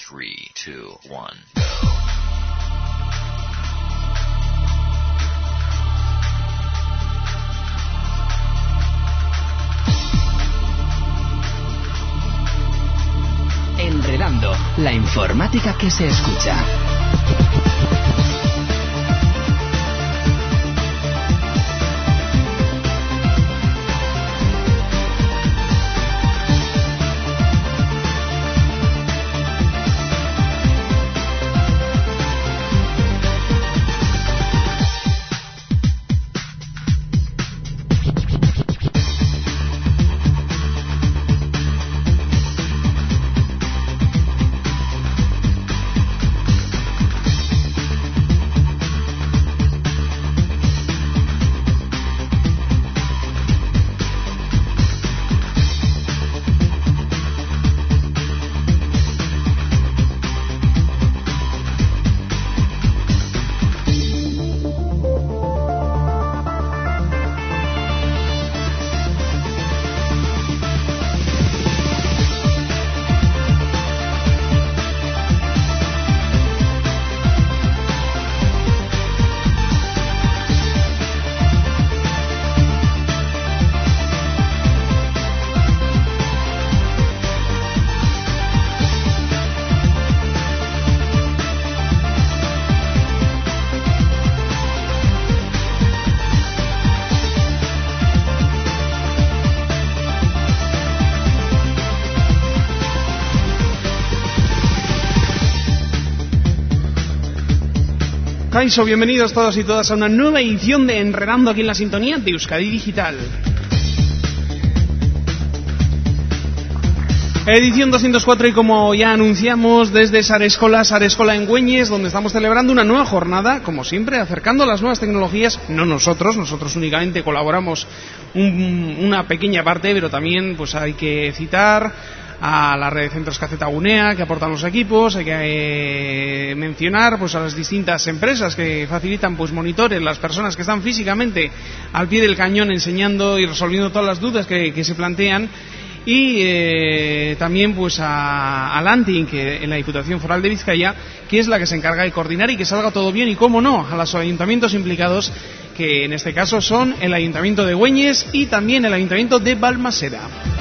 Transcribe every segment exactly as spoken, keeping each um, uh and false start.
three, two, one. Enredando, la informática que se escucha. Kaixo, bienvenidos todos y todas a una nueva edición de Enredando aquí en la sintonía de Euskadi Digital. Edición doscientos cuatro y como ya anunciamos desde Sareskola, Sareskola en Güeñes, donde estamos celebrando una nueva jornada, como siempre, acercando las nuevas tecnologías, no nosotros, nosotros únicamente colaboramos un, una pequeña parte, pero también pues hay que citar a la red de centros Kaceta Gunea que aportan los equipos, hay que eh, mencionar pues a las distintas empresas que facilitan pues monitores, las personas que están físicamente al pie del cañón enseñando y resolviendo todas las dudas que, que se plantean, y eh, también pues a, a Lantin, que en la Diputación Foral de Vizcaya, que es la que se encarga de coordinar y que salga todo bien, y cómo no, a los ayuntamientos implicados, que en este caso son el Ayuntamiento de Güeñes y también el Ayuntamiento de Balmaseda.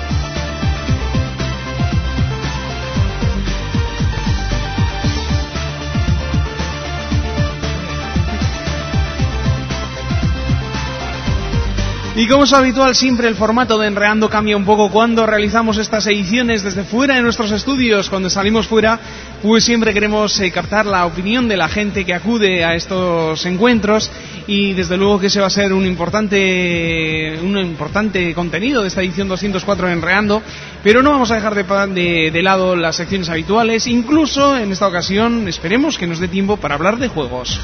Y como es habitual, siempre el formato de Enredando cambia un poco cuando realizamos estas ediciones desde fuera de nuestros estudios. Cuando salimos fuera, pues siempre queremos eh, captar la opinión de la gente que acude a estos encuentros, y desde luego que ese va a ser un importante un importante contenido de esta edición doscientos cuatro de Enredando. Pero no vamos a dejar de, de, de lado las secciones habituales, incluso en esta ocasión esperemos que nos dé tiempo para hablar de juegos.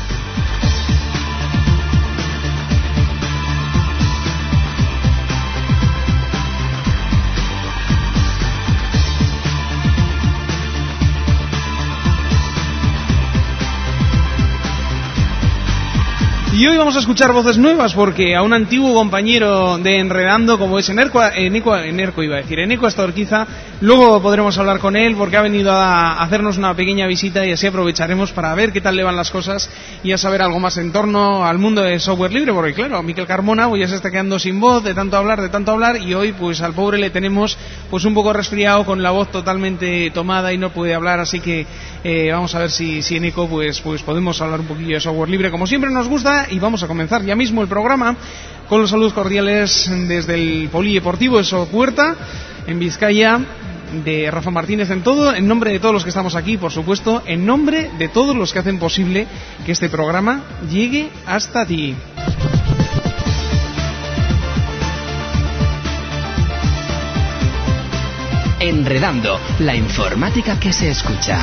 Y hoy vamos a escuchar voces nuevas, porque a un antiguo compañero de Enredando como es Enerco, Eneco, Enerco iba a decir, Eneco Astorquiza, luego podremos hablar con él porque ha venido a hacernos una pequeña visita, y así aprovecharemos para ver qué tal le van las cosas y a saber algo más en torno al mundo de software libre, porque claro, Miquel Carmona pues ya se está quedando sin voz de tanto hablar, de tanto hablar, y hoy pues al pobre le tenemos pues un poco resfriado, con la voz totalmente tomada y no puede hablar, así que eh, vamos a ver si, si Eneco pues, pues podemos hablar un poquillo de software libre como siempre nos gusta. Y vamos a comenzar ya mismo el programa con los saludos cordiales desde el Polideportivo de Sopuerta, en Vizcaya, de Rafa Martínez en todo, en nombre de todos los que estamos aquí, por supuesto, en nombre de todos los que hacen posible que este programa llegue hasta ti. Enredando, la informática que se escucha.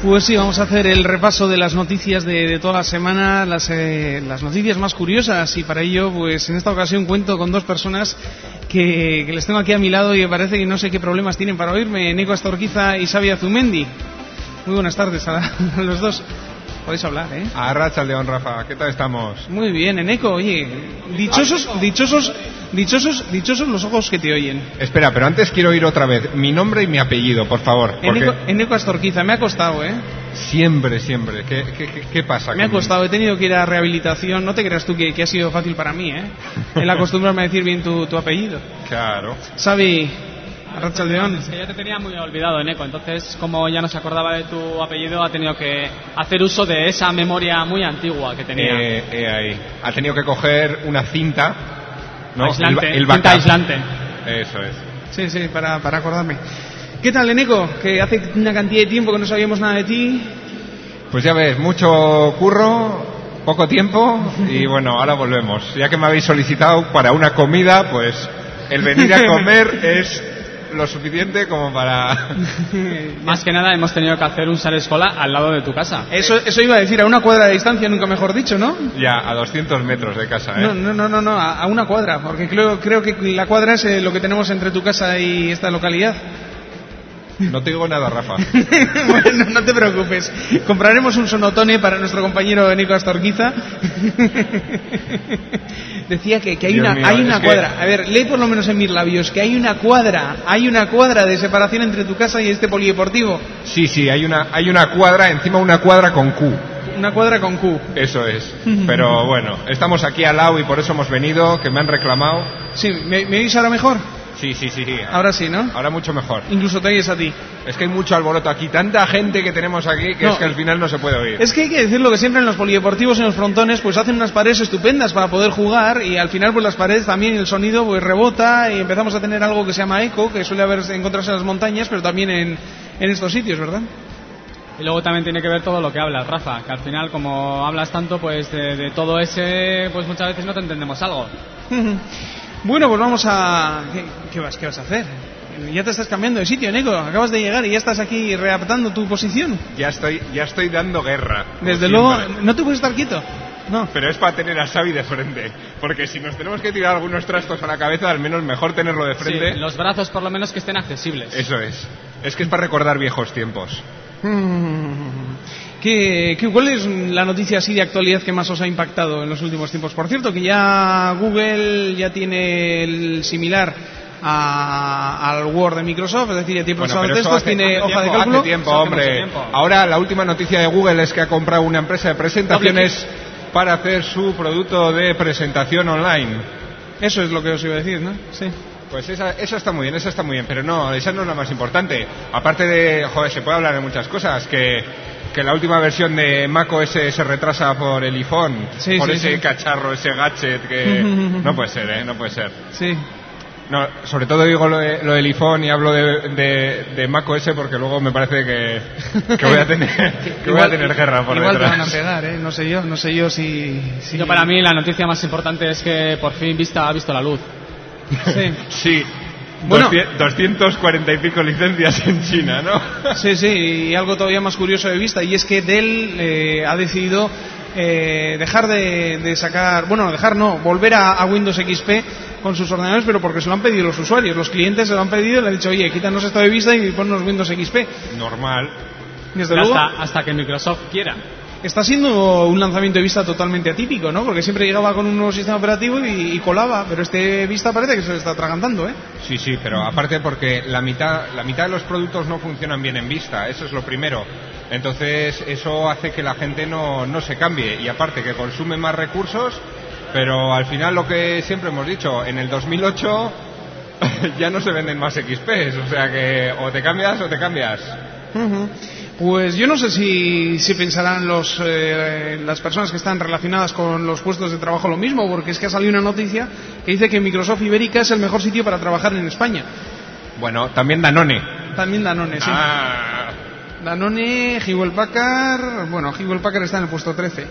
Pues sí, vamos a hacer el repaso de las noticias de, de toda la semana, las, eh, las noticias más curiosas, y para ello, pues en esta ocasión cuento con dos personas que, que les tengo aquí a mi lado y me parece que no sé qué problemas tienen para oírme, Eneco Astorquiza y Xavi Azumendi. Muy buenas tardes a, a los dos. Podéis hablar, ¿eh? Arratsaldeon, Rafa, ¿qué tal estamos? Muy bien, Eneco, oye, dichosos, dichosos, dichosos, dichosos los ojos que te oyen. Espera, pero antes quiero oír otra vez mi nombre y mi apellido, por favor. Porque... Eneco, Eneco Astorquiza, me ha costado, ¿eh? Siempre, siempre. ¿Qué, qué, qué, qué pasa? Me ha costado, he tenido que ir a rehabilitación. No te creas tú que, que ha sido fácil para mí, ¿eh? El acostumbrarme a decir bien tu, tu apellido. Claro. Xavi, Arratsaldeon. Es que yo te tenía muy olvidado, Eneco, entonces como ya no se acordaba de tu apellido, ha tenido que hacer uso de esa memoria muy antigua que tenía. Eh, eh, ahí. Ha tenido que coger una cinta, ¿no? Aislante, el, el cinta aislante. Eso es. Sí, sí, para, para acordarme. ¿Qué tal, Eneco? Que hace una cantidad de tiempo que no sabíamos nada de ti. Pues ya ves, mucho curro, poco tiempo y bueno, ahora volvemos. Ya que me habéis solicitado para una comida, pues el venir a comer es lo suficiente como para... Más que nada hemos tenido que hacer un sala escola al lado de tu casa. Eso, eso iba a decir, a una cuadra de distancia, nunca mejor dicho, ¿no? Ya, a doscientos metros de casa, ¿eh? No, no, no, no, no a, a una cuadra, porque creo, creo que la cuadra es eh, lo que tenemos entre tu casa y esta localidad. No te digo nada, Rafa. Bueno, no te preocupes. Compraremos un sonotone para nuestro compañero Eneco Astorquiza. Decía que, que hay Dios una, mío, hay una es cuadra. que... A ver, lee por lo menos en mis labios que hay una cuadra, hay una cuadra de separación entre tu casa y este polideportivo. Sí, sí, hay una, hay una cuadra, encima una cuadra con Q. Una cuadra con Q. Eso es. Pero bueno, estamos aquí al lado y por eso hemos venido, que me han reclamado. Sí, ¿me, me oís ahora mejor? Sí, sí, sí, sí. Ahora sí, ¿no? Ahora mucho mejor. Incluso te oyes a ti. Es que hay mucho alboroto aquí, tanta gente que tenemos aquí que no, es que al final no se puede oír. Es que hay que decirlo que siempre en los polideportivos, en los frontones, pues hacen unas paredes estupendas para poder jugar y al final pues las paredes también el sonido pues rebota y empezamos a tener algo que se llama eco, que suele haber encontrarse en las montañas, pero también en, en estos sitios, ¿verdad? Y luego también tiene que ver todo lo que hablas, Rafa, que al final como hablas tanto pues de, de todo ese, pues muchas veces no te entendemos algo. Bueno, pues vamos a... ¿Qué, qué, vas, ¿Qué vas a hacer? Ya te estás cambiando de sitio, Eneco. Acabas de llegar y ya estás aquí readaptando tu posición. Ya estoy, ya estoy dando guerra. Desde luego, no te puedes estar quieto. No. Pero es para tener a Xavi de frente. Porque si nos tenemos que tirar algunos trastos a la cabeza, al menos mejor tenerlo de frente. Sí, los brazos por lo menos que estén accesibles. Eso es. Es que es para recordar viejos tiempos. ¿Qué, qué, ¿Cuál es la noticia así de actualidad que más os ha impactado en los últimos tiempos? Por cierto, que ya Google ya tiene el similar a, al Word de Microsoft, es decir, ya tiene procesador de textos, tiene hoja de cálculo. Hace tiempo, hombre. Tiempo. Ahora la última noticia de Google es que ha comprado una empresa de presentaciones para hacer su producto de presentación online. Eso es lo que os iba a decir, ¿no? Sí. Pues esa, eso está muy bien, eso está muy bien, pero no, esa no es la más importante. Aparte de, joder, se puede hablar de muchas cosas, que, que la última versión de macOS se retrasa por el iPhone, sí, por sí, ese sí. cacharro, ese gadget, que no puede ser, ¿eh? No puede ser. Sí. No, sobre todo digo lo, de, lo del iPhone y hablo de, de, de macOS porque luego me parece que, que voy a tener que igual, voy a tener guerra por igual detrás. Igual te van a pegar, ¿eh? No sé yo, no sé yo si, si... Yo para mí la noticia más importante es que por fin Vista ha visto la luz. Sí. Sí. Bueno, doscientas cuarenta y pico licencias en China, ¿no? Sí, sí, y algo todavía más curioso de Vista, y es que Dell eh, ha decidido eh, dejar de, de sacar, bueno, dejar no, volver a, a Windows X P con sus ordenadores, pero porque se lo han pedido los usuarios, los clientes se lo han pedido y le han dicho, oye, quítanos esto de Vista y ponnos Windows X P. Normal. Desde hasta, luego, hasta que Microsoft quiera. Está siendo un lanzamiento de Vista totalmente atípico, ¿no? Porque siempre llegaba con un nuevo sistema operativo y, y colaba, pero este Vista parece que se lo está atragantando, ¿eh? Sí, sí, pero aparte porque la mitad, la mitad de los productos no funcionan bien en Vista, eso es lo primero. Entonces eso hace que la gente no, no se cambie y aparte que consume más recursos, pero al final lo que siempre hemos dicho, en el dos mil ocho ya no se venden más X Pes, o sea que o te cambias o te cambias. Uh-huh. Pues yo no sé si, si pensarán los, eh, las personas que están relacionadas con los puestos de trabajo lo mismo, porque es que ha salido una noticia que dice que Microsoft Ibérica es el mejor sitio para trabajar en España. Bueno, también Danone. También Danone, sí. Ah. Danone, Hewlett Packard, bueno, Hewlett Packard está en el puesto trece.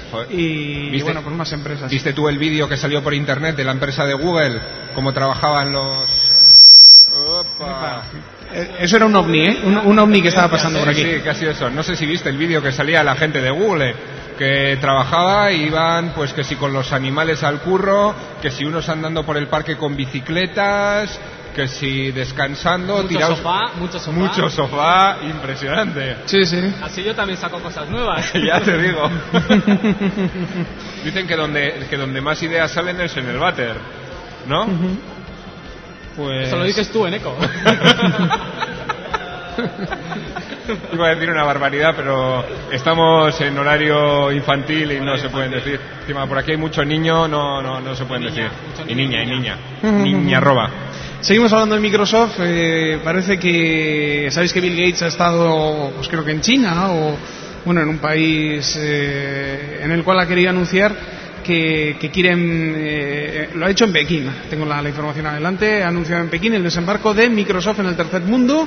Y, y bueno, pues más empresas. ¿Viste tú el vídeo que salió por internet de la empresa de Google? Cómo trabajaban los... Opa. Eso era un ovni, ¿eh? Un, un ovni que estaba pasando por aquí. Sí, casi eso. No sé si viste el vídeo que salía la gente de Google, que trabajaba y iban, pues que si con los animales al curro, que si unos andando por el parque con bicicletas, que si descansando, mucho tirados... sofá, mucho sofá. Mucho sofá, impresionante. Sí, sí. Así yo también saco cosas nuevas. Ya te digo. Dicen que donde, que donde más ideas salen es en el váter, ¿no? Uh-huh. Pues... Eso lo dices tú, Eneco. Iba a decir una barbaridad, pero estamos en horario infantil y no se pueden decir. Encima, por aquí hay mucho niño, no, no, no se pueden decir. Y niña, y niña. Niña roba. Seguimos hablando de Microsoft. Eh, parece que sabéis que Bill Gates ha estado, pues creo que en China o bueno, en un país eh, en el cual ha querido anunciar que, que quieren, eh, lo ha hecho en Pekín. Tengo la, la información adelante. Ha anunciado en Pekín el desembarco de Microsoft en el tercer mundo,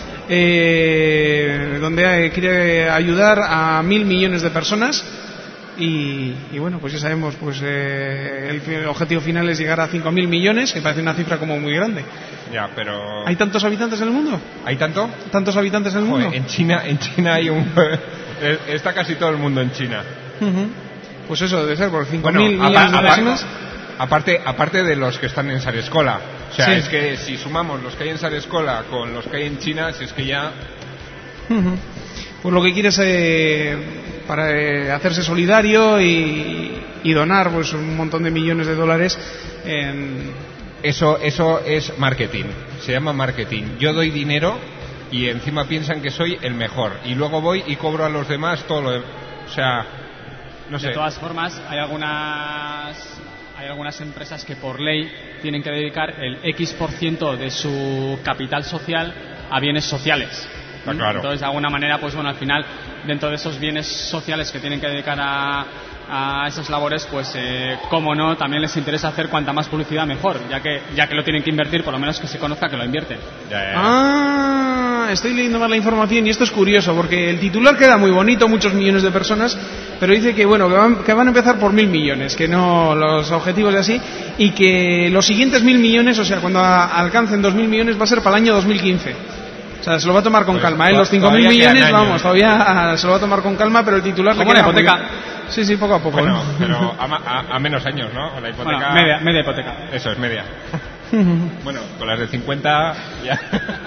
eh, donde quiere ayudar a mil millones de personas. Y, y bueno, pues ya sabemos, pues eh, el objetivo final es llegar a cinco mil millones, que parece una cifra como muy grande. Ya, pero... ¿Hay tantos habitantes en el mundo? ¿Hay tanto? ¿Tantos habitantes en el Joder, mundo? en China, en China hay un... Está casi todo el mundo en China. Uh-huh. Pues eso debe ser, por cinco mil Bueno, millones de apa- personas. Aparte, aparte de los que están en Sarescola. O sea, Sí. es que si sumamos los que hay en Sarescola con los que hay en China, si es que ya... Uh-huh. Pues lo que quiere es eh, para eh, hacerse solidario y, y donar pues un montón de millones de dólares en... Eso, eso es marketing. Se llama marketing. Yo doy dinero y encima piensan que soy el mejor. Y luego voy y cobro a los demás todo lo de... O sea, no sé. De todas formas, hay algunas hay algunas empresas que por ley tienen que dedicar el X por ciento de su capital social a bienes sociales. Está claro. Entonces, de alguna manera, pues bueno, al final, dentro de esos bienes sociales que tienen que dedicar a, a esas labores, pues, eh, cómo no, también les interesa hacer cuanta más publicidad mejor, ya que ya que lo tienen que invertir, por lo menos que se conozca que lo invierten. Ya, ya, ya. Ah, estoy leyendo más la información y esto es curioso porque el titular queda muy bonito, muchos millones de personas, pero dice que bueno, que van, que van a empezar por mil millones, que no los objetivos de así, y que los siguientes mil millones, o sea, cuando a, alcancen dos mil millones va a ser para el año dos mil quince. O sea, se lo va a tomar con Pues calma, ¿eh? to- Los cinco mil todavía quedan millones, años. vamos, todavía se lo va a tomar con calma, pero el titular le Como queda la muy hipoteca. bien. Sí, sí, poco a poco. Bueno, ¿no? pero a, ma- a- a menos años, ¿no? La hipoteca... Bueno, media, media hipoteca. Eso es media. Bueno, con las de cincuenta ya...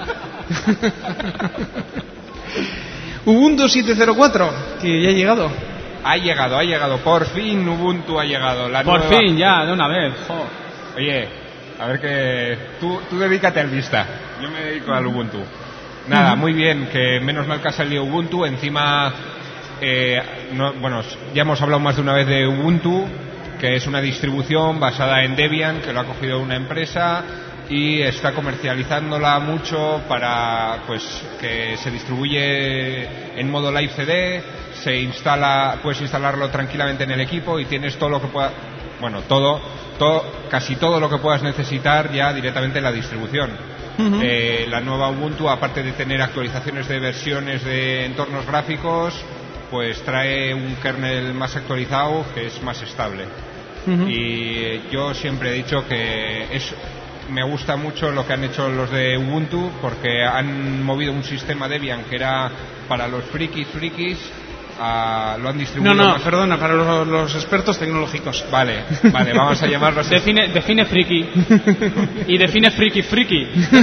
Ubuntu siete cero cuatro, que ya ha llegado. Ha llegado, ha llegado. Por fin Ubuntu ha llegado. La Por nueva... fin, ya, de una vez. Jo. Oye, a ver que... Tú, tú dedícate al Vista. Yo me dedico al Ubuntu. Nada, muy bien, que menos mal que ha salido Ubuntu. Encima, eh, no, bueno, ya hemos hablado más de una vez de Ubuntu, que es una distribución basada en Debian, que lo ha cogido una empresa y está comercializándola mucho para, pues, que se distribuye en modo Live C D, se instala, puedes instalarlo tranquilamente en el equipo y tienes todo lo que pueda, bueno, todo, todo, casi todo lo que puedas necesitar ya directamente en la distribución. Uh-huh. Eh, la nueva Ubuntu, aparte de tener actualizaciones de versiones de entornos gráficos, pues trae un kernel más actualizado que es más estable. Uh-huh. Y yo siempre he dicho que es, me gusta mucho lo que han hecho los de Ubuntu, porque han movido un sistema Debian que era para los frikis frikis, a, lo han distribuido. No, no, más... perdona, para los, los expertos tecnológicos. Vale, vale, vamos a llamarlos. Define, define friki. Y define friki friki.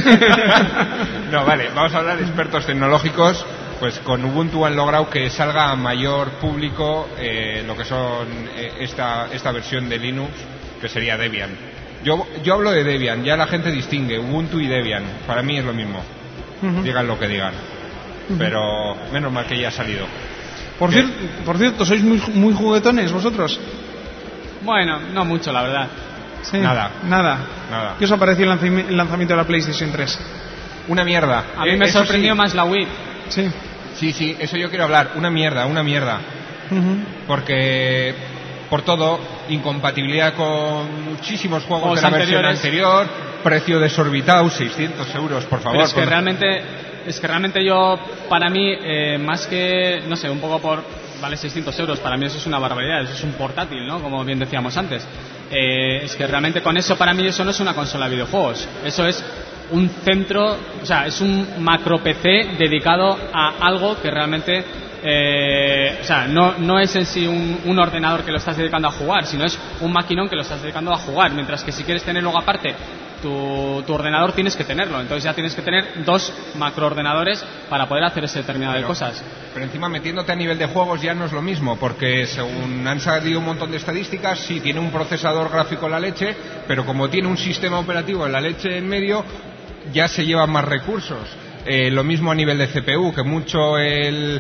No, vale, vamos a hablar de expertos tecnológicos. Pues con Ubuntu han logrado que salga a mayor público eh, lo que son eh, esta, esta versión de Linux, que sería Debian. Yo, yo hablo de Debian, ya la gente distingue Ubuntu y Debian. Para mí es lo mismo. Uh-huh. Digan lo que digan. Uh-huh. Pero menos mal que ya ha salido. Por, cier- por cierto, ¿sois muy, muy juguetones vosotros? Bueno, no mucho, la verdad. Sí, nada. Nada. Nada. ¿Qué os ha parecido el, lanzami- el lanzamiento de la PlayStation tres? Una mierda. A mí eh, me eso sorprendió sí. más la Wii. Sí. Sí, sí, eso yo quiero hablar. Una mierda, una mierda. Uh-huh. Porque por todo, incompatibilidad con muchísimos juegos Juegos de la versión anteriores. anterior, precio desorbitado, seiscientos euros, por favor. Pero es que por... realmente, es que realmente yo, para mí, eh, más que, no sé, un poco por, vale seiscientos euros, para mí eso es una barbaridad, eso es un portátil, ¿no? Como bien decíamos antes. Eh, es que realmente con eso, para mí, eso no es una consola de videojuegos, eso es un centro, o sea, es un macro P C dedicado a algo que realmente, eh, o sea, no, no es en sí un, un ordenador que lo estás dedicando a jugar, sino es un maquinón que lo estás dedicando a jugar, mientras que si quieres tener luego aparte tu, tu ordenador tienes que tenerlo, entonces ya tienes que tener dos macroordenadores para poder hacer ese determinado pero, de cosas. Pero encima metiéndote a nivel de juegos ya no es lo mismo, porque según han salido un montón de estadísticas, sí tiene un procesador gráfico la leche, pero como tiene un sistema operativo en la leche en medio, ya se llevan más recursos. Eh, lo mismo a nivel de C P U, que mucho el,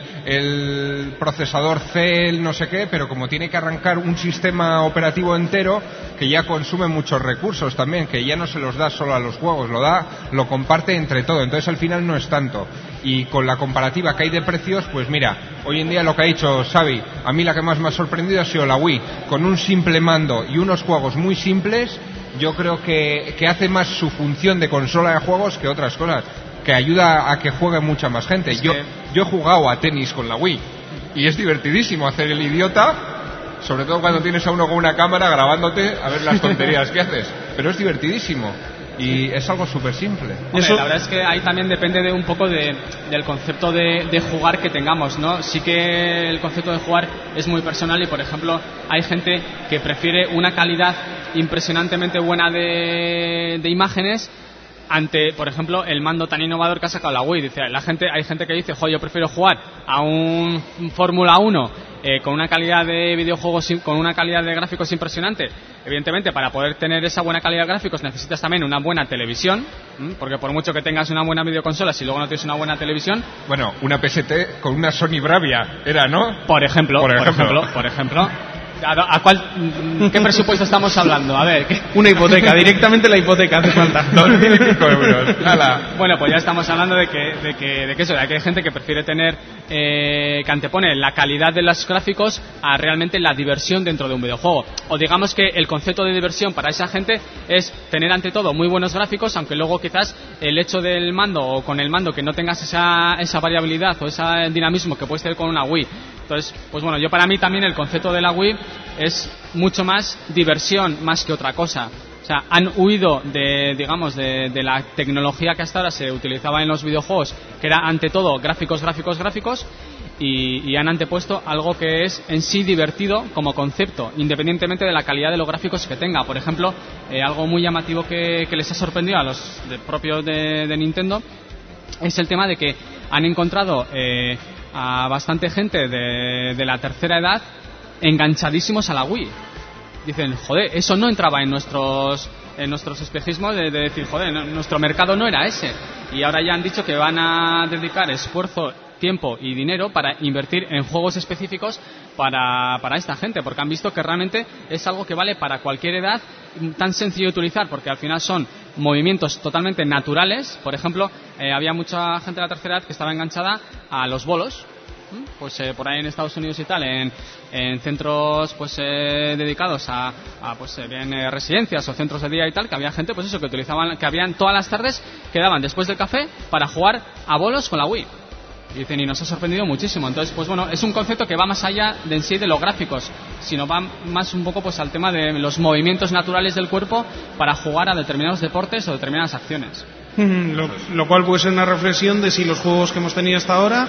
el procesador C, el no sé qué, pero como tiene que arrancar un sistema operativo entero, que ya consume muchos recursos también, que ya no se los da solo a los juegos, lo da, lo comparte entre todo, entonces al final no es tanto. Y con la comparativa que hay de precios, pues mira, hoy en día lo que ha dicho Xavi, a mí la que más me ha sorprendido ha sido la Wii, con un simple mando y unos juegos muy simples, yo creo que, que hace más su función de consola de juegos que otras cosas, que ayuda a que juegue mucha más gente. Es yo, que... yo he jugado a tenis con la Wii y es divertidísimo hacer el idiota, sobre todo cuando tienes a uno con una cámara grabándote a ver las tonterías que haces, pero es divertidísimo y es algo súper simple. Hombre, la verdad es que ahí también depende de un poco de, del concepto de, de jugar que tengamos, ¿no? Sí que el concepto de jugar es muy personal y, por ejemplo, hay gente que prefiere una calidad impresionantemente buena de, de imágenes ante, por ejemplo, el mando tan innovador que ha sacado la Wii. Dice, la gente, hay gente que dice, jo, yo prefiero jugar a un Fórmula uno eh, con una calidad de videojuegos, con una calidad de gráficos impresionante. Evidentemente, para poder tener esa buena calidad de gráficos necesitas también una buena televisión, ¿m? Porque por mucho que tengas una buena videoconsola, si luego no tienes una buena televisión... Bueno, una P S T con una Sony Bravia, era, ¿no? Por ejemplo, por ejemplo, por ejemplo. Por ejemplo ¿A, a cuál, ¿Qué presupuesto estamos hablando? A ver, ¿qué? Una hipoteca, directamente la hipoteca hace falta. dos mil y pico euros. Bueno, pues ya estamos hablando de que, de que, de que eso, de que hay gente que prefiere tener, eh, que antepone la calidad de los gráficos a realmente la diversión dentro de un videojuego. O digamos que el concepto de diversión para esa gente es tener ante todo muy buenos gráficos, aunque luego quizás el hecho del mando o con el mando que no tengas esa, esa variabilidad o ese dinamismo que puedes tener con una Wii. Entonces, pues bueno, yo para mí también el concepto de la Wii es mucho más diversión más que otra cosa. O sea, han huido de, digamos, de, de la tecnología que hasta ahora se utilizaba en los videojuegos, que era ante todo gráficos, gráficos, gráficos, y, y han antepuesto algo que es en sí divertido como concepto, independientemente de la calidad de los gráficos que tenga. Por ejemplo, eh, algo muy llamativo que, que les ha sorprendido a los de, propios de, de Nintendo es el tema de que han encontrado eh, a bastante gente de, de la tercera edad enganchadísimos a la Wii. Dicen, joder, eso no entraba en nuestros en nuestros espejismos de, de decir, joder, no, nuestro mercado no era ese. Y ahora ya han dicho que van a dedicar esfuerzo, tiempo y dinero para invertir en juegos específicos para, para esta gente, porque han visto que realmente es algo que vale para cualquier edad, tan sencillo de utilizar, porque al final son movimientos totalmente naturales. Por ejemplo, eh, había mucha gente de la tercera edad que estaba enganchada a los bolos. Pues eh, por ahí en Estados Unidos y tal, en, en centros pues eh, dedicados a, a pues eh, bien eh, residencias o centros de día y tal, que había gente pues eso que utilizaban, que habían todas las tardes, quedaban después del café para jugar a bolos con la Wii. Y dicen, y nos ha sorprendido muchísimo. Entonces, pues bueno, es un concepto que va más allá de en sí de los gráficos, sino va más un poco pues al tema de los movimientos naturales del cuerpo para jugar a determinados deportes o determinadas acciones. Lo, lo cual puede ser una reflexión de si los juegos que hemos tenido hasta ahora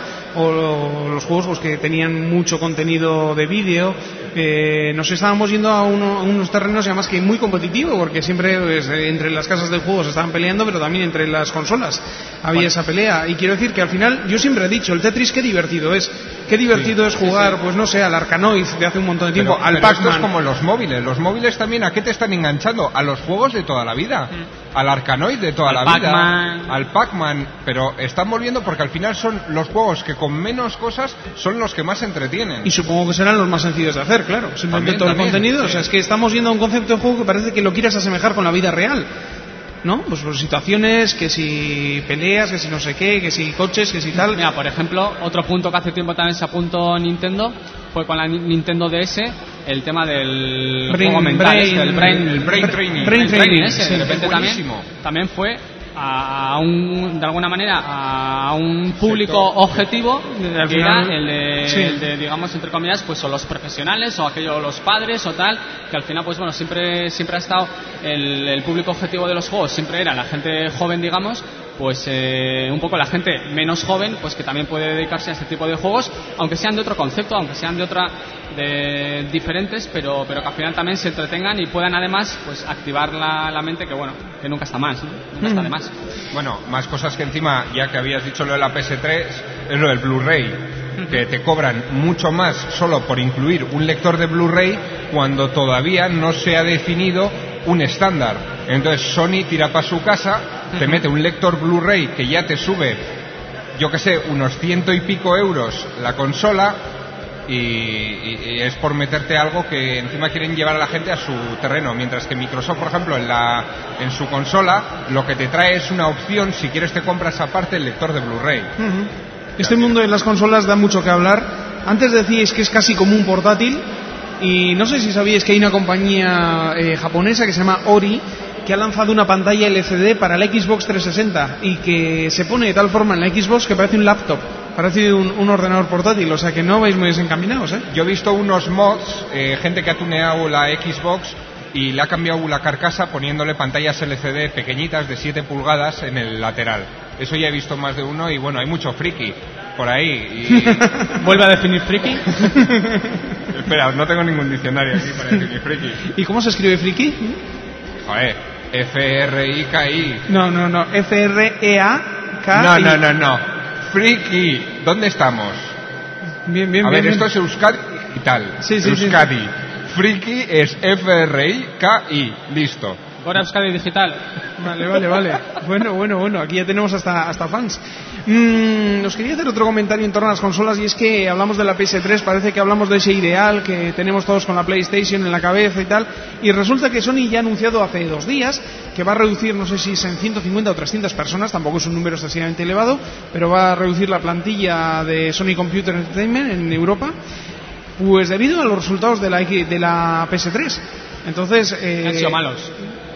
o los juegos pues, que tenían mucho contenido de vídeo, eh, nos estábamos yendo a, uno, a unos terrenos y además que muy competitivo, porque siempre pues, entre las casas de juegos estaban peleando, pero también entre las consolas había bueno. esa pelea. Y quiero decir que al final, yo siempre he dicho, el Tetris qué divertido es, qué divertido sí, es jugar, sí, sí. pues no sé, al Arkanoid de hace un montón de tiempo, pero, al pero Pac-Man. Esto es como los móviles, los móviles también, ¿a qué te están enganchando? A los juegos de toda la vida, mm. al Arkanoid de toda al la Pac-Man. vida. Al Pac-Man, pero están volviendo porque al final son los juegos que con menos cosas son los que más entretienen. Y supongo que serán los más sencillos de hacer, claro. Simplemente todo el contenido. Sí. O sea, es que estamos yendo a un concepto de juego que parece que lo quieras asemejar con la vida real. ¿No? Pues, pues situaciones, que si peleas, que si no sé qué, que si coches, que si tal. Mira, por ejemplo, otro punto que hace tiempo también se apuntó Nintendo fue con la Nintendo D S, el tema del brain, juego mental, brain, este, el brain, el brain training. Brain el brain training, ese, sí, de repente también, también fue a un, de alguna manera a un público objetivo que era el de, sí. el de, digamos, entre comillas, pues o los profesionales o aquellos los padres o tal, que al final pues bueno, siempre siempre ha estado el, el público objetivo de los juegos, siempre era la gente joven, digamos, pues eh, un poco la gente menos joven, pues que también puede dedicarse a este tipo de juegos, aunque sean de otro concepto, aunque sean de otra de diferentes, pero pero que al final también se entretengan y puedan además pues activar la, la mente, que bueno, que nunca está más, ¿no? Nunca está de más. Bueno, más cosas que encima, ya que habías dicho lo de la P S tres, es lo del Blu-ray, que te cobran mucho más solo por incluir un lector de Blu-ray cuando todavía no se ha definido un estándar. Entonces Sony tira para su casa, te mete un lector Blu-ray que ya te sube, yo que sé, unos ciento y pico euros la consola, y, y, y es por meterte algo que encima quieren llevar a la gente a su terreno, mientras que Microsoft, por ejemplo, en la en su consola lo que te trae es una opción, si quieres te compras aparte el lector de Blu-ray. Uh-huh. Este mundo de las consolas da mucho que hablar. Antes decíais que es casi como un portátil, y no sé si sabíais que hay una compañía eh, japonesa que se llama Ori, que ha lanzado una pantalla L C D para la Xbox trescientos sesenta y que se pone de tal forma en la Xbox que parece un laptop, parece un, un ordenador portátil, o sea que no vais muy desencaminados, ¿eh? Yo he visto unos mods, eh, gente que ha tuneado la Xbox y le ha cambiado la carcasa poniéndole pantallas L C D pequeñitas de siete pulgadas en el lateral. Eso ya he visto más de uno y bueno, hay mucho friki por ahí. Y... ¿Vuelve a definir friki? Espera, no tengo ningún diccionario aquí para definir friki. ¿Y cómo se escribe friki? Joder. F R I K I. No, no, no, F R E A K I. No, no, no, no. Friki. ¿Dónde estamos? Bien, bien, A bien. ver, bien. esto es Euskadi y tal. Sí, sí, Euskadi. Sí. Friki es F R I K I. Listo. Ahora Euskadi Digital. Vale, vale, vale. Bueno, bueno, bueno. Aquí ya tenemos hasta, hasta fans. Mm, os quería hacer otro comentario en torno a las consolas, y es que hablamos de la P S tres, parece que hablamos de ese ideal que tenemos todos con la PlayStation en la cabeza y tal, y resulta que Sony ya ha anunciado hace dos días que va a reducir, no sé si es en ciento cincuenta o trescientas personas, tampoco es un número excesivamente elevado, pero va a reducir la plantilla de Sony Computer Entertainment en Europa, pues debido a los resultados de la, de la P S tres. Entonces, eh, han sido malos.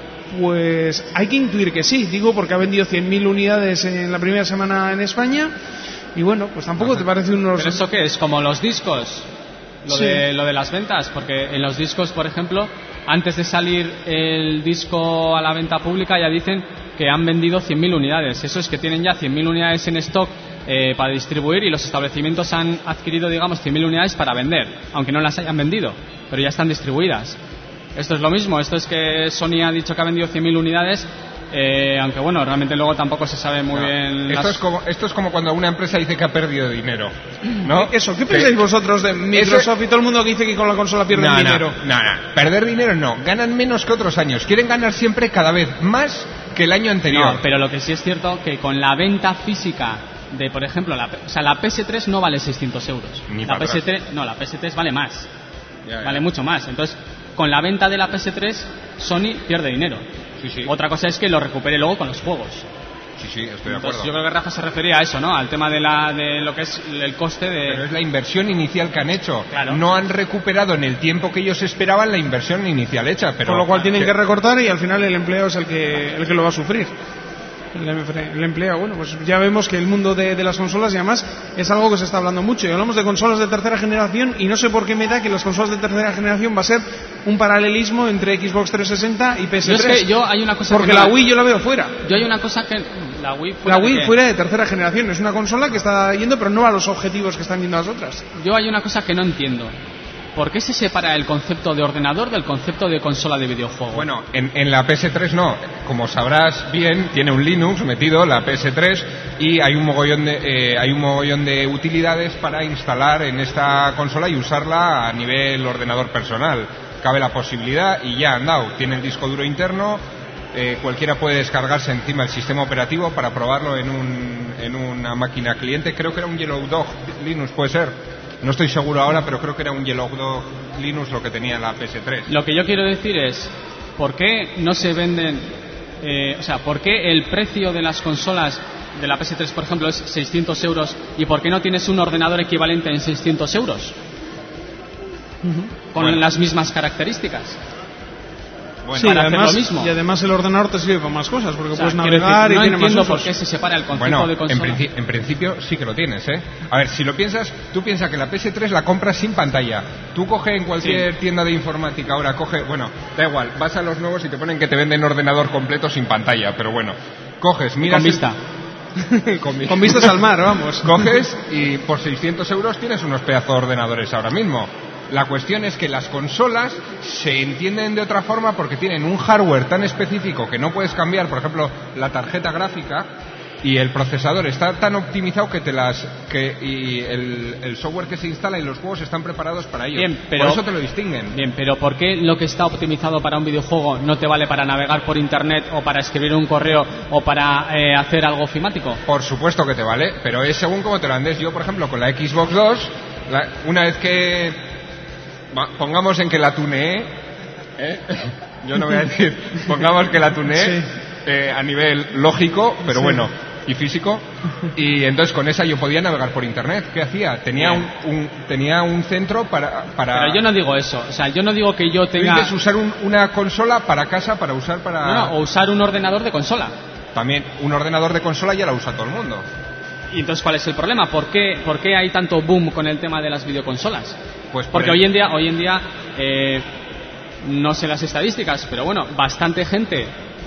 Pues hay que intuir que sí, digo, porque ha vendido cien mil unidades en la primera semana en España, y bueno, pues tampoco te parece unos... ¿Pero eso qué es? ¿Como los discos? Lo, sí. de, lo de las ventas, porque en los discos, por ejemplo, antes de salir el disco a la venta pública ya dicen que han vendido cien mil unidades. Eso es que tienen ya cien mil unidades en stock eh, para distribuir, y los establecimientos han adquirido, digamos, cien mil unidades para vender, aunque no las hayan vendido, pero ya están distribuidas. Esto es lo mismo, esto es que Sony ha dicho que ha vendido cien mil unidades, eh, aunque bueno, realmente luego tampoco se sabe muy no. bien... Esto, las... es como, esto es como cuando una empresa dice que ha perdido dinero, ¿no? Eso, ¿qué pensáis que... vosotros de Microsoft Ese... y todo el mundo que dice que con la consola pierden no, dinero? No, no, no, perder dinero no, ganan menos que otros años, quieren ganar siempre cada vez más que el año anterior. No, pero lo que sí es cierto que con la venta física de, por ejemplo, la, o sea, la P S tres no vale seiscientos euros. Ni la para P S tres, no, la P S tres vale más, ya, ya. vale mucho más. Entonces, con la venta de la P S tres, Sony pierde dinero. Sí, sí. Otra cosa es que lo recupere luego con los juegos. Sí, sí, estoy de Entonces, acuerdo. yo creo que Rafa se refería a eso, ¿no? Al tema de, la, de lo que es el coste de... Pero es la inversión inicial que han hecho. Claro. No han recuperado en el tiempo que ellos esperaban la inversión inicial hecha. Pero Por lo cual tienen que... que recortar, y al final el empleo es el que, el que lo va a sufrir. El, el empleo, bueno, pues ya vemos que el mundo de, de las consolas, y además es algo que se está hablando mucho, y hablamos de consolas de tercera generación, y no sé por qué me da que las consolas de tercera generación va a ser un paralelismo entre Xbox trescientos sesenta y P S tres. Yo es que yo hay una cosa porque que la no... Wii yo la veo fuera. Yo hay una cosa que... La Wii fuera, la Wii de fuera de tercera generación, es una consola que está yendo, pero no a los objetivos que están yendo las otras. Yo hay una cosa que no entiendo. ¿Por qué se separa el concepto de ordenador del concepto de consola de videojuego? Bueno, en, en la P S tres no. Como sabrás bien, tiene un Linux metido, la P S tres, y hay un mogollón de, eh, hay un mogollón de utilidades para instalar en esta consola y usarla a nivel ordenador personal. Cabe la posibilidad y ya han dado. Tiene el disco duro interno, eh, cualquiera puede descargarse encima el sistema operativo para probarlo en, un, en una máquina cliente. Creo que era un Yellow Dog Linux, puede ser. No estoy seguro ahora, pero creo que era un Yellow Dog Linux lo que tenía la P S tres. Lo que yo quiero decir es, ¿por qué no se venden, eh, o sea, por qué el precio de las consolas de la P S tres, por ejemplo, es seiscientos euros, y por qué no tienes un ordenador equivalente en seiscientos euros? Uh-huh. Con bueno. las mismas características. bueno, sí, para además, hacer lo mismo. Y además el ordenador te sirve para más cosas, porque O sea, puedes quiero navegar decir, no y tiene más entiendo usos. por qué se separa el concepto bueno, de en, consola. princi- en principio sí que lo tienes, ¿eh? A ver, si lo piensas, tú piensas que la P S tres la compras sin pantalla. Tú coge en cualquier Sí. tienda de informática ahora, coge, bueno, da igual, vas a los nuevos y te ponen que te venden ordenador completo sin pantalla, pero bueno, coges, miras... Con vista. el- con, vi- Con vistas al mar, vamos. Coges y por seiscientos euros tienes unos pedazos de ordenadores ahora mismo. La cuestión es que las consolas se entienden de otra forma porque tienen un hardware tan específico que no puedes cambiar, por ejemplo, la tarjeta gráfica, y el procesador está tan optimizado que te las que y el, el software que se instala y los juegos están preparados para ello. Bien, pero- por eso te lo distinguen. Bien, pero ¿por qué lo que está optimizado para un videojuego no te vale para navegar por internet o para escribir un correo o para eh, hacer algo ofimático? Por supuesto que te vale, pero es según cómo te lo andes. Yo, por ejemplo, con la Xbox dos, la- una vez que va, pongamos en que la tuneé, ¿eh? Yo no voy a decir, pongamos que la tuneé Sí. eh, a nivel lógico, pero Sí. bueno, y físico, y entonces con esa yo podía navegar por internet. ¿Qué hacía? Tenía un, un tenía un centro para para Pero yo no digo eso, o sea, yo no digo que yo Tú tenga... dices usar un- una consola para casa para usar para No, no, o usar un ordenador de consola. también un ordenador de consola ya la usa todo el mundo. Y entonces, ¿cuál es el problema? ¿Por qué, por qué hay tanto boom con el tema de las videoconsolas? Pues por Porque el- hoy en día, hoy en día eh, no sé las estadísticas, pero bueno, bastante gente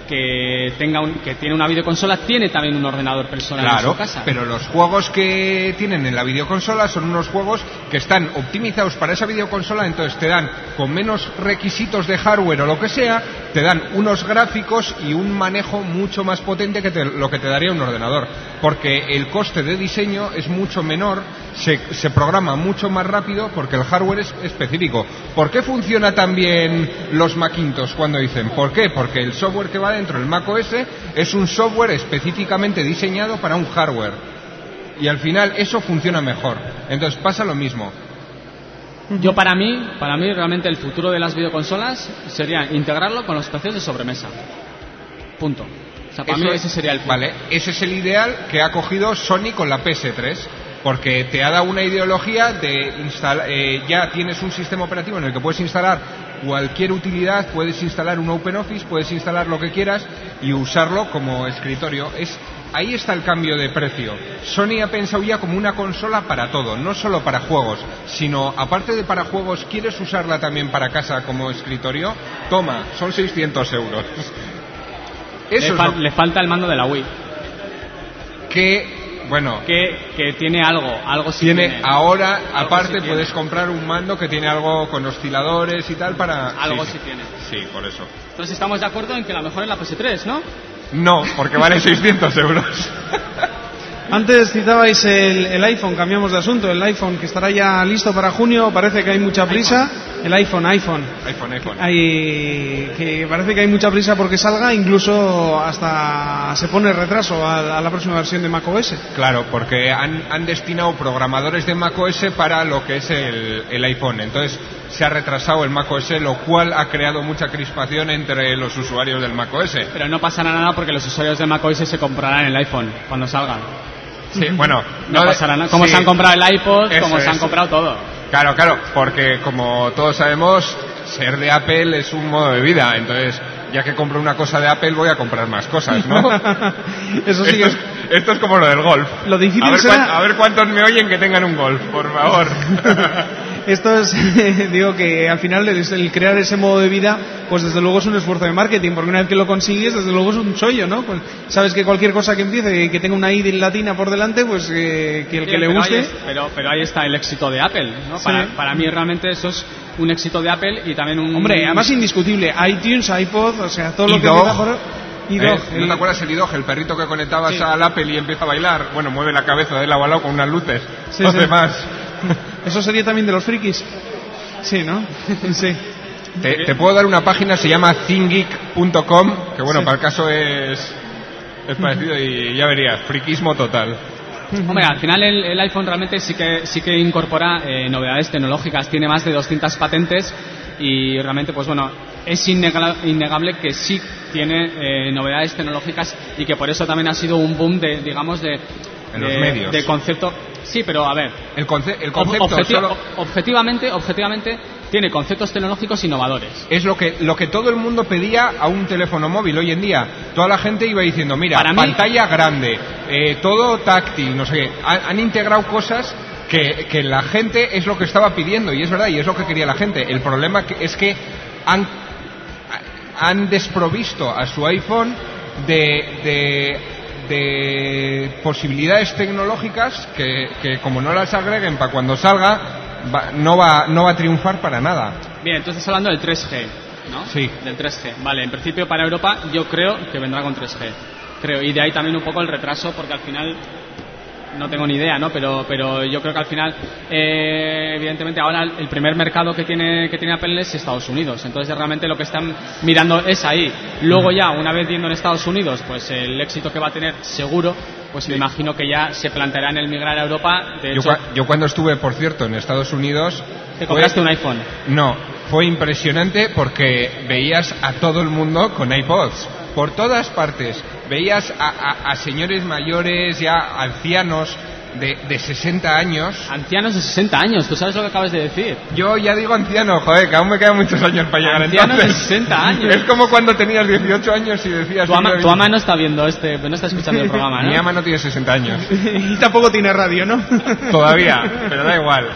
que tenga un, que tiene una videoconsola tiene también un ordenador personal en Claro, su casa. pero los juegos que tienen en la videoconsola son unos juegos que están optimizados para esa videoconsola, entonces te dan con menos requisitos de hardware o lo que sea, te dan unos gráficos y un manejo mucho más potente que te- lo que te daría un ordenador, porque el coste de diseño es mucho menor, se, se programa mucho más rápido porque el hardware es específico. ¿Por qué funciona tan bien los Macintosh cuando dicen? ¿Por qué? Porque el software que va dentro, el macOS, es un software específicamente diseñado para un hardware. Y al final eso funciona mejor. Entonces pasa lo mismo. Yo para mí, para mí realmente el futuro de las videoconsolas sería integrarlo con los P Cs de sobremesa. Punto. O sea, para Eso mí es- ese sería el punto. Vale, ese es el ideal que ha cogido Sony con la P S tres, porque te ha dado una ideología de instalar, eh, ya tienes un sistema operativo en el que puedes instalar cualquier utilidad, puedes instalar un OpenOffice, puedes instalar lo que quieras y usarlo como escritorio. Es ahí está el cambio de precio. Sony ha pensado ya como una consola para todo, no solo para juegos, sino aparte de para juegos, ¿quieres usarla también para casa como escritorio? Toma, son seiscientos euros. Le, Eso es fal- lo le falta el mando de la Wii, que, bueno, que, que tiene algo, algo sí tiene, tiene. ahora Algo aparte sí tiene. puedes comprar un mando que tiene algo con osciladores y tal para Algo sí, sí tiene. sí, por eso Entonces estamos de acuerdo en que la mejor es la P S tres, ¿no? no, porque vale seiscientos euros. Antes citabais el, el iPhone, cambiamos de asunto, el iPhone que estará ya listo para junio, parece que hay mucha prisa. El iPhone, iPhone. iPhone, iPhone. Hay, que parece que hay mucha prisa porque salga, incluso hasta se pone retraso a, a la próxima versión de macOS. Claro, porque han, han destinado programadores de macOS para lo que es el, el iPhone. Entonces se ha retrasado el macOS, lo cual ha creado mucha crispación entre los usuarios del macOS. Pero no pasará nada porque los usuarios de macOS se comprarán el iPhone cuando salga. Sí, bueno, No, de- pasará nada. Como sí, se han comprado el iPod, eso como se han es. comprado todo. Claro, claro, porque como todos sabemos, ser de Apple es un modo de vida. Entonces, ya que compro una cosa de Apple, voy a comprar más cosas, ¿no? Eso sí esto, que es, esto es como lo del golf. Lo difícil a ver, será- cuán- a ver cuántos me oyen que tengan un golf, por favor. Esto es, digo que al final el, el crear ese modo de vida, pues desde luego es un esfuerzo de marketing, porque una vez que lo consigues, desde luego es un chollo, ¿no? Pues sabes que cualquier cosa que empiece, que tenga una I latina por delante, pues eh, que el que Bien, le pero guste. Ahí es- pero, pero ahí está el éxito de Apple, ¿no? Sí. Para, para mí realmente eso es un éxito de Apple y también un... Hombre, además indiscutible, iTunes, iPod, o sea, todo lo que iDog. empieza por... iDog, ¿Eh? ¿No el- te acuerdas el iDog, el perrito que conectabas Sí. al Apple y empieza a bailar? Bueno, mueve la cabeza de lado a lado con unas luces. Sí, Los sí. demás. Eso sería también de los frikis. Sí, ¿no? Sí. Te, te puedo dar una página, se llama thingeek punto com, que bueno, Sí. para el caso es, es parecido y ya verías, friquismo total. Hombre, al final el, el iPhone realmente sí que sí que incorpora eh, novedades tecnológicas, tiene más de doscientas patentes y realmente pues bueno, es innega- innegable que sí tiene eh, novedades tecnológicas y que por eso también ha sido un boom de, digamos, de, En los de- medios. de concepto. Sí, pero a ver, El, conce- el ob- concepto objeti- solo... ob- objetivamente, objetivamente tiene conceptos tecnológicos innovadores. Es lo que lo que todo el mundo pedía a un teléfono móvil hoy en día. Toda la gente iba diciendo, mira, Para mí- pantalla grande, eh, todo táctil, no sé qué. Han, han integrado cosas que, que la gente es lo que estaba pidiendo, y es verdad, y es lo que quería la gente. El problema que, es que han, han desprovisto a su iPhone de... de de posibilidades tecnológicas que, que como no las agreguen para cuando salga va, no va no va a triunfar para nada. Bien, entonces hablando del tres G, ¿no? Sí. Del tres G. Vale, en principio para Europa yo creo que vendrá con tres G. Creo, y de ahí también un poco el retraso, porque al final no tengo ni idea, ¿no? Pero pero yo creo que al final eh, evidentemente ahora el primer mercado que tiene que tiene Apple es Estados Unidos. Entonces realmente lo que están mirando es ahí. Luego ya, una vez viendo en Estados Unidos, pues el éxito que va a tener seguro, pues me imagino que ya se planteará en el migrar a Europa. De Yo, hecho, cua- yo cuando estuve, por cierto, en Estados Unidos... te fue- compraste un iPhone. No, fue impresionante porque veías a todo el mundo con iPods, por todas partes. Veías a, a- a señores mayores, ya ancianos de, de sesenta años. Ancianos de sesenta años, ¿tú sabes lo que acabas de decir? Yo ya digo anciano, joder, que aún me quedan muchos años para llegar Ancianos de entonces. sesenta años. Es como cuando tenías dieciocho años y decías... Tu ama, "Yo- tu ama no está viendo este, no está escuchando el programa, ¿no? Mi ama no tiene sesenta años. Y tampoco tiene radio, ¿no? Todavía, pero da igual.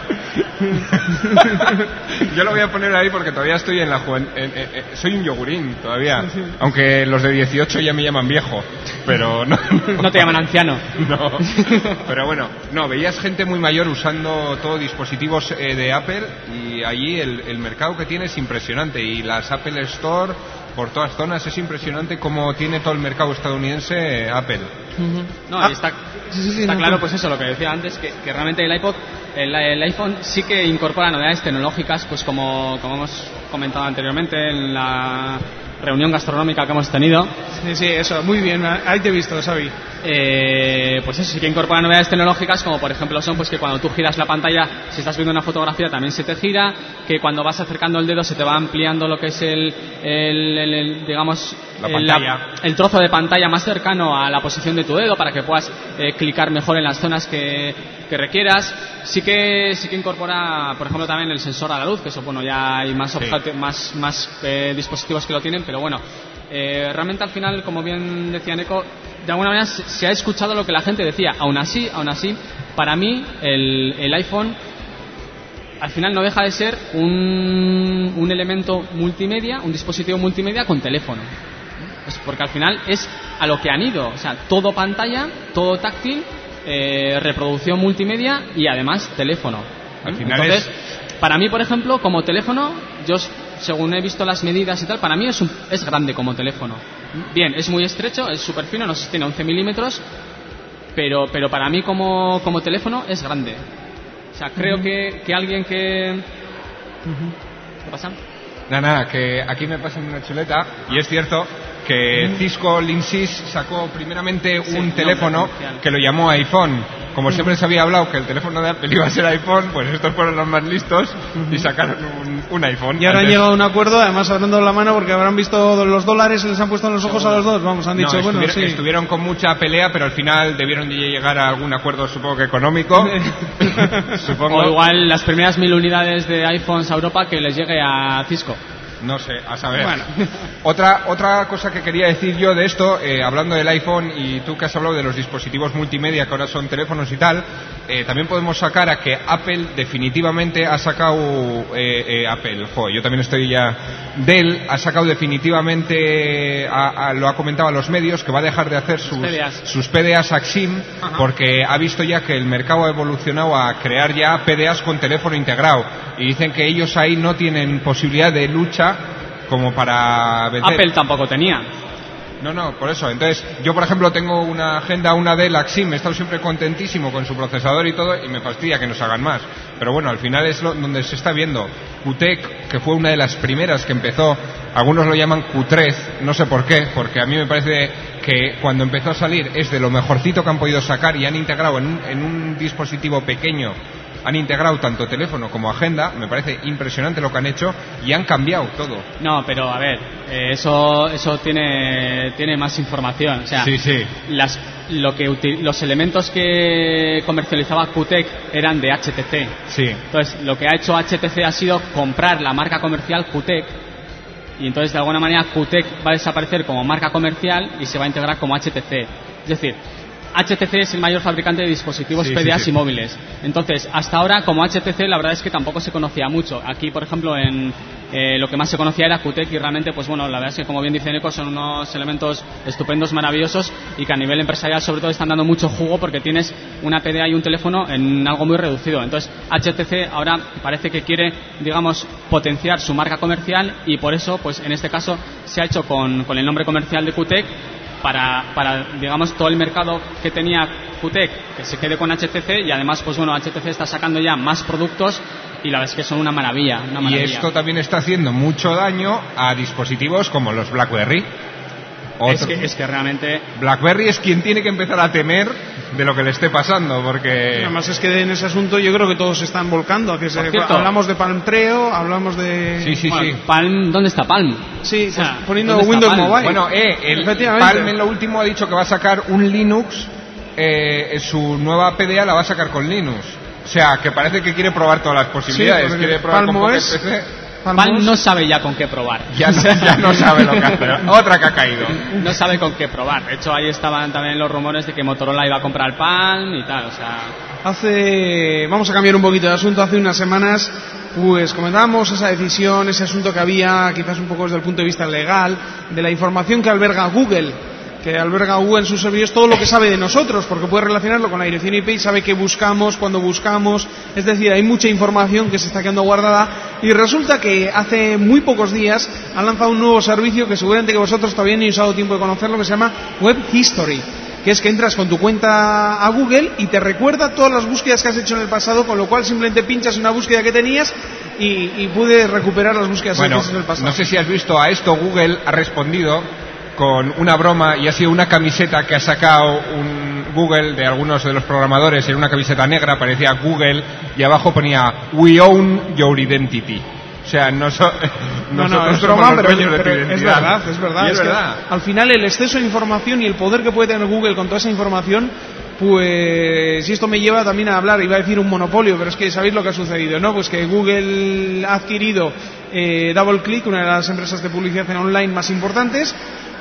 Yo lo voy a poner ahí porque todavía estoy en la juventud. Soy un yogurín todavía. Aunque los de dieciocho ya me llaman viejo. Pero no. No te llaman anciano. No. Pero bueno, no, veías gente muy mayor usando todo dispositivos eh, de Apple, y allí el, el mercado que tiene es impresionante. Y las Apple Store por todas zonas es impresionante cómo tiene todo el mercado estadounidense eh, Apple. No, Ah, y está, sí, sí, sí, está no, claro, no. pues eso, lo que decía antes, que, que realmente el iPod, el, el iPhone sí que incorpora novedades tecnológicas, pues como, como hemos comentado anteriormente en la reunión gastronómica que hemos tenido. Sí, sí, eso, muy bien, ahí te he visto, Xavi. Eh, pues eso sí que incorpora novedades tecnológicas, como por ejemplo son pues que cuando tú giras la pantalla, si estás viendo una fotografía también se te gira, que cuando vas acercando el dedo se te va ampliando lo que es el, el, el- el, digamos La el, pantalla. el trozo de pantalla más cercano a la posición de tu dedo para que puedas eh, clicar mejor en las zonas que, que requieras. Sí que sí que incorpora, por ejemplo, también el sensor a la luz, que eso bueno, ya hay más Sí. objeto- más más eh, dispositivos que lo tienen, pero bueno, eh, realmente al final, como bien decía Neko, de alguna manera se, se ha escuchado lo que la gente decía. Aún así, aún así, para mí el, el iPhone al final no deja de ser un, un elemento multimedia, un dispositivo multimedia con teléfono. Pues porque al final es a lo que han ido, o sea, todo pantalla, todo táctil, eh, reproducción multimedia y además teléfono. Al final Entonces, es- para mí, por ejemplo, como teléfono, yo según he visto las medidas y tal, para mí es, un, es grande como teléfono. Bien, es muy estrecho, es súper fino, no sé si tiene once milímetros, pero, pero para mí como, como teléfono es grande. O sea, creo que, que alguien que... ¿Qué pasa? Nada, nada, que aquí me pasan una chuleta, y es cierto que Cisco Linksys sacó primeramente Sí, un nombre teléfono comercial. que lo llamó iPhone. Como siempre se había hablado que el teléfono de Apple iba a ser iPhone, pues estos fueron los más listos y sacaron un, un iPhone. Y ahora han Antes- llegado a un acuerdo, además habrán dado la mano porque habrán visto los dólares, les han puesto en los ojos a los dos. Vamos, han No, dicho, bueno, estuvieron, sí. estuvieron con mucha pelea, pero al final debieron de llegar a algún acuerdo, supongo que económico. supongo. O igual las primeras mil unidades de iPhones a Europa que les llegue a Cisco. No sé, a saber. Bueno. Otra, otra cosa que quería decir yo de esto, eh, hablando del iPhone, y tú que has hablado de los dispositivos multimedia que ahora son teléfonos y tal, eh, también podemos sacar a que Apple definitivamente ha sacado, eh, eh, Apple, jo, yo también estoy ya, Dell ha sacado definitivamente, a, a- lo ha comentado a los medios, que va a dejar de hacer sus, P D As. sus P D As Axim, Ajá. porque ha visto ya que el mercado ha evolucionado a crear ya P D As con teléfono integrado, y dicen que ellos ahí no tienen posibilidad de lucha como para vender. Apple tampoco tenía. No, no, por eso. Entonces, yo por ejemplo tengo una agenda, una Dell Axim, he estado siempre contentísimo con su procesador y todo, y me fastidia que nos hagan más. Pero bueno, al final es lo, donde se está viendo. Q T E C, que fue una de las primeras que empezó, algunos lo llaman Q tres, no sé por qué, porque a mí me parece que cuando empezó a salir es de lo mejorcito que han podido sacar, y han integrado en un, en un dispositivo pequeño han integrado tanto teléfono como agenda, me parece impresionante lo que han hecho y han cambiado todo. No, pero a ver, eh, eso eso tiene tiene más información, o sea, sí, sí. Las, lo que uti- los elementos que comercializaba Q T E C eran de H T C. Sí. Entonces, lo que ha hecho H T C ha sido comprar la marca comercial Q T E C y entonces de alguna manera Q T E C va a desaparecer como marca comercial y se va a integrar como H T C. Es decir, H T C es el mayor fabricante de dispositivos sí, P D A sí, sí. y móviles. Entonces, hasta ahora, como H T C, la verdad es que tampoco se conocía mucho. Aquí, por ejemplo, en eh, lo que más se conocía era Q T E C y realmente, pues bueno, la verdad es que, como bien dice Neko, son unos elementos estupendos, maravillosos y que a nivel empresarial, sobre todo, están dando mucho jugo porque tienes una P D A y un teléfono en algo muy reducido. Entonces, H T C ahora parece que quiere, digamos, potenciar su marca comercial y por eso, pues en este caso, se ha hecho con, con el nombre comercial de Q T E C para, para, digamos, todo el mercado que tenía Q T E C que se quede con H T C y además, pues bueno, H T C está sacando ya más productos y la verdad es que son una maravilla, una maravilla. Y esto también está haciendo mucho daño a dispositivos como los BlackBerry. Es que, es que realmente BlackBerry es quien tiene que empezar a temer de lo que le esté pasando, porque... Y además es que en ese asunto yo creo que todos se están volcando. Que se, cierto, hablamos de Palm Treo, hablamos de... Sí, sí, bueno, sí. Palm, ¿dónde está Palm? Sí, O sea, pues poniendo ¿dónde está Windows Palm? Mobile. Bueno, eh, el Efectivamente. Palm en lo último ha dicho que va a sacar un Linux, eh, su nueva P D A la va a sacar con Linux. O sea, que parece que quiere probar todas las posibilidades. Sí, quiere probar Palm con O Pocket S. P C. Palm no sabe ya con qué probar. Ya, ya no sabe lo que hacer. Otra que ha caído. No sabe con qué probar. De hecho, ahí estaban también los rumores de que Motorola iba a comprar Palm y tal. O sea, Hace, vamos a cambiar un poquito de asunto. Hace unas semanas, pues comentábamos esa decisión, ese asunto que había, quizás un poco desde el punto de vista legal, de la información que alberga Google, que alberga Google en sus servidores todo lo que sabe de nosotros, porque puede relacionarlo con la dirección I P y sabe qué buscamos, cuándo buscamos. Es decir, hay mucha información que se está quedando guardada y resulta que hace muy pocos días han lanzado un nuevo servicio que seguramente que vosotros todavía no habéis dado tiempo de conocerlo, que se llama Web History, que es que entras con tu cuenta a Google y te recuerda todas las búsquedas que has hecho en el pasado, con lo cual simplemente pinchas una búsqueda que tenías y, y puedes recuperar las búsquedas Bueno, que has hecho en el pasado. no sé si has visto a esto, Google ha respondido con una broma y ha sido una camiseta que ha sacado un Google de algunos de los programadores en una camiseta negra, parecía Google y abajo ponía We own your identity. O sea, no so, No, no, nosotros es somos broma, los pero, dueños de tu pero es identidad. verdad, es verdad. Y es Es que verdad. al final el exceso de información y el poder que puede tener Google con toda esa información, pues, y esto me lleva también a hablar, iba a decir un monopolio, pero es que sabéis lo que ha sucedido, ¿no? Pues que Google ha adquirido eh, DoubleClick, una de las empresas de publicidad en online más importantes,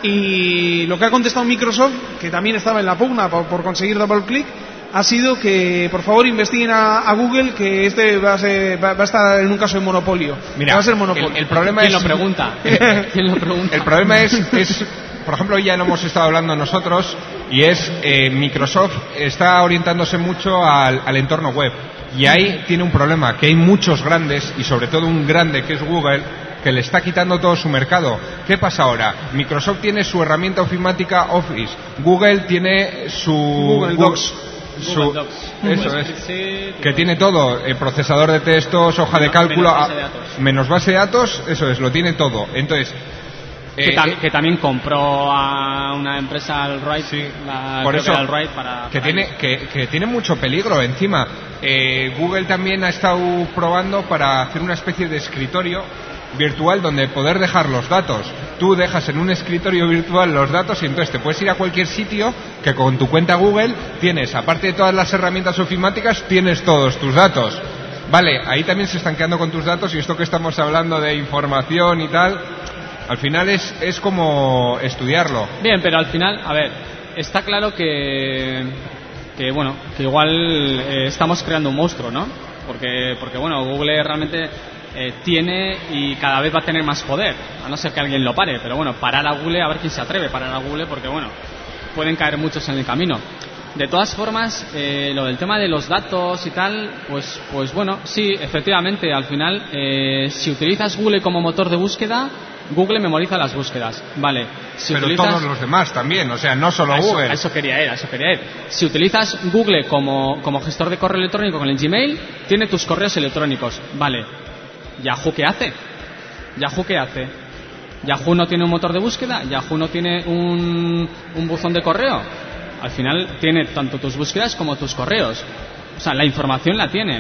y lo que ha contestado Microsoft, que también estaba en la pugna por, por conseguir DoubleClick, ha sido que por favor investiguen a, a Google, que este va a, ser, va, va a estar en un caso de monopolio. Mira, va a ser monopolio. el, el problema ¿quién es... lo pregunta? ¿Quién lo pregunta? El problema es, es, por ejemplo, ya lo hemos estado hablando nosotros, y es eh, Microsoft está orientándose mucho al, al entorno web. Y ahí tiene un problema, que hay muchos grandes, y sobre todo un grande que es Google, que le está quitando todo su mercado. ¿Qué pasa ahora? Microsoft tiene su herramienta ofimática Office, Google tiene su Google Docs. su- Google Docs. eso es, Sí, que tiene todo, el procesador de textos, hoja de Menos cálculo, base de a- datos. menos base de datos, eso es, lo tiene todo. Entonces, que, eh, tam- eh, que también compró a una empresa, Alright, Sí, la, por creo eso, que era Alright, para, que para tiene ello. que, que tiene mucho peligro encima. Eh, Google también ha estado probando para hacer una especie de escritorio virtual donde poder dejar los datos. Tú dejas en un escritorio virtual los datos y entonces te puedes ir a cualquier sitio que con tu cuenta Google tienes, aparte de todas las herramientas ofimáticas, tienes todos tus datos. Vale, ahí también se están quedando con tus datos y esto que estamos hablando de información y tal, al final es, es como estudiarlo. Bien, pero al final, a ver, está claro que, que bueno, que igual eh, estamos creando un monstruo, ¿no? Porque, porque bueno, Google realmente eh, tiene y cada vez va a tener más poder, a no ser que alguien lo pare, pero bueno, parar a Google, a ver quién se atreve a parar a Google, porque bueno, pueden caer muchos en el camino. De todas formas, eh, lo del tema de los datos y tal, pues, pues bueno, sí, efectivamente, al final, eh, si utilizas Google como motor de búsqueda, Google memoriza las búsquedas, vale. Si Pero utilizas... todos los demás también, o sea, no solo a eso, Google. a eso quería ir, a eso quería ir. Si utilizas Google como, como gestor de correo electrónico con el Gmail, tiene tus correos electrónicos, vale. ¿Yahoo qué hace? ¿Yahoo qué hace? ¿Yahoo no tiene un motor de búsqueda? ¿Yahoo no tiene un, un buzón de correo? Al final tiene tanto tus búsquedas como tus correos. O sea, la información la tiene.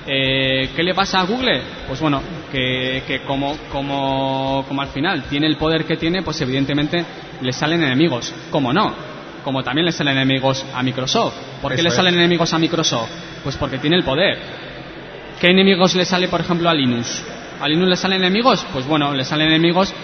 Eh, ¿Qué le pasa a Google? Pues bueno, que, que como, como, como al final tiene el poder que tiene, pues evidentemente le salen enemigos. ¿Cómo no? Como también le salen enemigos a Microsoft. ¿Por qué Eso le es. salen enemigos a Microsoft? Pues porque tiene el poder. ¿Qué enemigos le sale, por ejemplo, a Linux? ¿A Linux le salen enemigos? Pues bueno, le salen enemigos.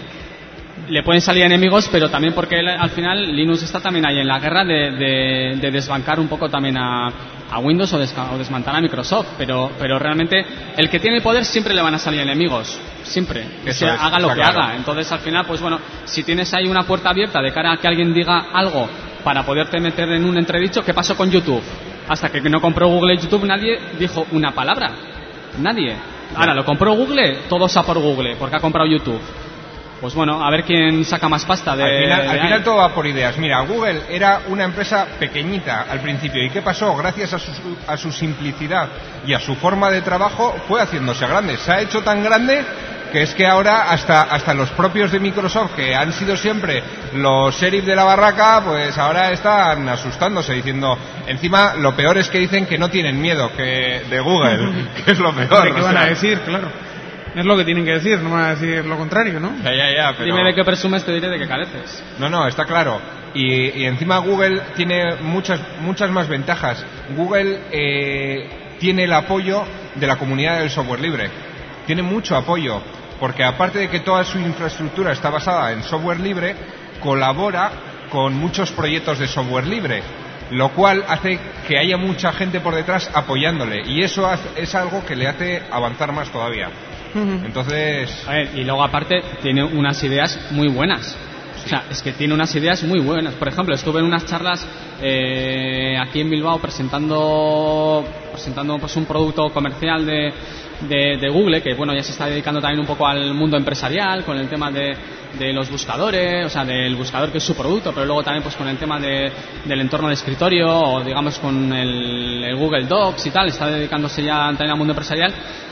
Le pueden salir enemigos, pero también porque él, al final Linux está también ahí en la guerra de, de, de desbancar un poco también a, a Windows o, desca, o desmantelar a Microsoft. Pero, pero realmente el que tiene el poder siempre le van a salir enemigos. Siempre. Que Eso sea, es, haga lo está que claro. haga. Entonces al final, pues bueno, si tienes ahí una puerta abierta de cara a que alguien diga algo para poderte meter en un entredicho, ¿qué pasó con YouTube? Hasta que no compró Google YouTube nadie dijo una palabra. Nadie. Ahora lo compró Google, todos a por Google, porque ha comprado YouTube. Pues bueno, a ver quién saca más pasta de... Al final, de al ahí. final todo va por ideas. Mira, Google era una empresa pequeñita al principio. ¿Y qué pasó? Gracias a su, a su simplicidad y a su forma de trabajo fue haciéndose grande. Se ha hecho tan grande que es que ahora hasta, hasta los propios de Microsoft, que han sido siempre los sheriff de la barraca, pues ahora están asustándose diciendo... Encima, lo peor es que dicen que no tienen miedo que de Google, que es lo peor. ¿De qué o van sea. a decir? Claro. Es lo que tienen que decir, no van a decir lo contrario, ¿no? Ya, ya, ya, pero... Dime de qué presumes, te diré de qué careces. No, no, está claro. Y, y encima Google tiene muchas, muchas más ventajas. Google eh, tiene el apoyo de la comunidad del software libre. Tiene mucho apoyo, porque aparte de que toda su infraestructura está basada en software libre, colabora con muchos proyectos de software libre, lo cual hace que haya mucha gente por detrás apoyándole. Y eso hace, es algo que le hace avanzar más todavía. Entonces... A ver, y luego aparte tiene unas ideas muy buenas. O sea, es que tiene unas ideas muy buenas. Por ejemplo, estuve en unas charlas eh, aquí en Bilbao presentando presentando pues un producto comercial de, de, de Google, que bueno, ya se está dedicando también un poco al mundo empresarial con el tema de, de los buscadores, o sea, del buscador que es su producto, pero luego también pues con el tema de, del entorno de escritorio o digamos con el, el Google Docs y tal, está dedicándose ya también al mundo empresarial.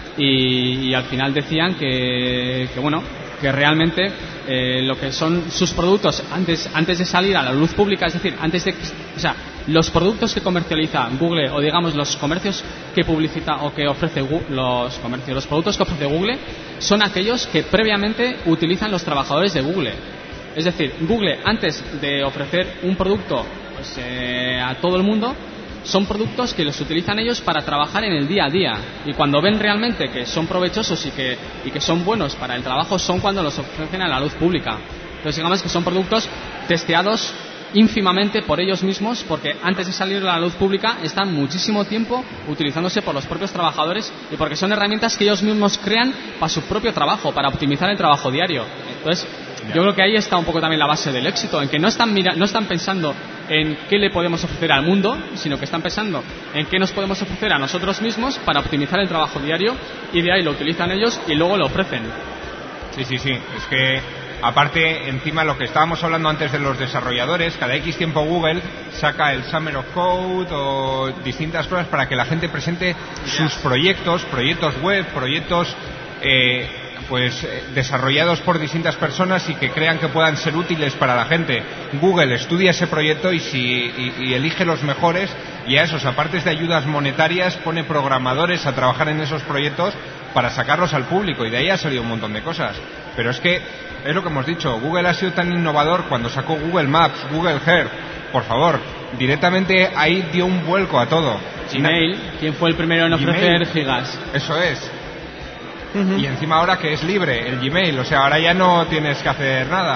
Y, y al final decían que, que bueno, que realmente eh, lo que son sus productos antes antes de salir a la luz pública, es decir, antes de, o sea, los productos que comercializa Google o digamos los comercios que publicita o que ofrece Google, los comercios, los productos que ofrece Google son aquellos que previamente utilizan los trabajadores de Google. Es decir, Google antes de ofrecer un producto pues, eh, a todo el mundo, son productos que los utilizan ellos para trabajar en el día a día, y cuando ven realmente que son provechosos y que, y que son buenos para el trabajo son cuando los ofrecen a la luz pública. Entonces digamos que son productos testeados ínfimamente por ellos mismos, porque antes de salir a la luz pública están muchísimo tiempo utilizándose por los propios trabajadores y porque son herramientas que ellos mismos crean para su propio trabajo, para optimizar el trabajo diario. Entonces yo creo que ahí está un poco también la base del éxito, en que no están mira, no están pensando en qué le podemos ofrecer al mundo, sino que están pensando en qué nos podemos ofrecer a nosotros mismos para optimizar el trabajo diario, y de ahí lo utilizan ellos y luego lo ofrecen. Sí, sí, sí. Es que, aparte, encima lo que estábamos hablando antes de los desarrolladores, cada X tiempo Google saca el Summer of Code o distintas cosas para que la gente presente sus proyectos, proyectos web, proyectos eh, pues eh, desarrollados por distintas personas y que crean que puedan ser útiles para la gente. Google estudia ese proyecto y, si, y, y elige los mejores, y a esos, aparte de ayudas monetarias, pone programadores a trabajar en esos proyectos para sacarlos al público, y de ahí ha salido un montón de cosas. Pero es que, es lo que hemos dicho, Google ha sido tan innovador cuando sacó Google Maps, Google Earth, por favor, directamente ahí dio un vuelco a todo. Gmail, ¿quién fue el primero en ofrecer Gmail. gigas? Eso es. Uh-huh. Y encima ahora que es libre el Gmail, o sea, ahora ya no tienes que hacer nada.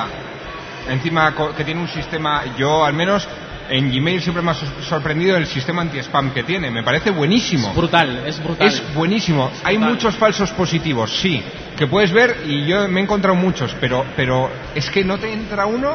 Encima que tiene un sistema, yo al menos en Gmail siempre me ha sorprendido el sistema anti-spam que tiene, me parece buenísimo. Es brutal, es brutal. Es buenísimo. Es Hay brutal. Muchos falsos positivos, sí, que puedes ver, y yo me he encontrado muchos, pero pero es que no te entra uno.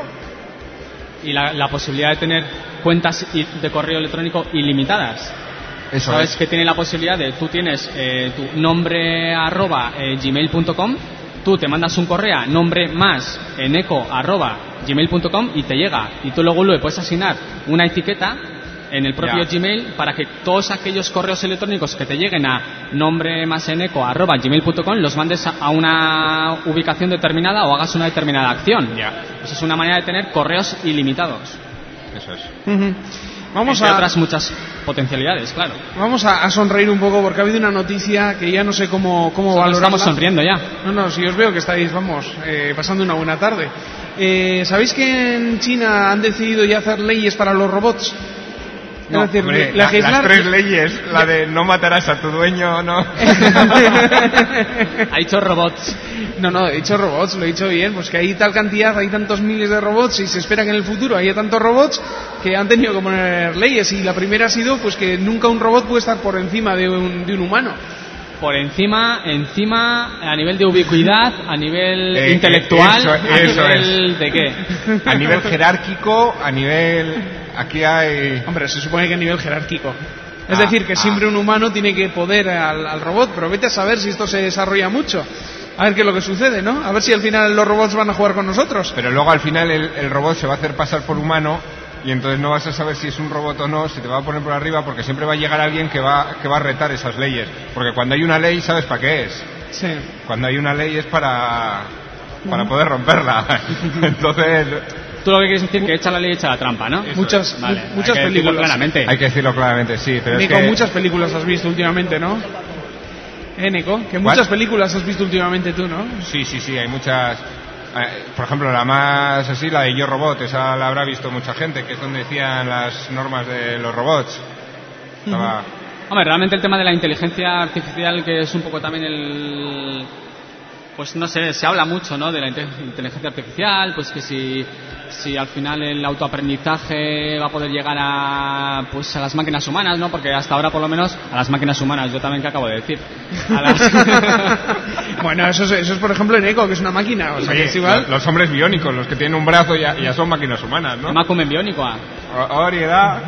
Y la, la posibilidad de tener cuentas de correo electrónico ilimitadas. Eso Sabes es. que tiene la posibilidad de, tú tienes eh, tu nombre arroba eh, gmail punto com, tú te mandas un correo a nombre más eneco arroba gmail punto com y te llega, y tú luego le puedes asignar una etiqueta en el propio ya. Gmail para que todos aquellos correos electrónicos que te lleguen a nombre más eneco arroba gmail punto com los mandes a una ubicación determinada o hagas una determinada acción. Ya. Eso es una manera de tener correos ilimitados. Eso es. Uh-huh. Vamos entre a, otras muchas potencialidades, claro. Vamos a, a sonreír un poco porque ha habido una noticia que ya no sé cómo, cómo Nosotros valorarla. estamos sonriendo ya. No, no, si os veo que estáis, vamos, eh, pasando una buena tarde. Eh, ¿Sabéis que en China han decidido ya hacer leyes para los robots? No, es decir, hombre, la, la, las tres leyes, la de no matarás a tu dueño, no. Ha dicho robots. No, no, he dicho robots, lo he dicho bien, pues que hay tal cantidad, hay tantos miles de robots y se espera que en el futuro haya tantos robots que han tenido que poner leyes, y la primera ha sido pues que nunca un robot puede estar por encima de un, de un humano. Por encima, encima, a nivel de ubicuidad, a nivel Eh, intelectual, eso, a eso nivel es. de qué. A nivel jerárquico, a nivel... Aquí hay... Hombre, se supone que a nivel jerárquico. Es Ah, decir, que ah. siempre un humano tiene que poder al, al robot, pero vete a saber si esto se desarrolla mucho. A ver qué es lo que sucede, ¿no? A ver si al final los robots van a jugar con nosotros. Pero luego al final el, el robot se va a hacer pasar por humano y entonces no vas a saber si es un robot o no, si te va a poner por arriba, porque siempre va a llegar alguien que va, que va a retar esas leyes. Porque cuando hay una ley, ¿sabes para qué es? Sí. Cuando hay una ley es para, para poder romperla. Entonces... Tú lo que quieres decir que echa la ley, echa la trampa, ¿no? Eso Muchas, Vale, mu- muchas hay que decirlo películas. claramente. Hay que decirlo claramente, sí, pero Nico, es que... muchas películas has visto últimamente, ¿no? Eh, Nico, que ¿Cuál? muchas películas has visto últimamente tú, ¿no? Sí, sí, sí, hay muchas... eh, Por ejemplo, la más así, la de Yo Robot, esa la habrá visto mucha gente, que es donde decían las normas de los robots. Estaba... Hombre, realmente el tema de la inteligencia artificial, que es un poco también el... Pues no sé, se habla mucho, ¿no?, de la inte- inteligencia artificial, pues que si, si al final el autoaprendizaje va a poder llegar a, pues a las máquinas humanas, ¿no? Porque hasta ahora, por lo menos, a las máquinas humanas, yo también, que acabo de decir. A las... Bueno, eso es, eso es por ejemplo en Eco, que es una máquina, o sea, que Oye, es igual. lo- los hombres biónicos, los que tienen un brazo ya, ya son máquinas humanas, ¿no? Emakume Bionikoa. O- Oriedad.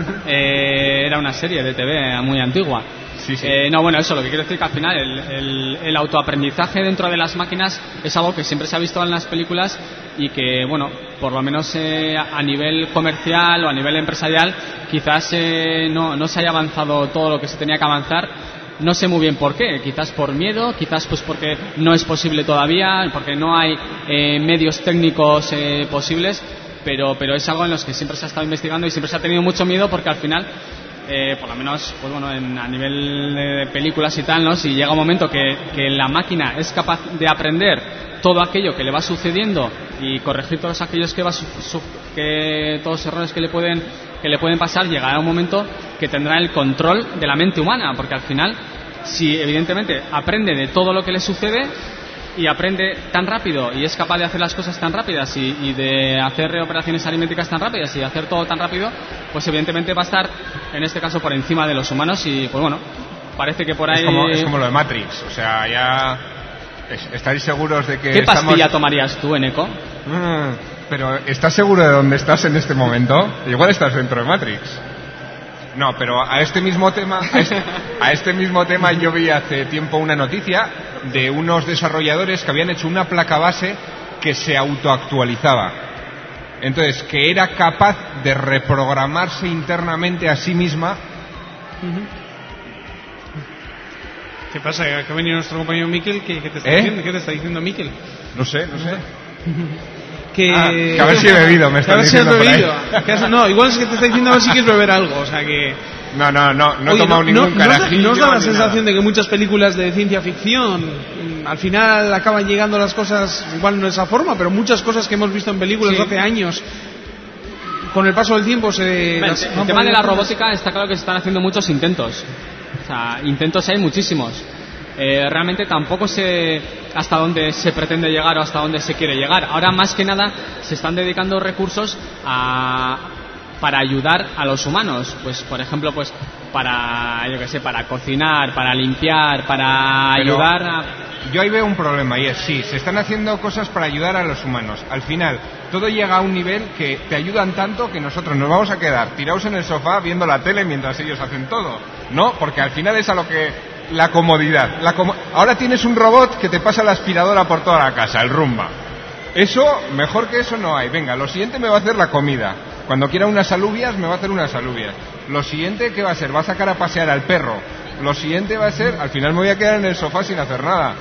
Eh, era una serie de T V muy antigua. Sí, sí. Eh, no, bueno, eso, lo que quiero decir que al final el, el, el autoaprendizaje dentro de las máquinas es algo que siempre se ha visto en las películas y que, bueno, por lo menos eh, a nivel comercial o a nivel empresarial quizás eh, no, no se haya avanzado todo lo que se tenía que avanzar. No sé muy bien por qué, quizás por miedo, quizás pues porque no es posible todavía, porque no hay eh, medios técnicos eh, posibles, pero, pero es algo en los que siempre se ha estado investigando y siempre se ha tenido mucho miedo porque al final... Eh, por lo menos pues bueno, en, a nivel de películas y tal, ¿no? Si llega un momento que, que la máquina es capaz de aprender todo aquello que le va sucediendo y corregir todos aquellos que va su, su, que todos los errores que le pueden que le pueden pasar, llegará un momento que tendrá el control de la mente humana, porque al final, si evidentemente aprende de todo lo que le sucede y aprende tan rápido y es capaz de hacer las cosas tan rápidas y, y de hacer operaciones aritméticas tan rápidas y de hacer todo tan rápido, pues evidentemente va a estar en este caso por encima de los humanos y pues bueno, parece que por ahí... Es como, es como lo de Matrix, o sea, ya... es- ¿Estáis seguros de que ¿Qué estamos... pastilla tomarías tú, Eneco? Mm, pero ¿estás seguro de dónde estás en este momento? Igual estás dentro de Matrix. No, pero a este mismo tema, a este, a este mismo tema yo vi hace tiempo una noticia de unos desarrolladores que habían hecho una placa base que se autoactualizaba. Entonces, que era capaz de reprogramarse internamente a sí misma. ¿Qué pasa? Que ha venido nuestro compañero Miquel, ¿qué, qué te está ¿Eh? diciendo? ¿Qué te está diciendo Miquel? No sé, no sé. Que... Ah, que a ver si he bebido, me Que a están ver si has diciendo por ahí. bebido. Que has- No, igual es que te está diciendo a ver si quieres beber algo, o sea que... No, no, no, no he Oye, tomado no, ningún no, ¿no os da- carajillo. ¿No os da la ni sensación nada. de que muchas películas de ciencia ficción mm, al final acaban llegando las cosas, igual no de esa forma, pero muchas cosas que hemos visto en películas Sí. hace años, con el paso del tiempo se... Hombre, las- el van tema de poniendo la cosas? robótica está claro que se están haciendo muchos intentos. O sea, intentos hay muchísimos. Eh, realmente tampoco sé hasta dónde se pretende llegar o hasta dónde se quiere llegar. Ahora más que nada se están dedicando recursos a, para ayudar a los humanos. Pues por ejemplo, pues para, yo qué sé, para cocinar, para limpiar, para Pero ayudar a... Yo ahí veo un problema y es, sí, se están haciendo cosas para ayudar a los humanos. Al final, todo llega a un nivel que te ayudan tanto que nosotros nos vamos a quedar tirados en el sofá viendo la tele mientras ellos hacen todo. ¿No? Porque al final es a lo que... La comodidad. La como... Ahora tienes un robot que te pasa la aspiradora por toda la casa, el Rumba. Eso, mejor que eso no hay. Venga, lo siguiente me va a hacer la comida. Cuando quiera unas alubias, me va a hacer unas alubias. Lo siguiente, ¿qué va a ser? Va a sacar a pasear al perro. Lo siguiente va a ser, al final me voy a quedar en el sofá sin hacer nada.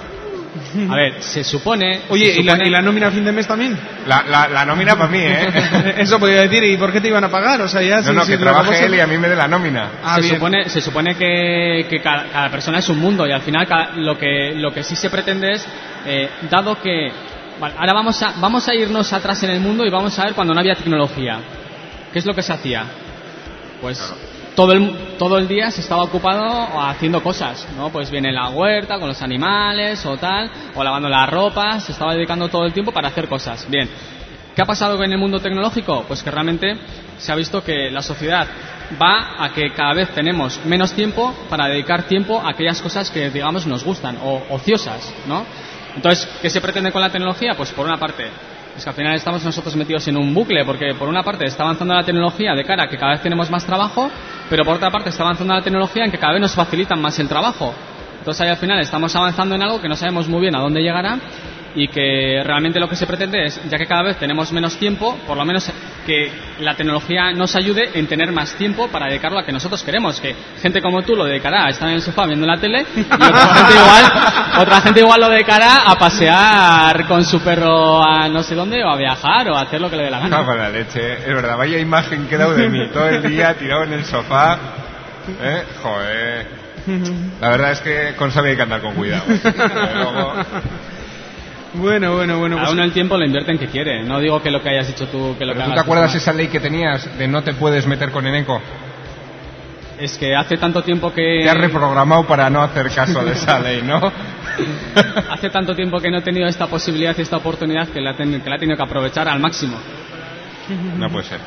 A ver, se supone... Oye, se ¿y, la, supone... ¿y la nómina a fin de mes también? La, la, la nómina para mí, ¿eh? Eso podría decir, ¿y por qué te iban a pagar? O sea, ya... No, si, no, si que la trabaje proposta- él y a mí me dé la nómina. Ah, se, bien. supone, se supone que, que cada, cada persona es un mundo y al final cada- lo, que, lo que sí se pretende es, eh, dado que... Vale, ahora vamos a, vamos a irnos atrás en el mundo y vamos a ver cuando no había tecnología. ¿Qué es lo que se hacía? Pues... Claro. Todo el, todo el día se estaba ocupado haciendo cosas, ¿no? Pues viene la huerta con los animales o tal, o lavando la ropa, se estaba dedicando todo el tiempo para hacer cosas. Bien, ¿qué ha pasado con el mundo tecnológico? Pues que realmente se ha visto que la sociedad va a que cada vez tenemos menos tiempo para dedicar tiempo a aquellas cosas que, digamos, nos gustan, o ociosas, ¿no? Entonces, ¿qué se pretende con la tecnología? Pues por una parte... Es que al final estamos nosotros metidos en un bucle, porque por una parte está avanzando la tecnología de cara a que cada vez tenemos más trabajo, pero por otra parte está avanzando la tecnología en que cada vez nos facilitan más el trabajo. Entonces ahí al final estamos avanzando en algo que no sabemos muy bien a dónde llegará y que realmente lo que se pretende es, ya que cada vez tenemos menos tiempo, por lo menos que la tecnología nos ayude en tener más tiempo para dedicarlo a que nosotros queremos, que gente como tú lo dedicará a estar en el sofá viendo la tele y otra gente igual, otra gente igual lo dedicará a pasear con su perro a no sé dónde o a viajar o a hacer lo que le dé la gana. No, con la leche, es verdad, vaya imagen que he dado de mí todo el día tirado en el sofá, ¿eh? Joder. La verdad es que con sabia hay que andar con cuidado. Luego... Bueno, bueno, bueno. Cada Pues... uno el tiempo lo invierte en que quiere. No digo que lo que hayas dicho tú, que lo ¿Pero que tú te hagas acuerdas tú, esa ley que tenías de no te puedes meter con Eneco? Es que hace tanto tiempo que... Te has reprogramado para no hacer caso de esa ley, ¿no? Hace tanto tiempo que no he tenido esta posibilidad y esta oportunidad que la, ten... que la he tenido que aprovechar al máximo. No puede ser.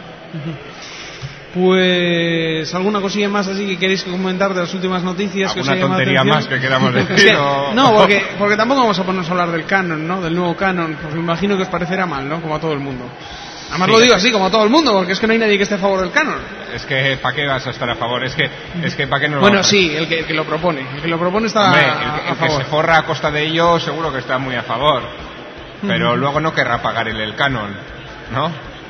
Pues alguna cosilla más así que queréis comentar de las últimas noticias. ¿Alguna que os haya tontería llamado la más atención? que queramos decir? Es que, o... no, porque, porque tampoco vamos a ponernos a hablar del canon, ¿no? Del nuevo canon. Pues me imagino que os parecerá mal, ¿no? Como a todo el mundo. Además Sí, lo digo así, como a todo el mundo, porque es que no hay nadie que esté a favor del canon. Es que ¿para qué vas a estar a favor? Es que, es que ¿para qué no lo Bueno, vas a- sí, el que, el que lo propone. El que lo propone está Hombre, a, el, que, a el que favor. se forra a costa de ello seguro que está muy a favor. Pero Ujú. luego no querrá pagar el, el canon, ¿no?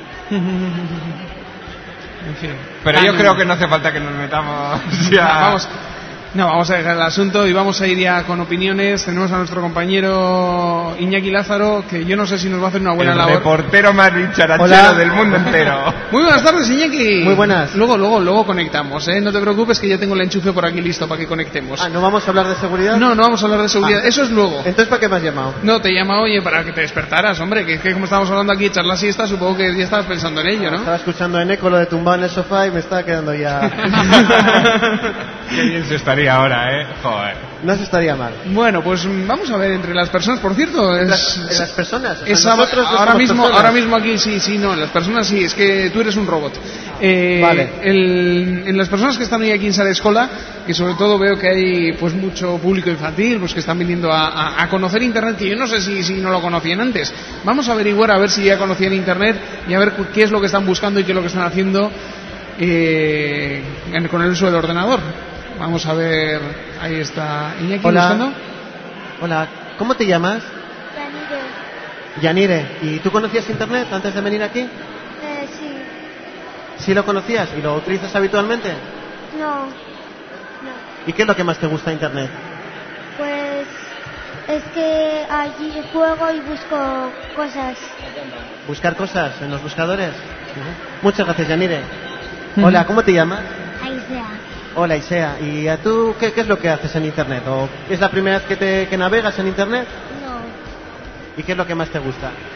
En fin. Pero yo Canon. creo que no hace falta que nos metamos ya... Vamos, no, vamos a dejar el asunto y vamos a ir ya con opiniones. Tenemos a nuestro compañero Iñaki Lázaro, que yo no sé si nos va a hacer una buena el labor. reportero más dicharachero Hola. del mundo entero. Muy buenas tardes, Iñaki. Muy buenas. Luego, luego, luego conectamos, ¿eh? No te preocupes que ya tengo el enchufe por aquí listo para que conectemos. Ah, ¿no vamos a hablar de seguridad? No, no vamos a hablar de seguridad. Ah. Eso es luego. Entonces, ¿para qué me has llamado? No, te llama oye para que te despertaras, hombre. Que, que como estamos hablando aquí de echar la siesta, supongo que ya estabas pensando en ello, ¿no? Estaba escuchando en eco lo de tumbado en el sofá y me estaba quedando ya... Qué bien se estaría ahora, ¿eh? Joder. No se estaría mal. Bueno, pues mm, vamos a ver entre las personas, por cierto. Es, Las, en las personas. o sea, es ab- nosotros no ahora somos mismo, personas. ahora mismo aquí sí, sí, no. En las personas sí. Es que tú eres un robot. Eh, Vale. el- en las personas que están hoy aquí en Sala Escola, que sobre todo veo que hay pues mucho público infantil, pues que están viniendo a, a- a conocer Internet, que yo no sé si, si no lo conocían antes. Vamos a averiguar a ver si ya conocían Internet y a ver cu- qué es lo que están buscando y qué es lo que están haciendo eh, en- con el uso del ordenador. Vamos a ver, ahí está Iñaki Hola. buscando. Hola, ¿cómo te llamas? Yanire. Yanire. ¿Y tú conocías Internet antes de venir aquí? Eh, sí. ¿Sí lo conocías y lo utilizas habitualmente? No. No. ¿Y qué es lo que más te gusta de Internet? Pues es que allí juego y busco cosas. ¿Buscar cosas en los buscadores? Ujú. Muchas gracias, Yanire. Hola, ¿cómo te llamas? Ahí sea. Hola, Isea. ¿Y a tú qué, qué es lo que haces en Internet? ¿O es la primera vez que, te, que navegas en Internet? No. ¿Y qué es lo que más te gusta? No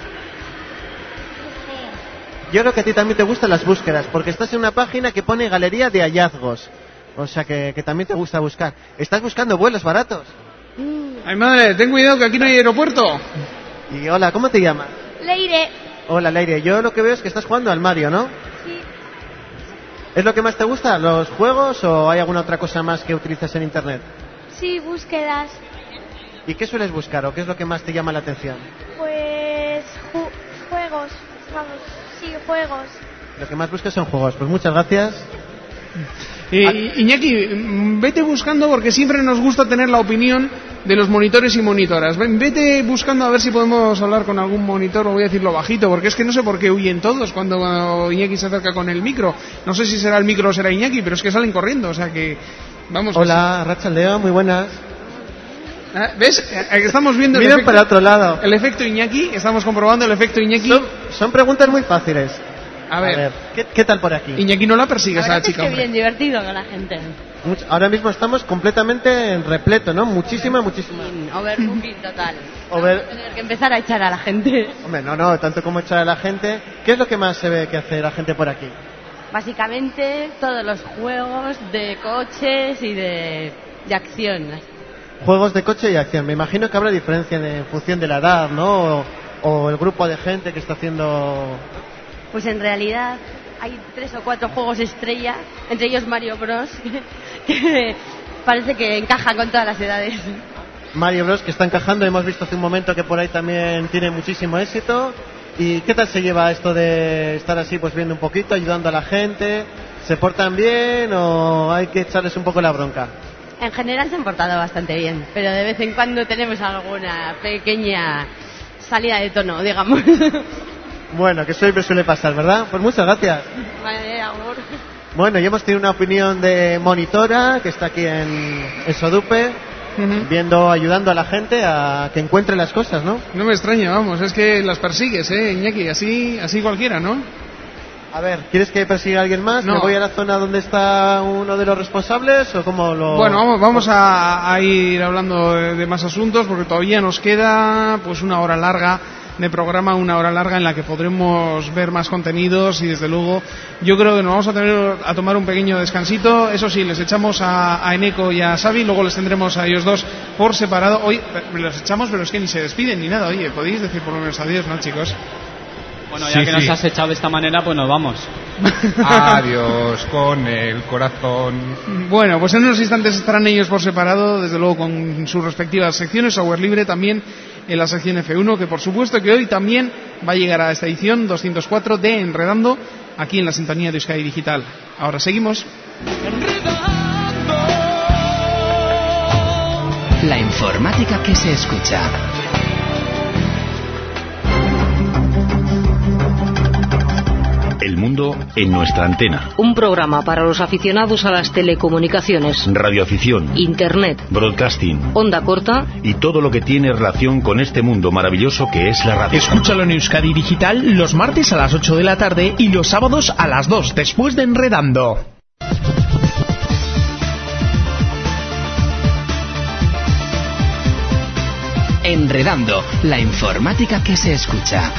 sé. Yo creo que a ti también te gustan las búsquedas, porque estás en una página que pone galería de hallazgos. O sea que, que también te gusta buscar. Estás buscando vuelos baratos. Mm. Ay, madre, ten cuidado que aquí no hay aeropuerto. Y hola, ¿cómo te llamas? Leire. Hola, Leire. Yo lo que veo es que estás jugando al Mario, ¿no? Sí. ¿Es lo que más te gusta, los juegos, o hay alguna otra cosa más que utilizas en Internet? Sí, búsquedas. ¿Y qué sueles buscar o qué es lo que más te llama la atención? Pues ju- juegos. Vamos, sí, juegos. Lo que más buscas son juegos. Pues muchas gracias. Eh, Iñaki, mm, vete buscando porque siempre nos gusta tener la opinión de los monitores y monitoras. Ven, vete buscando a ver si podemos hablar con algún monitor, o voy a decirlo bajito, porque es que no sé por qué huyen todos cuando, cuando Iñaki se acerca con el micro. No sé si será el micro o será Iñaki, pero es que salen corriendo, o sea que... Vamos. Hola, Rachaldeo, muy buenas. ¿Ves? Estamos viendo el Miren efecto, para otro lado. el efecto Iñaki, estamos comprobando el efecto Iñaki. Son, son preguntas muy fáciles. A ver, A ver, ¿qué, qué tal por aquí? Iñaki, no la persigues a La la verdad es chica, que hombre. bien divertido con la gente. Much- Ahora mismo estamos completamente en repleto, ¿no? Muchísima, muchísima. Sin overbooking total. Over- Vamos a tener que empezar a echar a la gente. Hombre, no, no, tanto como echar a la gente. ¿Qué es lo que más se ve que hace la gente por aquí? Básicamente todos los juegos de coches y de, de acción. Juegos de coche y acción. Me imagino que habrá diferencia en, en función de la edad, ¿no? O, o el grupo de gente que está haciendo... Pues en realidad hay tres o cuatro juegos estrella, entre ellos Mario Bros, que parece que encaja con todas las edades. Mario Bros, que está encajando. Hemos visto hace un momento que por ahí también tiene muchísimo éxito. ¿Y qué tal se lleva esto de estar así, pues viendo un poquito, ayudando a la gente? ¿Se portan bien o hay que echarles un poco la bronca? En general se han portado bastante bien, pero de vez en cuando tenemos alguna pequeña salida de tono, digamos. Bueno, que siempre suele pasar, ¿verdad? Pues muchas gracias. Vale, amor. Bueno, y hemos tenido una opinión de Monitora, que está aquí en, en Sodupe, Ujú. viendo, ayudando a la gente a que encuentre las cosas, ¿no? No me extraña, vamos, es que las persigues, ¿eh, Iñaki? Así, así cualquiera, ¿no? A ver, ¿quieres que persiga a alguien más? No. ¿Me voy a la zona donde está uno de los responsables o cómo lo...? Bueno, vamos, vamos a, a ir hablando de, de más asuntos porque todavía nos queda pues una hora larga de programa, una hora larga en la que podremos ver más contenidos y desde luego yo creo que nos vamos a tener a tomar un pequeño descansito. Eso sí, les echamos a, a Eneco y a Xavi, luego les tendremos a ellos dos por separado. Hoy los echamos, pero es que ni se despiden ni nada. Oye, podéis decir por lo menos adiós, ¿no, chicos? Bueno, ya Sí, que nos sí. has echado de esta manera, pues nos vamos. Adiós con el corazón. Bueno, pues en unos instantes estarán ellos por separado, desde luego con sus respectivas secciones, software libre también en la sección F uno, que por supuesto que hoy también va a llegar a esta edición doscientos cuatro de Enredando, aquí en la sintonía de Euskadi Digital. Ahora seguimos. La informática que se escucha. El mundo en nuestra antena. Un programa para los aficionados a las telecomunicaciones, Radioafición, Internet, broadcasting onda corta y todo lo que tiene relación con este mundo maravilloso que es la radio. Escúchalo en Euskadi Digital los martes a las ocho de la tarde y los sábados a las dos, después de Enredando. Enredando, la informática que se escucha.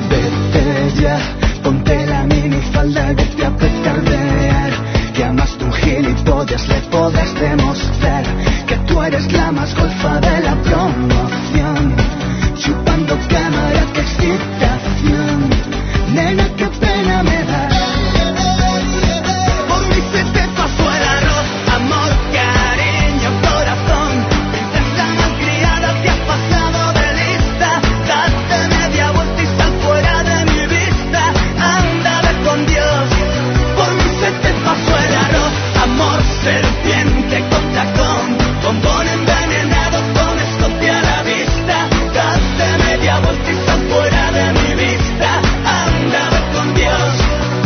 Vete ya, ponte la minifalda y vete a petardear. Que a más de un gilipollas le podrás demostrar que tú eres la más golfa de la promoción. Chupando cámara, qué excitación. Nena, qué pena me da. Por mí se te pasó el arroz, amor, cariño, corazón. Princesa malcriada, te has pasado de lista. Date media vuelta y sal fuera de mi vista. Anda, ve con Dios. Por mí se te pasó el arroz, amor, serpiente con tacón. Bombón envenenado con escopia a la vista. Date media vuelta y sal fuera de mi vista. Anda, ve con Dios.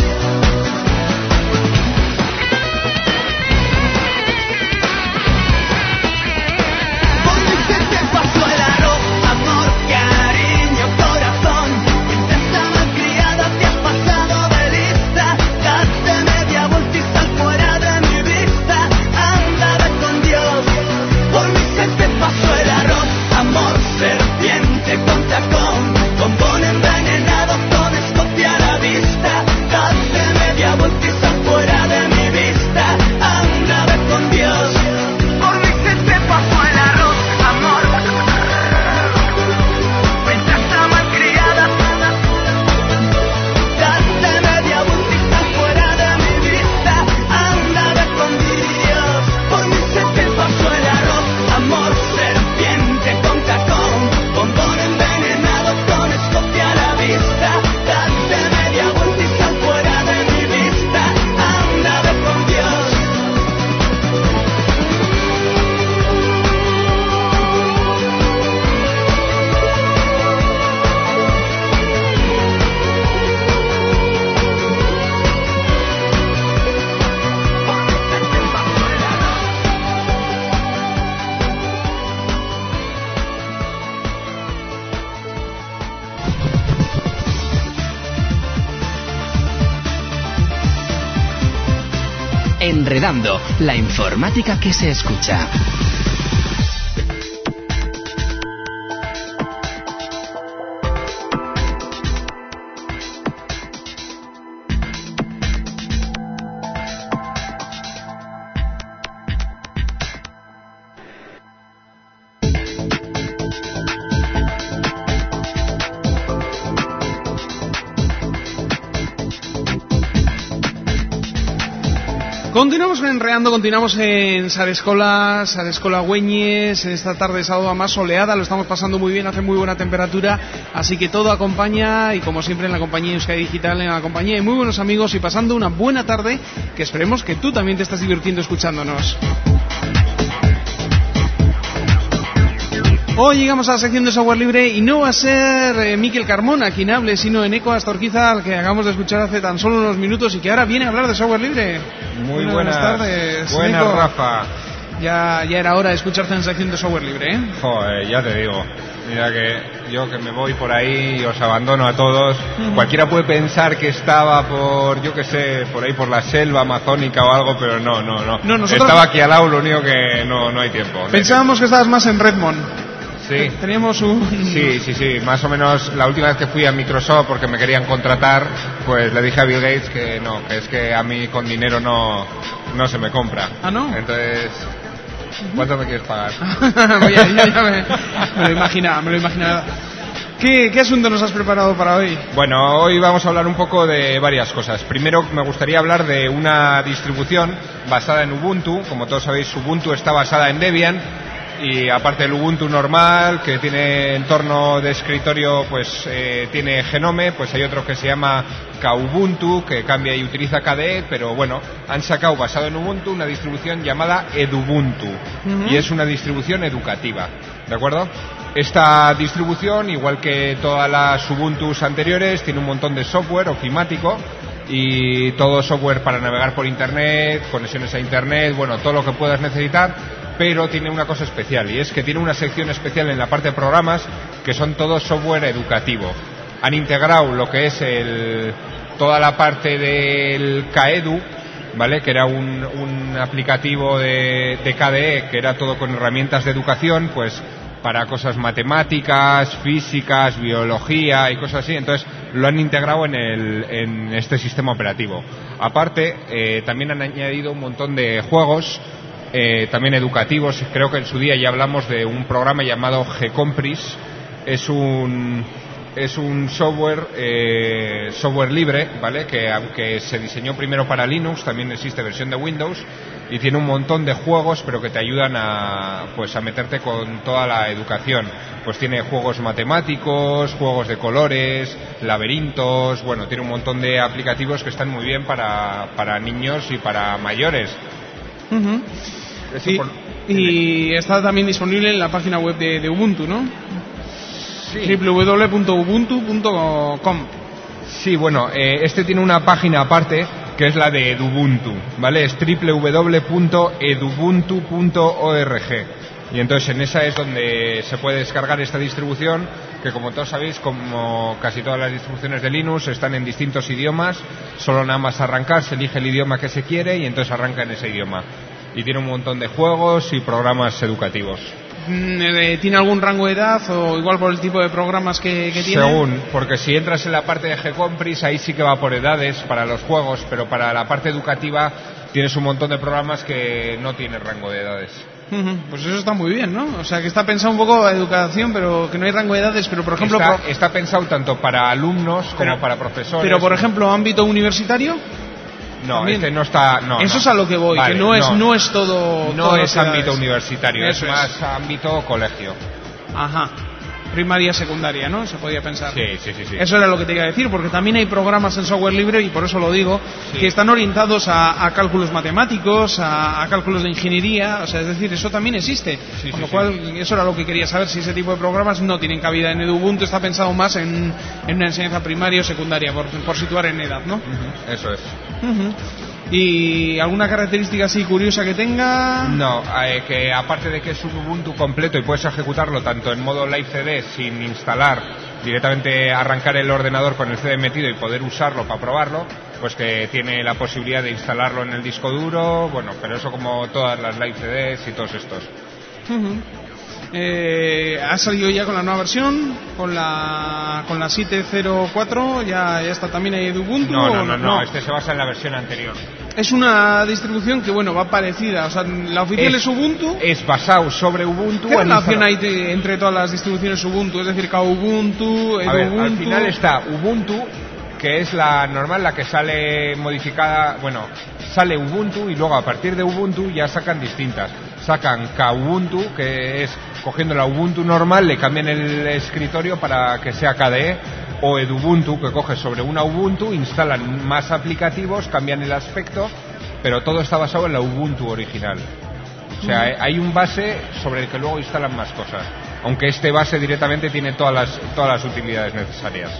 Por mí se te pasó el arroz, amor, cariño, corazón. Princesa malcriada, te has pasado de lista. Date media vuelta y sal fuera de mi vista. Anda, ve con Dios. Por mí se te pasó el arroz, amor, serpiente con tacón. Bombón envenenado con escopia a la vista. Date media vuelta y sal fuera de mi vista. Anda, ve con Dios. Por mí se te pasó el arroz, amor. Princesa malcriada. Date media vuelta y sal fuera de mi vista. Anda, ve con Dios. Por mí se te pasó el arroz, amor, serpiente con tacón. Bombón envenenado con escopia a la vista. Date media vuelta y sal fuera de mi vista. Anda, ve con Dios. Enredando, la informática que se escucha. Continuamos enredando, continuamos en Sarescola, Sarescola Güeñes, en esta tarde de sábado más soleada, lo estamos pasando muy bien, hace muy buena temperatura, así que todo acompaña, y como siempre en la compañía Euskadi Digital, en la compañía de muy buenos amigos y pasando una buena tarde, que esperemos que tú también te estás divirtiendo escuchándonos. Hoy llegamos a la sección de software libre y no va a ser eh, Miquel Carmona quien hable, sino Eneco Astorquiza, al que acabamos de escuchar hace tan solo unos minutos y que ahora viene a hablar de software libre. Muy buenas, buenas tardes, buenas, Eneco. Rafa. Ya, ya era hora de escucharte en la sección de software libre, ¿eh? Joder, ya te digo. Mira que yo que me voy por ahí y os abandono a todos. Uh-huh. Cualquiera puede pensar que estaba por, yo que sé, por ahí por la selva amazónica o algo, pero no, no, no. no nosotros... Estaba aquí al lado, lo único que no, no hay tiempo. Pensábamos que estabas más en Redmond. Sí. Teníamos un... Sí, sí, sí. Más o menos la última vez que fui a Microsoft porque me querían contratar, pues le dije a Bill Gates que no, que es que a mí con dinero no, no se me compra. ¿Ah, no? Entonces, ¿cuánto me quieres pagar? ya, ya, ya me, me lo imaginaba, me lo imaginaba. ¿Qué, ¿Qué asunto nos has preparado para hoy? Bueno, hoy vamos a hablar un poco de varias cosas. Primero me gustaría hablar de una distribución basada en Ubuntu. Como todos sabéis, Ubuntu está basada en Debian. Y aparte del Ubuntu normal, que tiene entorno de escritorio, pues eh, tiene Genome, pues hay otro que se llama Kubuntu, que cambia y utiliza K D E, pero bueno, han sacado basado en Ubuntu una distribución llamada Edubuntu, uh-huh. Y es una distribución educativa, ¿de acuerdo? Esta distribución, igual que todas las Ubuntus anteriores, tiene un montón de software ofimático y todo software para navegar por internet, conexiones a internet, bueno, todo lo que puedas necesitar. Pero tiene una cosa especial, y es que tiene una sección especial en la parte de programas que son todo software educativo. Han integrado lo que es el, toda la parte del Kaedu, ¿vale? Que era un, un aplicativo de, de K D E, que era todo con herramientas de educación, pues para cosas matemáticas, físicas, biología y cosas así. Entonces lo han integrado en, el, en este sistema operativo. Aparte, eh, también han añadido un montón de juegos, eh, también educativos. Creo que en su día ya hablamos de un programa llamado G-Compris. Es un... Es un software eh, software libre, ¿vale? Que aunque se diseñó primero para Linux, también existe versión de Windows y tiene un montón de juegos, pero que te ayudan a pues a meterte con toda la educación. Pues tiene juegos matemáticos, juegos de colores, laberintos, bueno, tiene un montón de aplicativos que están muy bien para, para niños y para mayores. Uh-huh. Eso y, por... y está también disponible en la página web de, de Ubuntu, ¿no? Sí. doble u doble u doble u punto ubuntu punto com. Sí, bueno, eh, este tiene una página aparte que es la de Edubuntu, ¿vale? Es doble u doble u doble u punto edubuntu punto org. Y entonces en esa es donde se puede descargar esta distribución, que como todos sabéis, como casi todas las distribuciones de Linux, están en distintos idiomas. Solo nada más arrancar, se elige el idioma que se quiere y entonces arranca en ese idioma. Y tiene un montón de juegos y programas educativos. ¿Tiene algún rango de edad o igual por el tipo de programas que, que tiene? Según, porque si entras en la parte de G-Compris, ahí sí que va por edades para los juegos, pero para la parte educativa tienes un montón de programas que no tienen rango de edades. Pues eso está muy bien, ¿no? O sea, que está pensado un poco a educación, pero que no hay rango de edades, pero por ejemplo... Está, pro... está pensado tanto para alumnos como pero, para profesores. Pero por ejemplo, ámbito universitario... No, también. este no está... No, eso no. es a lo que voy, vale, que no es, no, no es todo... No es ámbito universitario, eso es más es. ámbito colegio. Ajá. Primaria, secundaria, ¿no? Se podía pensar. Sí, sí, sí, sí. Eso era lo que te iba a decir, porque también hay programas en software libre, y por eso lo digo, sí. que están orientados a, a cálculos matemáticos, a, a cálculos de ingeniería, o sea, es decir, eso también existe. Sí, Con sí, lo cual, sí. eso era lo que quería saber, si ese tipo de programas no tienen cabida en Edubuntu, está pensado más en, en una enseñanza primaria o secundaria, por, por situar en edad, ¿no? Uh-huh. Eso es. Uh-huh. ¿Y alguna característica así curiosa que tenga? No, eh, que aparte de que es un Ubuntu completo y puedes ejecutarlo tanto en modo Live C D sin instalar, directamente arrancar el ordenador con el C D metido y poder usarlo para probarlo, pues que tiene la posibilidad de instalarlo en el disco duro, bueno, pero eso como todas las Live C Ds y todos estos. Uh-huh. Eh, ha salido ya con la nueva versión, con la con la siete cero cuatro, ya, ya está también ahí de Ubuntu. No, no, no, no, no, este se basa en la versión anterior. Es una distribución que, bueno, va parecida, o sea, la oficial es, es Ubuntu. Es basado sobre Ubuntu. ¿Qué relación hay de, entre todas las distribuciones Ubuntu? Es decir, Kubuntu, A ver, Edubuntu... al final está Ubuntu, que es la normal, la que sale modificada, bueno, sale Ubuntu y luego a partir de Ubuntu ya sacan distintas. Sacan Kubuntu, que es cogiendo la Ubuntu normal, le cambian el escritorio para que sea K D E, o Edubuntu, que coge sobre una Ubuntu, instalan más aplicativos, cambian el aspecto, pero todo está basado en la Ubuntu original. O sea, hay un base sobre el que luego instalan más cosas, aunque este base directamente tiene todas las, todas las utilidades necesarias.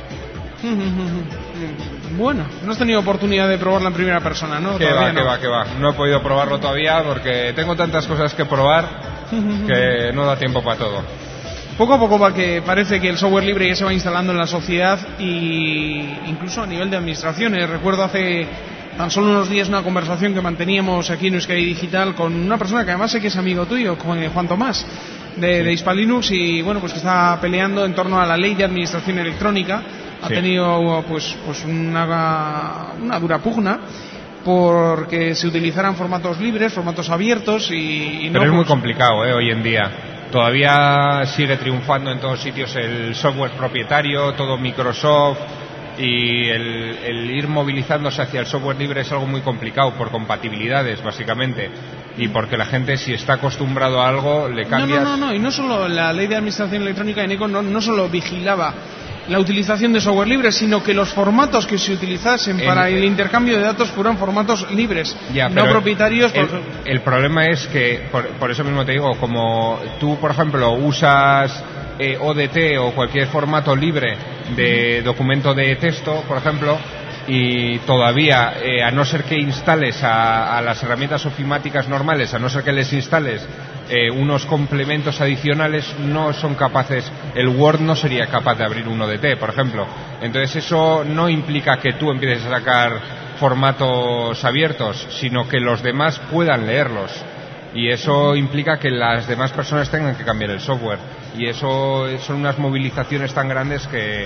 Bueno, no has tenido oportunidad de probarla en primera persona, ¿no? Que va, no. que va, que va. No he podido probarlo todavía porque tengo tantas cosas que probar que no da tiempo para todo. Poco a poco va que parece que el software libre ya se va instalando en la sociedad, y incluso a nivel de administraciones. Recuerdo hace tan solo unos días una conversación que manteníamos aquí en Euskadi Digital con una persona que además sé que es amigo tuyo, con Juan Tomás, de, sí. de Hispalinux, y bueno, pues que está peleando en torno a la ley de administración electrónica. Ha sí. tenido pues pues una, una dura pugna porque se utilizaran formatos libres, formatos abiertos, y, y pero no, es muy pues, complicado, ¿eh? Hoy en día todavía sigue triunfando en todos sitios el software propietario, todo Microsoft, y el, el ir movilizándose hacia el software libre es algo muy complicado por compatibilidades, básicamente, y porque la gente, si está acostumbrado a algo, le cambias. No, no, no, no. Y no solo la ley de administración electrónica de N I C O no, no solo vigilaba la utilización de software libre, sino que los formatos que se utilizasen en, para el intercambio de datos fueran formatos libres, ya, no propietarios. El, por... el problema es que, por, por eso mismo te digo, como tú, por ejemplo, usas eh, O D T o cualquier formato libre de uh-huh. documento de texto, por ejemplo, y todavía, eh, a no ser que instales a, a las herramientas ofimáticas normales, a no ser que les instales eh, unos complementos adicionales, no son capaces, el Word no sería capaz de abrir un O D T, por ejemplo. Entonces eso no implica que tú empieces a sacar formatos abiertos, sino que los demás puedan leerlos. Y eso implica que las demás personas tengan que cambiar el software. Y eso son unas movilizaciones tan grandes que,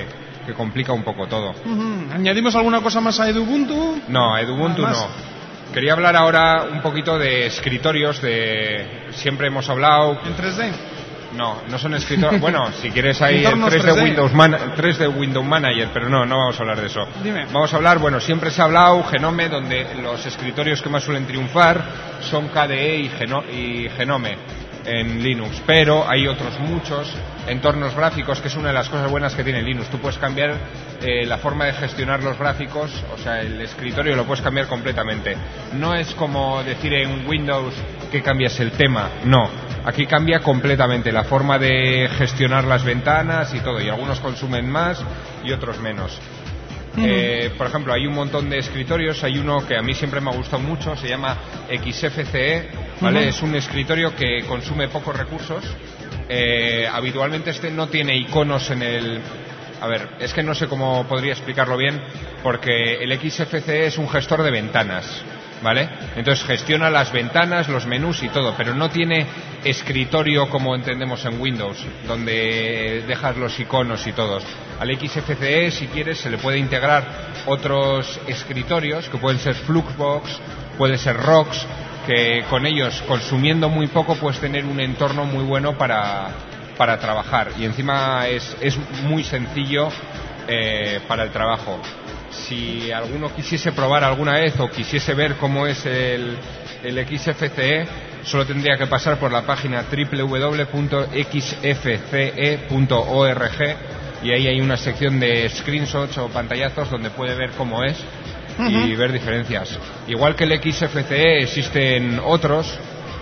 que complica un poco todo. Uh-huh. ¿Añadimos alguna cosa más a Edubuntu? No, a Edubuntu no. Quería hablar ahora un poquito de escritorios, de siempre hemos hablado... ¿En tres D? No, no son escritorios. Bueno, si quieres ahí el tres D, Windows Man, tres D Windows Manager, pero no, no vamos a hablar de eso. Dime. Vamos a hablar, bueno, siempre se ha hablado Genome, donde los escritorios que más suelen triunfar son K D E y, Geno, y Genome en Linux, pero hay otros muchos entornos gráficos, que es una de las cosas buenas que tiene Linux. Tú puedes cambiar eh, la forma de gestionar los gráficos, o sea, el escritorio lo puedes cambiar completamente. No es como decir en Windows que cambias el tema, no. Aquí cambia completamente la forma de gestionar las ventanas y todo, y algunos consumen más y otros menos. Uh-huh. Eh, por ejemplo, hay un montón de escritorios. Hay uno que a mí siempre me ha gustado mucho, se llama X F C E, ¿vale? Uh-huh. Es un escritorio que consume pocos recursos. Eh, habitualmente este no tiene iconos en el... A ver, es que no sé cómo podría explicarlo bien, porque el X F C E es un gestor de ventanas, ¿vale? Entonces gestiona las ventanas, los menús y todo, pero no tiene escritorio como entendemos en Windows, donde dejas los iconos y todos. Al X F C E, si quieres, se le puede integrar otros escritorios, que pueden ser Fluxbox, puede ser Rox, que con ellos, consumiendo muy poco, puedes tener un entorno muy bueno para, para trabajar. Y encima es, es muy sencillo eh, para el trabajo. Si alguno quisiese probar alguna vez o quisiese ver cómo es el, el X F C E, solo tendría que pasar por la página doble u doble u doble u punto x f c e punto org, y ahí hay una sección de screenshots o pantallazos donde puede ver cómo es y uh-huh. ver diferencias. Igual que el X F C E existen otros.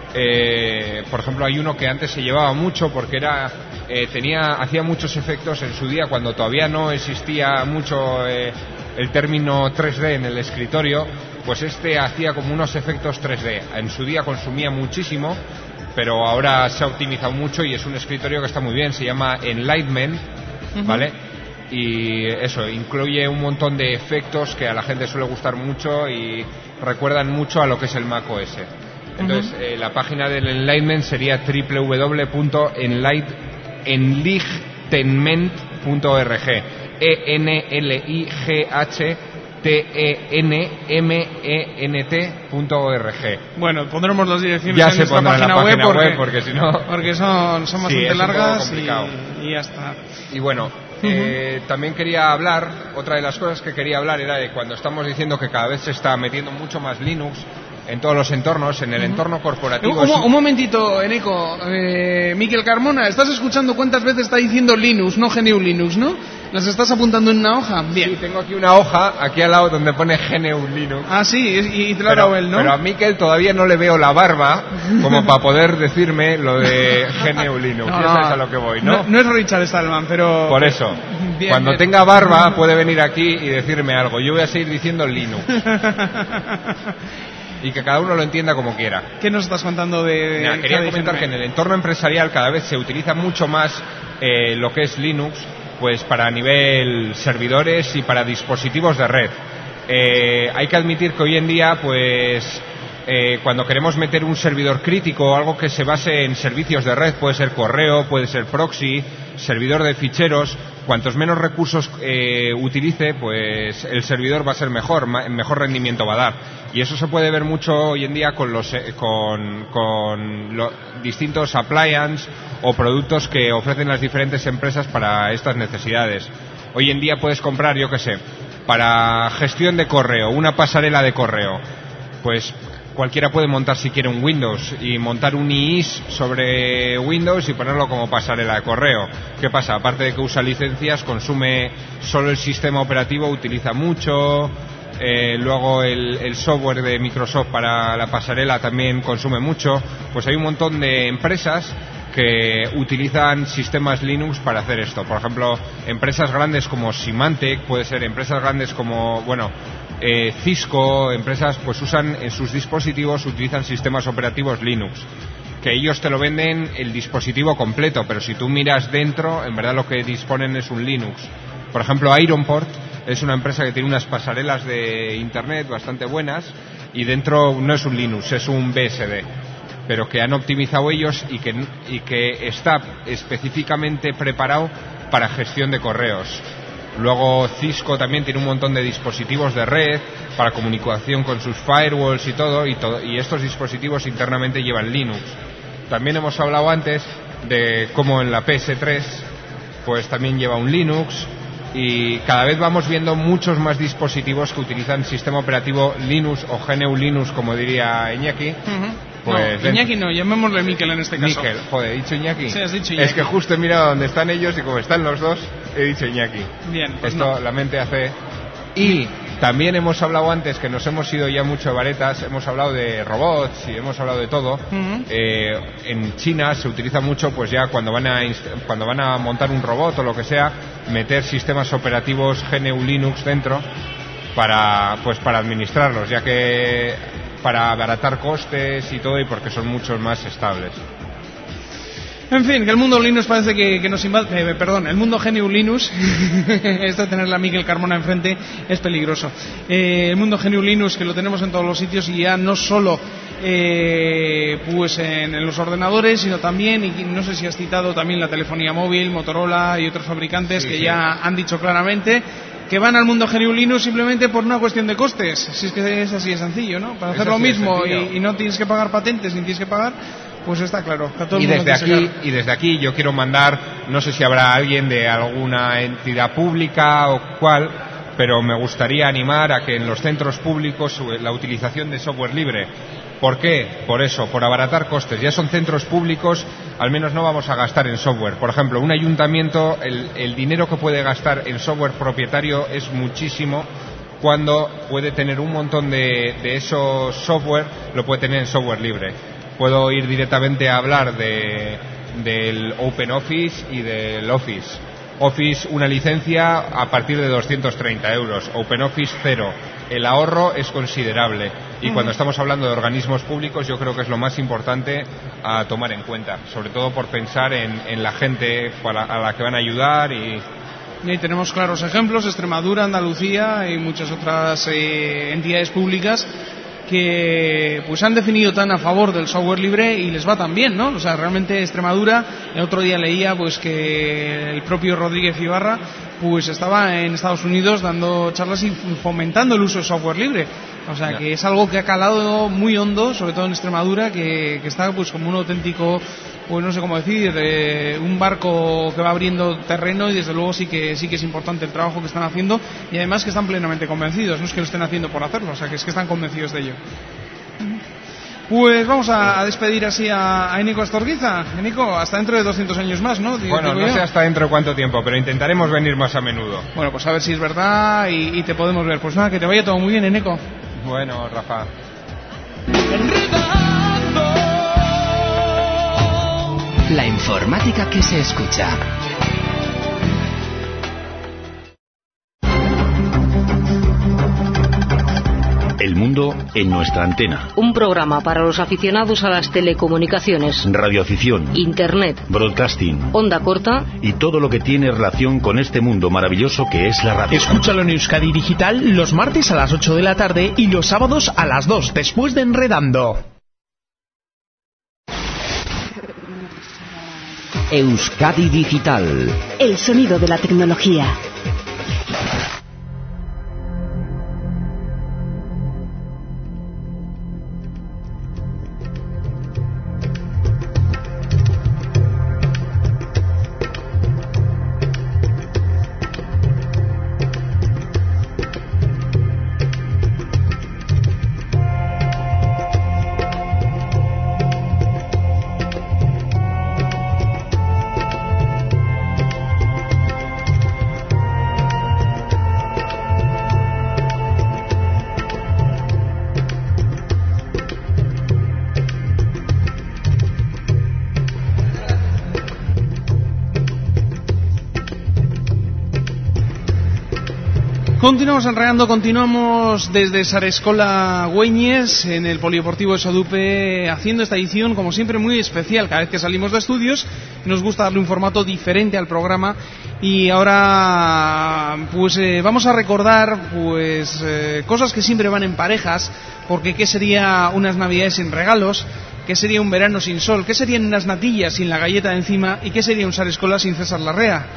Eh, por ejemplo, hay uno que antes se llevaba mucho porque era eh, tenía hacía muchos efectos en su día, cuando todavía no existía mucho eh, el término tres D en el escritorio. Pues este hacía como unos efectos tres D. En su día consumía muchísimo, pero ahora se ha optimizado mucho y es un escritorio que está muy bien. Se llama Enlightenment, uh-huh. ¿vale? Y eso, incluye un montón de efectos que a la gente suele gustar mucho y recuerdan mucho a lo que es el Mac O S. Entonces, uh-huh. eh, la página del Enlightenment sería doble u doble u doble u punto enlightenment punto org. E N L I G H T E N M E N T punto org. Bueno, pondremos las direcciones ya en nuestra página, la página web, porque, web porque si no... porque son, son bastante sí, largas y, y ya está. Y bueno, uh-huh. eh, también quería hablar, otra de las cosas que quería hablar era de cuando estamos diciendo que cada vez se está metiendo mucho más Linux en todos los entornos, en el uh-huh. entorno corporativo. Un, un, un momentito, Eneco, eh, Miquel Carmona, ¿estás escuchando cuántas veces está diciendo Linux, no G N U Linux, no? ¿Las estás apuntando en una hoja? Bien. Sí, tengo aquí una hoja, aquí al lado donde pone G N U Linux. Ah, sí, y, y te lo ha dado él, ¿no? Pero a Miquel todavía no le veo la barba como para poder decirme lo de G N U Linux. No, ya sabes a lo que voy, ¿no? No, no es Richard Stallman, pero... Por eso, bien, cuando bien. tenga barba puede venir aquí y decirme algo. Yo voy a seguir diciendo Linux. Y que cada uno lo entienda como quiera. ¿Qué nos estás contando de...? Mira, quería comentar que en el entorno empresarial cada vez se utiliza mucho más eh, lo que es Linux, pues para nivel servidores y para dispositivos de red. Eh, hay que admitir que hoy en día, pues... Eh, cuando queremos meter un servidor crítico o algo que se base en servicios de red, puede ser correo, puede ser proxy, servidor de ficheros, cuantos menos recursos eh, utilice, pues el servidor va a ser mejor, mejor rendimiento va a dar. Y eso se puede ver mucho hoy en día con los eh, con, con los distintos appliances o productos que ofrecen las diferentes empresas para estas necesidades. Hoy en día puedes comprar, yo qué sé, para gestión de correo, una pasarela de correo, pues cualquiera puede montar si quiere un Windows y montar un I I S sobre Windows y ponerlo como pasarela de correo. ¿Qué pasa? Aparte de que usa licencias, consume solo el sistema operativo, utiliza mucho, eh, luego el, el software de Microsoft para la pasarela también consume mucho. Pues hay un montón de empresas que utilizan sistemas Linux para hacer esto. Por ejemplo, empresas grandes como Symantec, puede ser empresas grandes como, bueno, eh, Cisco, empresas pues usan en sus dispositivos, utilizan sistemas operativos Linux, que ellos te lo venden el dispositivo completo, pero si tú miras dentro, en verdad lo que disponen es un Linux. Por ejemplo, Ironport es una empresa que tiene unas pasarelas de internet bastante buenas y dentro no es un Linux, es un B S D, pero que han optimizado ellos y que, y que está específicamente preparado para gestión de correos. Luego Cisco también tiene un montón de dispositivos de red para comunicación con sus firewalls y todo, y, todo, y estos dispositivos internamente llevan Linux. También hemos hablado antes de cómo en la P S tres pues también lleva un Linux, y cada vez vamos viendo muchos más dispositivos que utilizan sistema operativo Linux o G N U Linux, como diría Iñaki. Uh-huh. Pues no, Iñaki no, llamémosle Miquel en este caso. Miquel, joder, ¿he dicho Iñaki? Sí, has dicho Iñaki. Es que justo he mirado dónde están ellos y como están los dos, he dicho Iñaki. Bien, pues esto no. La mente hace. Y también hemos hablado antes, que nos hemos ido ya mucho de varetas, hemos hablado de robots y hemos hablado de todo. Uh-huh. Eh, en China se utiliza mucho, pues ya cuando van a inst- cuando van a montar un robot o lo que sea, meter sistemas operativos G N U Linux dentro para pues para administrarlos, ya que para abaratar costes y todo, y porque son mucho más estables. En fin, que el mundo Linux parece que, que nos invade, eh, perdón, el mundo G N U Linux, esto de tener a Miquel Carmona enfrente es peligroso. Eh, el mundo G N U Linux, que lo tenemos en todos los sitios, y ya no solo eh, pues en, en los ordenadores, sino también, y no sé si has citado también la telefonía móvil, Motorola y otros fabricantes, sí, que sí. ya han dicho claramente que van al mundo G N U Linux simplemente por una cuestión de costes. Si es que es así de sencillo, ¿no? Para hacer lo mismo y, y no tienes que pagar patentes ni tienes que pagar, pues está claro. Que a todo el y mundo desde aquí y desde aquí yo quiero mandar, no sé si habrá alguien de alguna entidad pública o cuál, pero me gustaría animar a que en los centros públicos la utilización de software libre. ¿Por qué? Por eso, por abaratar costes. Ya son centros públicos, al menos no vamos a gastar en software. Por ejemplo, un ayuntamiento, el, el dinero que puede gastar en software propietario es muchísimo, cuando puede tener un montón de, de esos software, lo puede tener en software libre. Puedo ir directamente a hablar de, del OpenOffice y del Office. Office, una licencia a partir de doscientos treinta euros, OpenOffice cero. El ahorro es considerable, y uh-huh. cuando estamos hablando de organismos públicos yo creo que es lo más importante a tomar en cuenta, sobre todo por pensar en, en la gente para, a la que van a ayudar. Y Y ahí tenemos claros ejemplos: Extremadura, Andalucía y muchas otras eh, entidades públicas que pues han definido tan a favor del software libre y les va tan bien, ¿no? O sea, realmente Extremadura, el otro día leía pues que el propio Rodríguez Ibarra pues estaba en Estados Unidos dando charlas y fomentando el uso de software libre. O sea, que es algo que ha calado muy hondo, sobre todo en Extremadura, que, que está pues como un auténtico, pues no sé cómo decir, eh, un barco que va abriendo terreno, y desde luego sí que sí que es importante el trabajo que están haciendo, y además que están plenamente convencidos, no es que lo estén haciendo por hacerlo, o sea, que es que están convencidos de ello. Pues vamos a, a despedir así a, a Eneco Astorguiza. Eneco, hasta dentro de doscientos años más, ¿no? Bueno, no sé hasta dentro de cuánto tiempo, pero intentaremos venir más a menudo. Bueno, pues a ver si es verdad y, y te podemos ver. Pues nada, que te vaya todo muy bien, Eneco. Bueno, Rafa. La informática que se escucha. El mundo en nuestra antena. Un programa para los aficionados a las telecomunicaciones, radioafición, internet, broadcasting, onda corta y todo lo que tiene relación con este mundo maravilloso que es la radio. Escúchalo en Euskadi Digital los martes a las ocho de la tarde y los sábados a las dos, después de Enredando. Euskadi Digital. El sonido de la tecnología. Continuamos enredando, continuamos desde Sarescola Güeñes en el Polideportivo de Sodupe, haciendo esta edición como siempre muy especial. Cada vez que salimos de estudios nos gusta darle un formato diferente al programa, y ahora pues eh, vamos a recordar pues eh, cosas que siempre van en parejas, porque qué sería unas navidades sin regalos, qué sería un verano sin sol, qué serían unas natillas sin la galleta de encima, y qué sería un Sarescola sin César Larrea.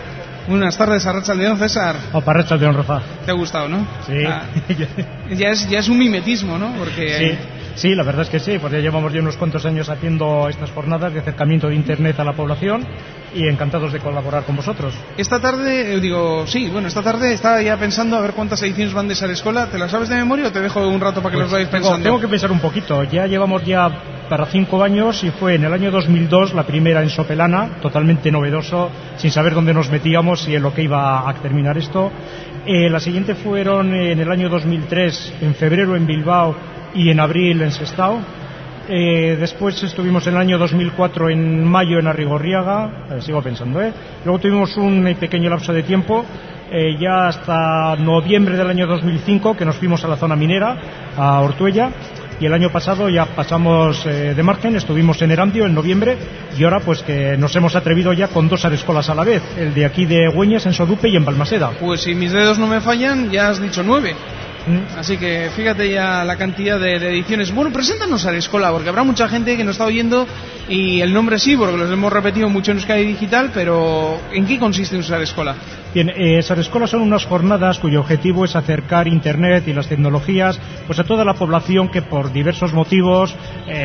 Buenas tardes, Arratsaldeon, César. Opa, Arratsaldeon, Rafa. ¿Te ha gustado, no? Sí. Ah, ya, es, ya es un mimetismo, ¿no? Porque... Sí. Sí, la verdad es que sí, porque ya llevamos ya unos cuantos años haciendo estas jornadas de acercamiento de Internet a la población y encantados de colaborar con vosotros. Esta tarde, eh, digo, sí, bueno, esta tarde estaba ya pensando a ver cuántas ediciones van de Sarescola. ¿Te las sabes de memoria o te dejo un rato para que Pues los vayáis tengo, pensando? Tengo que pensar un poquito. Ya llevamos ya para cinco años y fue en el año dos mil dos la primera en Sopelana, totalmente novedoso, sin saber dónde nos metíamos y en lo que iba a terminar esto. Eh, la siguiente fueron en el año dos mil tres, en febrero en Bilbao y en abril en Sestao. Eh, después estuvimos en el año dos mil cuatro en mayo en Arrigorriaga, eh, sigo pensando, ¿eh? Luego tuvimos un eh, pequeño lapso de tiempo, eh, ya hasta noviembre del año dos mil cinco, que nos fuimos a la zona minera, a Ortuella, y el año pasado ya pasamos eh, de margen, estuvimos en Erandio en noviembre, y ahora pues que nos hemos atrevido ya con dos Sarescolas a la vez, el de aquí de Güeñes, en Sodupe y en Balmaseda. Pues si mis dedos no me fallan, ya has dicho nueve. Así que fíjate ya la cantidad de, de ediciones. Bueno, preséntanos a la escuela, porque habrá mucha gente que nos está oyendo y el nombre sí, porque los hemos repetido mucho en Euskadi Digital, pero ¿en qué consiste una escuela? Bien, eh, Sarescola son unas jornadas cuyo objetivo es acercar Internet y las tecnologías pues a toda la población que por diversos motivos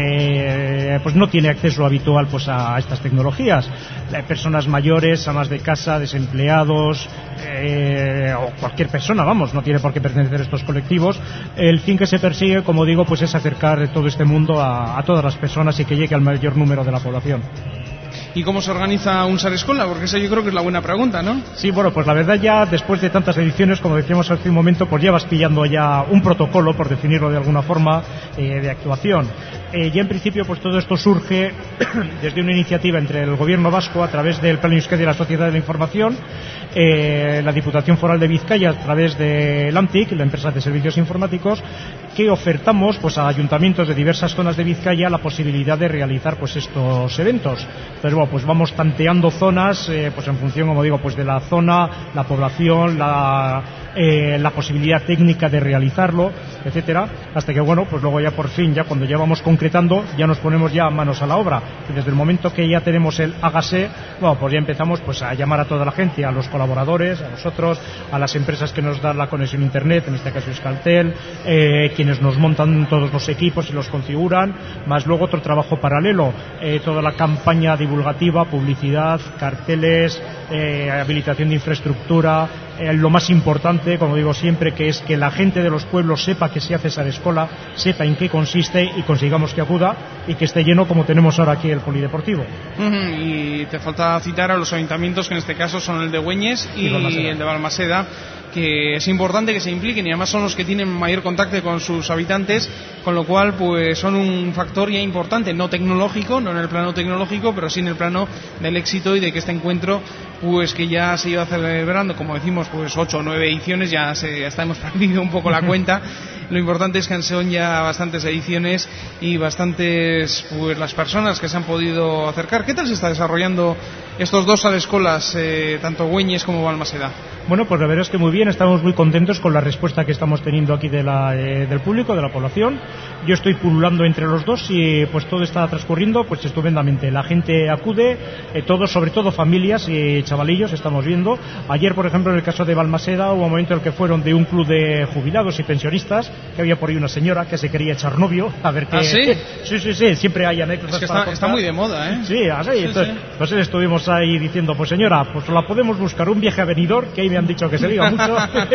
eh, pues no tiene acceso habitual pues a estas tecnologías. Eh, personas mayores, amas de casa, desempleados eh, o cualquier persona, vamos, no tiene por qué pertenecer a estos colectivos. El fin que se persigue, como digo, pues es acercar todo este mundo a, a todas las personas y que llegue al mayor número de la población. ¿Y cómo se organiza un Sarescola? Porque esa yo creo que es la buena pregunta, ¿no? Sí, bueno, pues la verdad ya después de tantas ediciones, como decíamos hace un momento, pues ya vas pillando ya un protocolo, por definirlo de alguna forma, eh, de actuación. Eh, ya en principio pues todo esto surge desde una iniciativa entre el Gobierno vasco a través del Plan Euskadi de la Sociedad de la Información, eh, la Diputación Foral de Vizcaya a través de LAMTIC, la empresa de servicios informáticos, que ofertamos pues a ayuntamientos de diversas zonas de Vizcaya la posibilidad de realizar pues estos eventos. Entonces, bueno, pues vamos tanteando zonas eh, pues en función, como digo, pues de la zona, la población, la, eh, la posibilidad técnica de realizarlo, etcétera, hasta que bueno, pues luego ya por fin, ya cuando ya vamos concretando, ya nos ponemos ya manos a la obra. Y desde el momento que ya tenemos el hágase, bueno, pues ya empezamos pues a llamar a toda la gente, a los colaboradores, a nosotros, a las empresas que nos dan la conexión a internet, en este caso Euskaltel, eh, quienes nos montan todos los equipos y los configuran, más luego otro trabajo paralelo, eh, toda la campaña divulgativa, publicidad, carteles, eh, habilitación de infraestructura, eh, lo más importante, como digo siempre, que es que la gente de los pueblos sepa que se hace Sarescola, sepa en qué consiste y consigamos que acuda y que esté lleno como tenemos ahora aquí el polideportivo. Uh-huh. Y te falta citar a los ayuntamientos, que en este caso son el de Güeñes y, y el de Balmaseda, que es importante que se impliquen y además son los que tienen mayor contacto con sus habitantes, con lo cual pues son un factor ya importante, no tecnológico, no en el plano tecnológico, pero sí en el plano del éxito y de que este encuentro pues que ya se iba celebrando, como decimos, pues ocho o nueve ediciones, ya, se, hasta hemos perdido un poco la cuenta. Lo importante es que son ya bastantes ediciones y bastantes pues las personas que se han podido acercar. ¿Qué tal se está desarrollando estos dos Sarescolas, eh, tanto Güeñes como Balmaseda? Bueno, pues la verdad es que muy bien, estamos muy contentos con la respuesta que estamos teniendo aquí de la, eh, del público, de la población. Yo estoy pululando entre los dos y pues todo está transcurriendo pues estupendamente. La gente acude, eh, todos, sobre todo familias y chavalillos, estamos viendo. Ayer, por ejemplo, en el caso de Balmaseda, hubo un momento en el que fueron de un club de jubilados y pensionistas, que había por ahí una señora que se quería echar novio, a ver qué... ¿Ah, sí? Sí, sí, sí, siempre hay anécdotas. Es que para está, está muy de moda, ¿eh? Sí, así, sí, entonces, sí. Pues estuvimos ahí diciendo, pues señora, pues la podemos buscar un viaje a Benidorm, que ahí me han dicho que se liga mucho,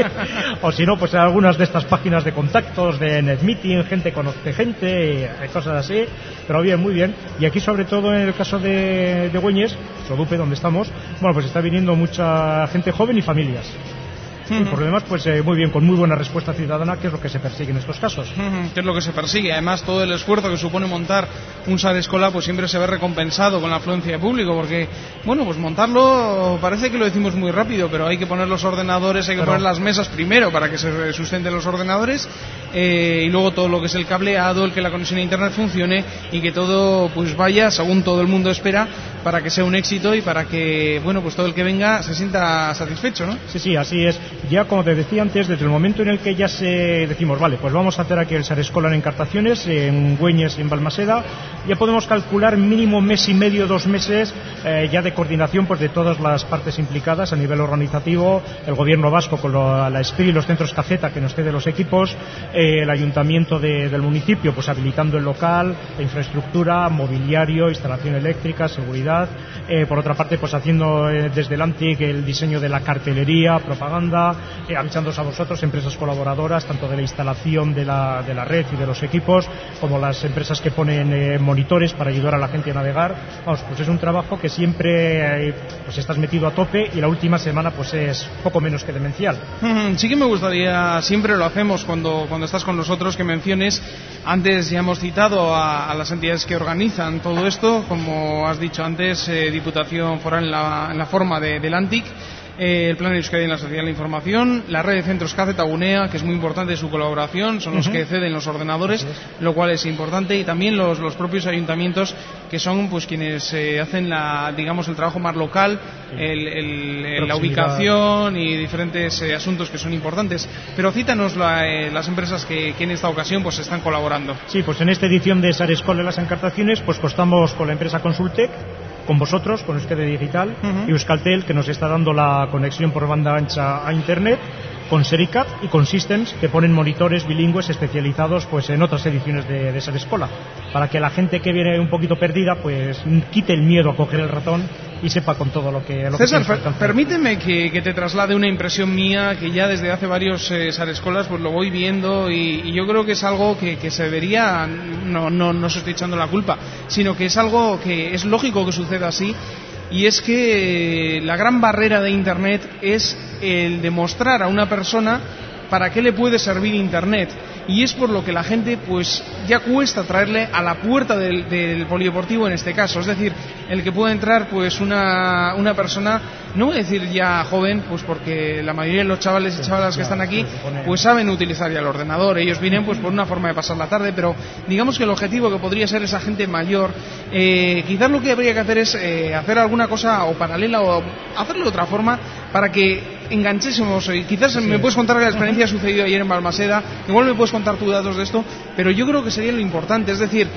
o si no, pues en algunas de estas páginas de contactos de NetMeeting, gente conoce gente, y cosas así, pero bien, muy bien. Y aquí, sobre todo en el caso de, de Güeñes, Sodupe, donde estamos, bueno, pues está viniendo mucha gente joven y familias. Uh-huh. Y por lo demás, pues eh, muy bien, con muy buena respuesta ciudadana, que es lo que se persigue en estos casos. Uh-huh. Que es lo que se persigue. Además, todo el esfuerzo que supone montar un Sarescola, pues siempre se ve recompensado con la afluencia de público, porque, bueno, pues montarlo parece que lo decimos muy rápido, pero hay que poner los ordenadores, hay que pero... poner las mesas primero para que se sustenten los ordenadores, eh, y luego todo lo que es el cableado, el que la conexión a internet funcione y que todo pues vaya según todo el mundo espera, para que sea un éxito y para que, bueno, pues todo el que venga se sienta satisfecho, ¿no? Sí, sí, así es. ya como te decía antes, desde el momento en el que ya se decimos, vale, pues vamos a hacer aquí el Sarescola en Encartaciones, en Güeñes y en Balmaseda, ya podemos calcular mínimo mes y medio, dos meses eh, ya de coordinación pues de todas las partes implicadas a nivel organizativo, el gobierno vasco con lo, la S P I, los centros Caceta que nos cede los equipos, eh, el ayuntamiento de, del municipio pues habilitando el local, la infraestructura, mobiliario, instalación eléctrica, seguridad, eh, por otra parte pues haciendo eh, desde el ANTIC el diseño de la cartelería, propaganda, eh, avisándoos a vosotros, empresas colaboradoras, tanto de la instalación de la, de la red y de los equipos, como las empresas que ponen eh, monitores para ayudar a la gente a navegar. Vamos, pues es un trabajo que siempre eh, pues estás metido a tope y la última semana pues es poco menos que demencial. Sí que me gustaría, siempre lo hacemos cuando, cuando estás con nosotros, que menciones, antes ya hemos citado a, a las entidades que organizan todo esto, como has dicho antes, eh, Diputación Foral en la, en la forma de, del ANTIC, eh, el Plan de Euskadi en la Sociedad de la Información, la red de centros Caceta Unea, que es muy importante su colaboración, son los uh-huh. que ceden los ordenadores, es. lo cual es importante, y también los, los propios ayuntamientos, que son pues quienes eh, hacen la, digamos, el trabajo más local, sí. el, el, el, la ubicación y diferentes eh, asuntos que son importantes. Pero cítanos la, eh, las empresas que, que en esta ocasión pues están colaborando. Sí, pues en esta edición de Sarescola en las Encartaciones pues contamos con la empresa Consultec, con vosotros, con Euskadi Digital, uh-huh. y Euskaltel, que nos está dando la conexión por banda ancha a Internet, con Sericat y con Systems, que ponen monitores bilingües especializados pues en otras ediciones de, de Sarescola, para que la gente que viene un poquito perdida pues quite el miedo a coger el ratón y sepa con todo lo que... Lo César, que per- permíteme que, que te traslade una impresión mía, que ya desde hace varios eh, Sarescolas pues lo voy viendo, y, y yo creo que es algo que, que se debería, no, no, no os estoy echando la culpa, sino que es algo que es lógico que suceda así. Y es que la gran barrera de Internet es el demostrar a una persona para qué le puede servir Internet. Y es por lo que la gente pues ya cuesta traerle a la puerta del, del polideportivo en este caso. Es decir, el que pueda entrar pues una, una persona, no voy a decir ya joven, pues porque la mayoría de los chavales y chavalas que están aquí pues saben utilizar ya el ordenador. Ellos vienen pues por una forma de pasar la tarde, pero digamos que el objetivo que podría ser esa gente mayor, eh, quizás lo que habría que hacer es eh, hacer alguna cosa o paralela o hacerlo de otra forma para que enganchésemos. Y quizás sí. me puedes contar que la experiencia ha sucedido ayer en Balmaseda, igual me puedes contar tus datos de esto, pero yo creo que sería lo importante. Es decir,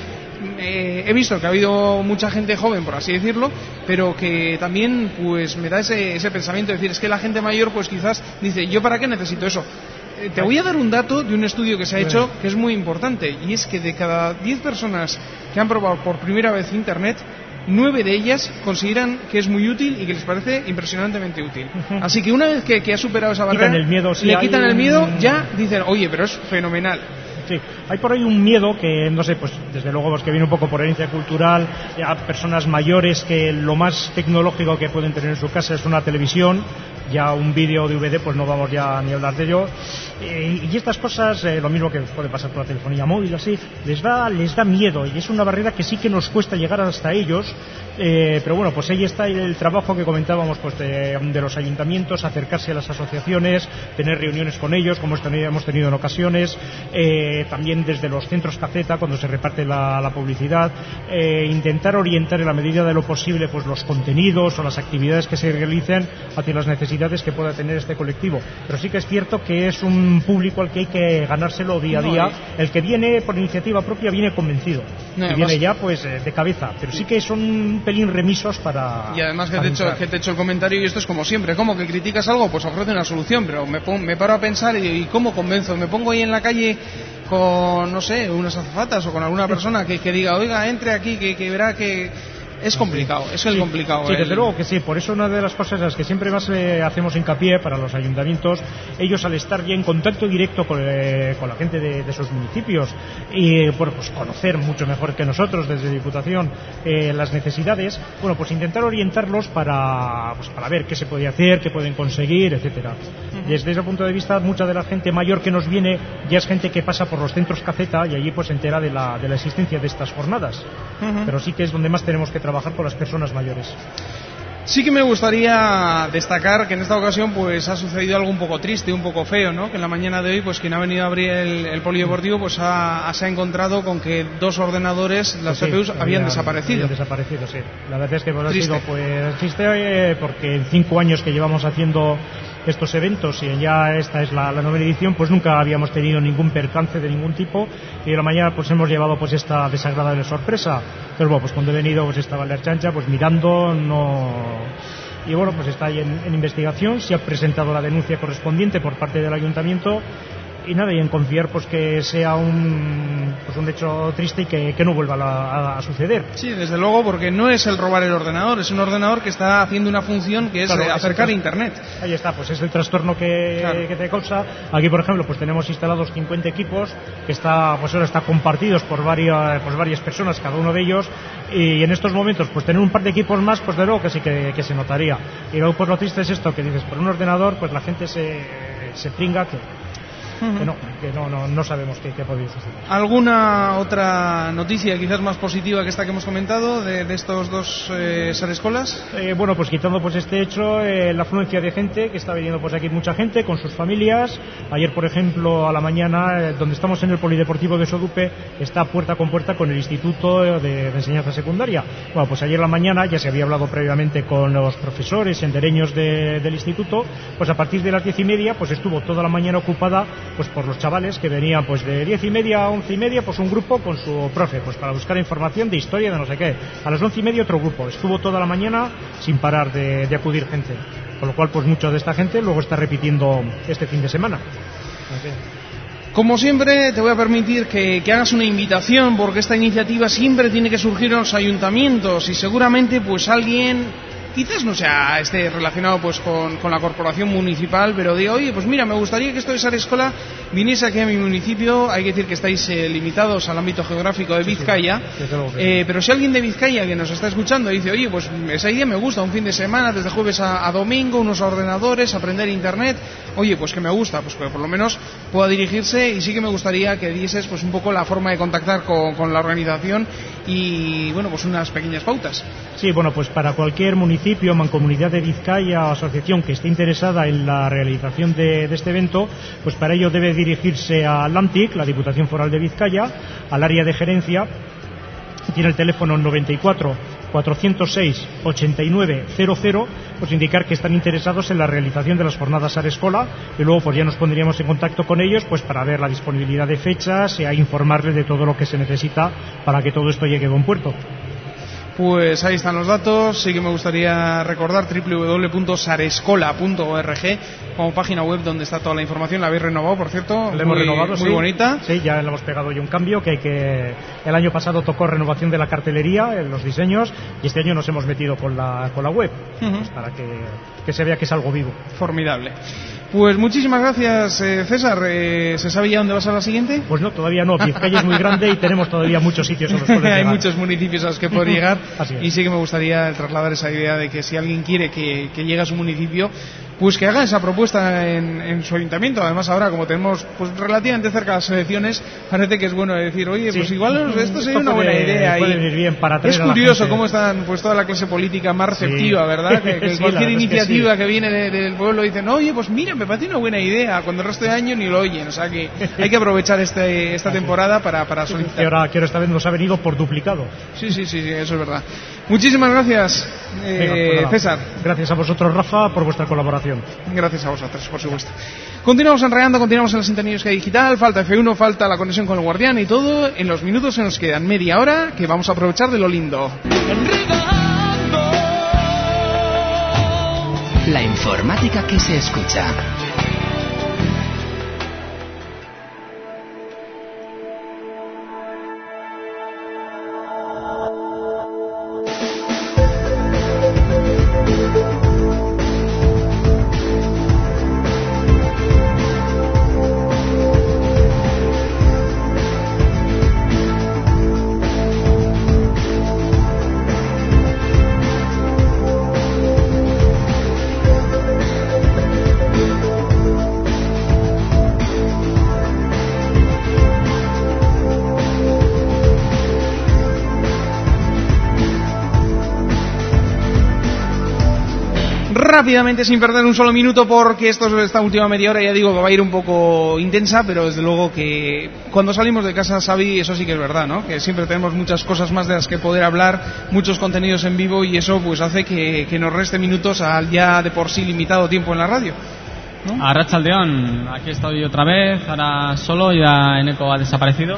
eh, he visto que ha habido mucha gente joven, por así decirlo, pero que también pues me da ese, ese pensamiento de decir, es que la gente mayor pues quizás dice, ¿yo para qué necesito eso? Eh, te voy a dar un dato de un estudio que se ha hecho que es muy importante, y es que de cada diez personas que han probado por primera vez Internet, nueve de ellas consideran que es muy útil y que les parece impresionantemente útil. Uh-huh. Así que una vez que, que ha superado esa barrera, quitan el miedo, sí, le quitan el miedo, un... ya dicen, oye, pero es fenomenal. Sí, hay por ahí un miedo que, no sé, pues desde luego pues, que viene un poco por herencia cultural, a personas mayores que lo más tecnológico que pueden tener en su casa es una televisión, ya un vídeo D V D pues no vamos ya ni a hablar de ello, eh, y estas cosas, eh, lo mismo que puede pasar por la telefonía móvil, así, les da, les da miedo, y es una barrera que sí que nos cuesta llegar hasta ellos, eh, pero bueno, pues ahí está el trabajo que comentábamos pues de, de los ayuntamientos, acercarse a las asociaciones, tener reuniones con ellos, como hemos tenido en ocasiones, eh, también desde los centros Caceta, cuando se reparte la, la publicidad, eh, intentar orientar en la medida de lo posible pues los contenidos o las actividades que se realicen hacia las necesidades que pueda tener este colectivo. Pero sí que es cierto que es un público al que hay que ganárselo día a día. No, el que viene por iniciativa propia viene convencido, no, y viene ya pues de cabeza, pero sí que son un pelín remisos para... Y además que te, hecho, que te he hecho el comentario, y esto es como siempre, como que criticas algo, pues ofrece una solución, pero me, pongo, me paro a pensar y, y ¿cómo convenzo? Me pongo ahí en la calle con, no sé, unas azafatas o con alguna persona que, que diga, oiga, entre aquí, que, que verá que... Es complicado, es el sí, complicado. Sí, el... desde luego que sí. Por eso una de las cosas en las que siempre más eh, hacemos hincapié para los ayuntamientos, ellos al estar ya en contacto directo con, eh, con la gente de, de sus municipios y bueno, pues conocer mucho mejor que nosotros desde Diputación eh, las necesidades, bueno, pues intentar orientarlos para, pues, para ver qué se puede hacer, qué pueden conseguir, etcétera. Uh-huh. Desde ese punto de vista, mucha de la gente mayor que nos viene ya es gente que pasa por los centros Caceta y allí pues se entera de la, de la existencia de estas jornadas. Uh-huh. Pero sí que es donde más tenemos que trabajar con las personas mayores. Sí que me gustaría destacar que en esta ocasión pues ha sucedido algo un poco triste, un poco feo, ¿no? Que en la mañana de hoy pues quien ha venido a abrir el, el polideportivo pues ha, se ha encontrado con que dos ordenadores, las pues sí, C P Us, habían, habían desaparecido. Habían desaparecido, sí. La verdad es que pues, ha sido pues triste eh, porque en cinco años que llevamos haciendo estos eventos y ya esta es la, la novena edición, pues nunca habíamos tenido ningún percance de ningún tipo y de la mañana pues hemos llevado pues esta desagradable sorpresa. Entonces bueno, pues cuando he venido pues estaba la Erchancha pues mirando, no... y bueno, pues está ahí en, en investigación, se ha presentado la denuncia correspondiente por parte del ayuntamiento y nada, y en confiar pues que sea un pues un hecho triste y que, que no vuelva a, a, a suceder. Sí, desde luego, porque no es el robar el ordenador, es un ordenador que está haciendo una función que es claro, acercar es Internet. Ahí está, pues es el trastorno que, claro. que te causa. Aquí, por ejemplo, pues tenemos instalados cincuenta equipos que está pues ahora está compartidos por varias pues varias personas, cada uno de ellos, y en estos momentos pues tener un par de equipos más, pues de luego que sí que, que se notaría. Y luego pues lo triste es esto, que dices, por un ordenador pues la gente se, se pringa que que no, que no, no, no sabemos qué, qué ha podido suceder. ¿Alguna otra noticia quizás más positiva que esta que hemos comentado de, de estos dos eh, Sarescolas? Eh, bueno, pues quitando pues este hecho, eh, la afluencia de gente, que está viniendo pues aquí mucha gente con sus familias. Ayer, por ejemplo, a la mañana, eh, donde estamos en el Polideportivo de Sodupe, está puerta con puerta con el Instituto de, de Enseñanza Secundaria. Bueno, pues ayer a la mañana ya se había hablado previamente con los profesores sendereños de, del instituto, pues a partir de las diez y media pues estuvo toda la mañana ocupada pues por los chavales que venían pues de diez y media a once y media, pues un grupo con su profe, pues para buscar información de historia, de no sé qué. A las once y media otro grupo. Estuvo toda la mañana sin parar de, de acudir gente. Con lo cual, pues mucha de esta gente luego está repitiendo este fin de semana. Okay. Como siempre, te voy a permitir que, que hagas una invitación, porque esta iniciativa siempre tiene que surgir en los ayuntamientos y seguramente pues alguien... quizás no sea esté relacionado pues con, con la corporación municipal, pero de oye, pues mira, me gustaría que esto de Sarescola viniese aquí a mi municipio. Hay que decir que estáis eh, limitados al ámbito geográfico de Vizcaya, sí, sí, eh, pero si alguien de Vizcaya que nos está escuchando dice, oye, pues esa idea me gusta, un fin de semana, desde jueves a, a domingo, unos ordenadores, aprender internet, oye, pues que me gusta, pues que por lo menos pueda dirigirse, y sí que me gustaría que dieses pues un poco la forma de contactar con, con la organización y bueno, pues unas pequeñas pautas. Sí, bueno, pues para cualquier municipio, mancomunidad de Vizcaya o asociación que esté interesada en la realización de, de este evento, pues para ello debe dirigirse a LAMTIC, la Diputación Foral de Vizcaya, al área de gerencia. Tiene el teléfono noventa y cuatro, cuatrocientos seis, ochenta y nueve cero cero, pues indicar que están interesados en la realización de las jornadas Sarescola, y luego pues ya nos pondríamos en contacto con ellos pues para ver la disponibilidad de fechas y a informarles de todo lo que se necesita para que todo esto llegue a buen puerto. Pues ahí están los datos. Sí que me gustaría recordar doble u doble u doble u punto sarescola punto org como página web donde está toda la información. La habéis renovado, por cierto. La hemos muy, renovado, muy sí. bonita. Sí, ya le hemos pegado ya un cambio que hay que el año pasado tocó renovación de la cartelería, en los diseños, y este año nos hemos metido con la con la web uh-huh. pues para que, que se vea que es algo vivo. Formidable. Pues muchísimas gracias, eh, César. Eh, ¿Se sabe ya dónde va a ser la siguiente? Pues no, todavía no. Vizcaya es muy grande y tenemos todavía muchos sitios a los cuales Hay llegar. muchos municipios a los que poder llegar. Así es. Y sí que me gustaría trasladar esa idea de que si alguien quiere que, que llegue a su municipio, pues que haga esa propuesta en, en su ayuntamiento. Además ahora, como tenemos pues relativamente cerca las elecciones, parece que es bueno decir, oye, sí. pues igual esto sería una buena idea. Puede venir bien para es curioso cómo están pues toda la clase política más receptiva, sí. ¿verdad? Que, que sí, cualquier iniciativa que, sí. que viene de, del pueblo dicen, oye, pues mira, me parece una buena idea, cuando el resto de año ni lo oyen. O sea que hay que aprovechar este, esta temporada para, para solicitar. Que ahora, que ahora esta vez nos ha venido por duplicado. Sí, sí, sí, sí, eso es verdad. Muchísimas gracias, eh, Venga, pues César. Gracias a vosotros, Rafa, por vuestra colaboración. Gracias a vosotros, por supuesto. Continuamos enredando, continuamos en la sintonía de Digital. Falta F uno, falta la conexión con el Guardián y todo. En los minutos se nos quedan media hora que vamos a aprovechar de lo lindo. La informática que se escucha. rápidamente, sin perder un solo minuto, porque esto, esta última media hora, ya digo que va a ir un poco intensa, pero desde luego que cuando salimos de casa, Xavi, eso sí que es verdad, ¿no? Que siempre tenemos muchas cosas más de las que poder hablar, muchos contenidos en vivo, y eso pues hace que, que nos reste minutos al ya de por sí limitado tiempo en la radio, ¿no? Arratsaldeon, aquí estoy otra vez, ahora solo, ya Eneco ha desaparecido.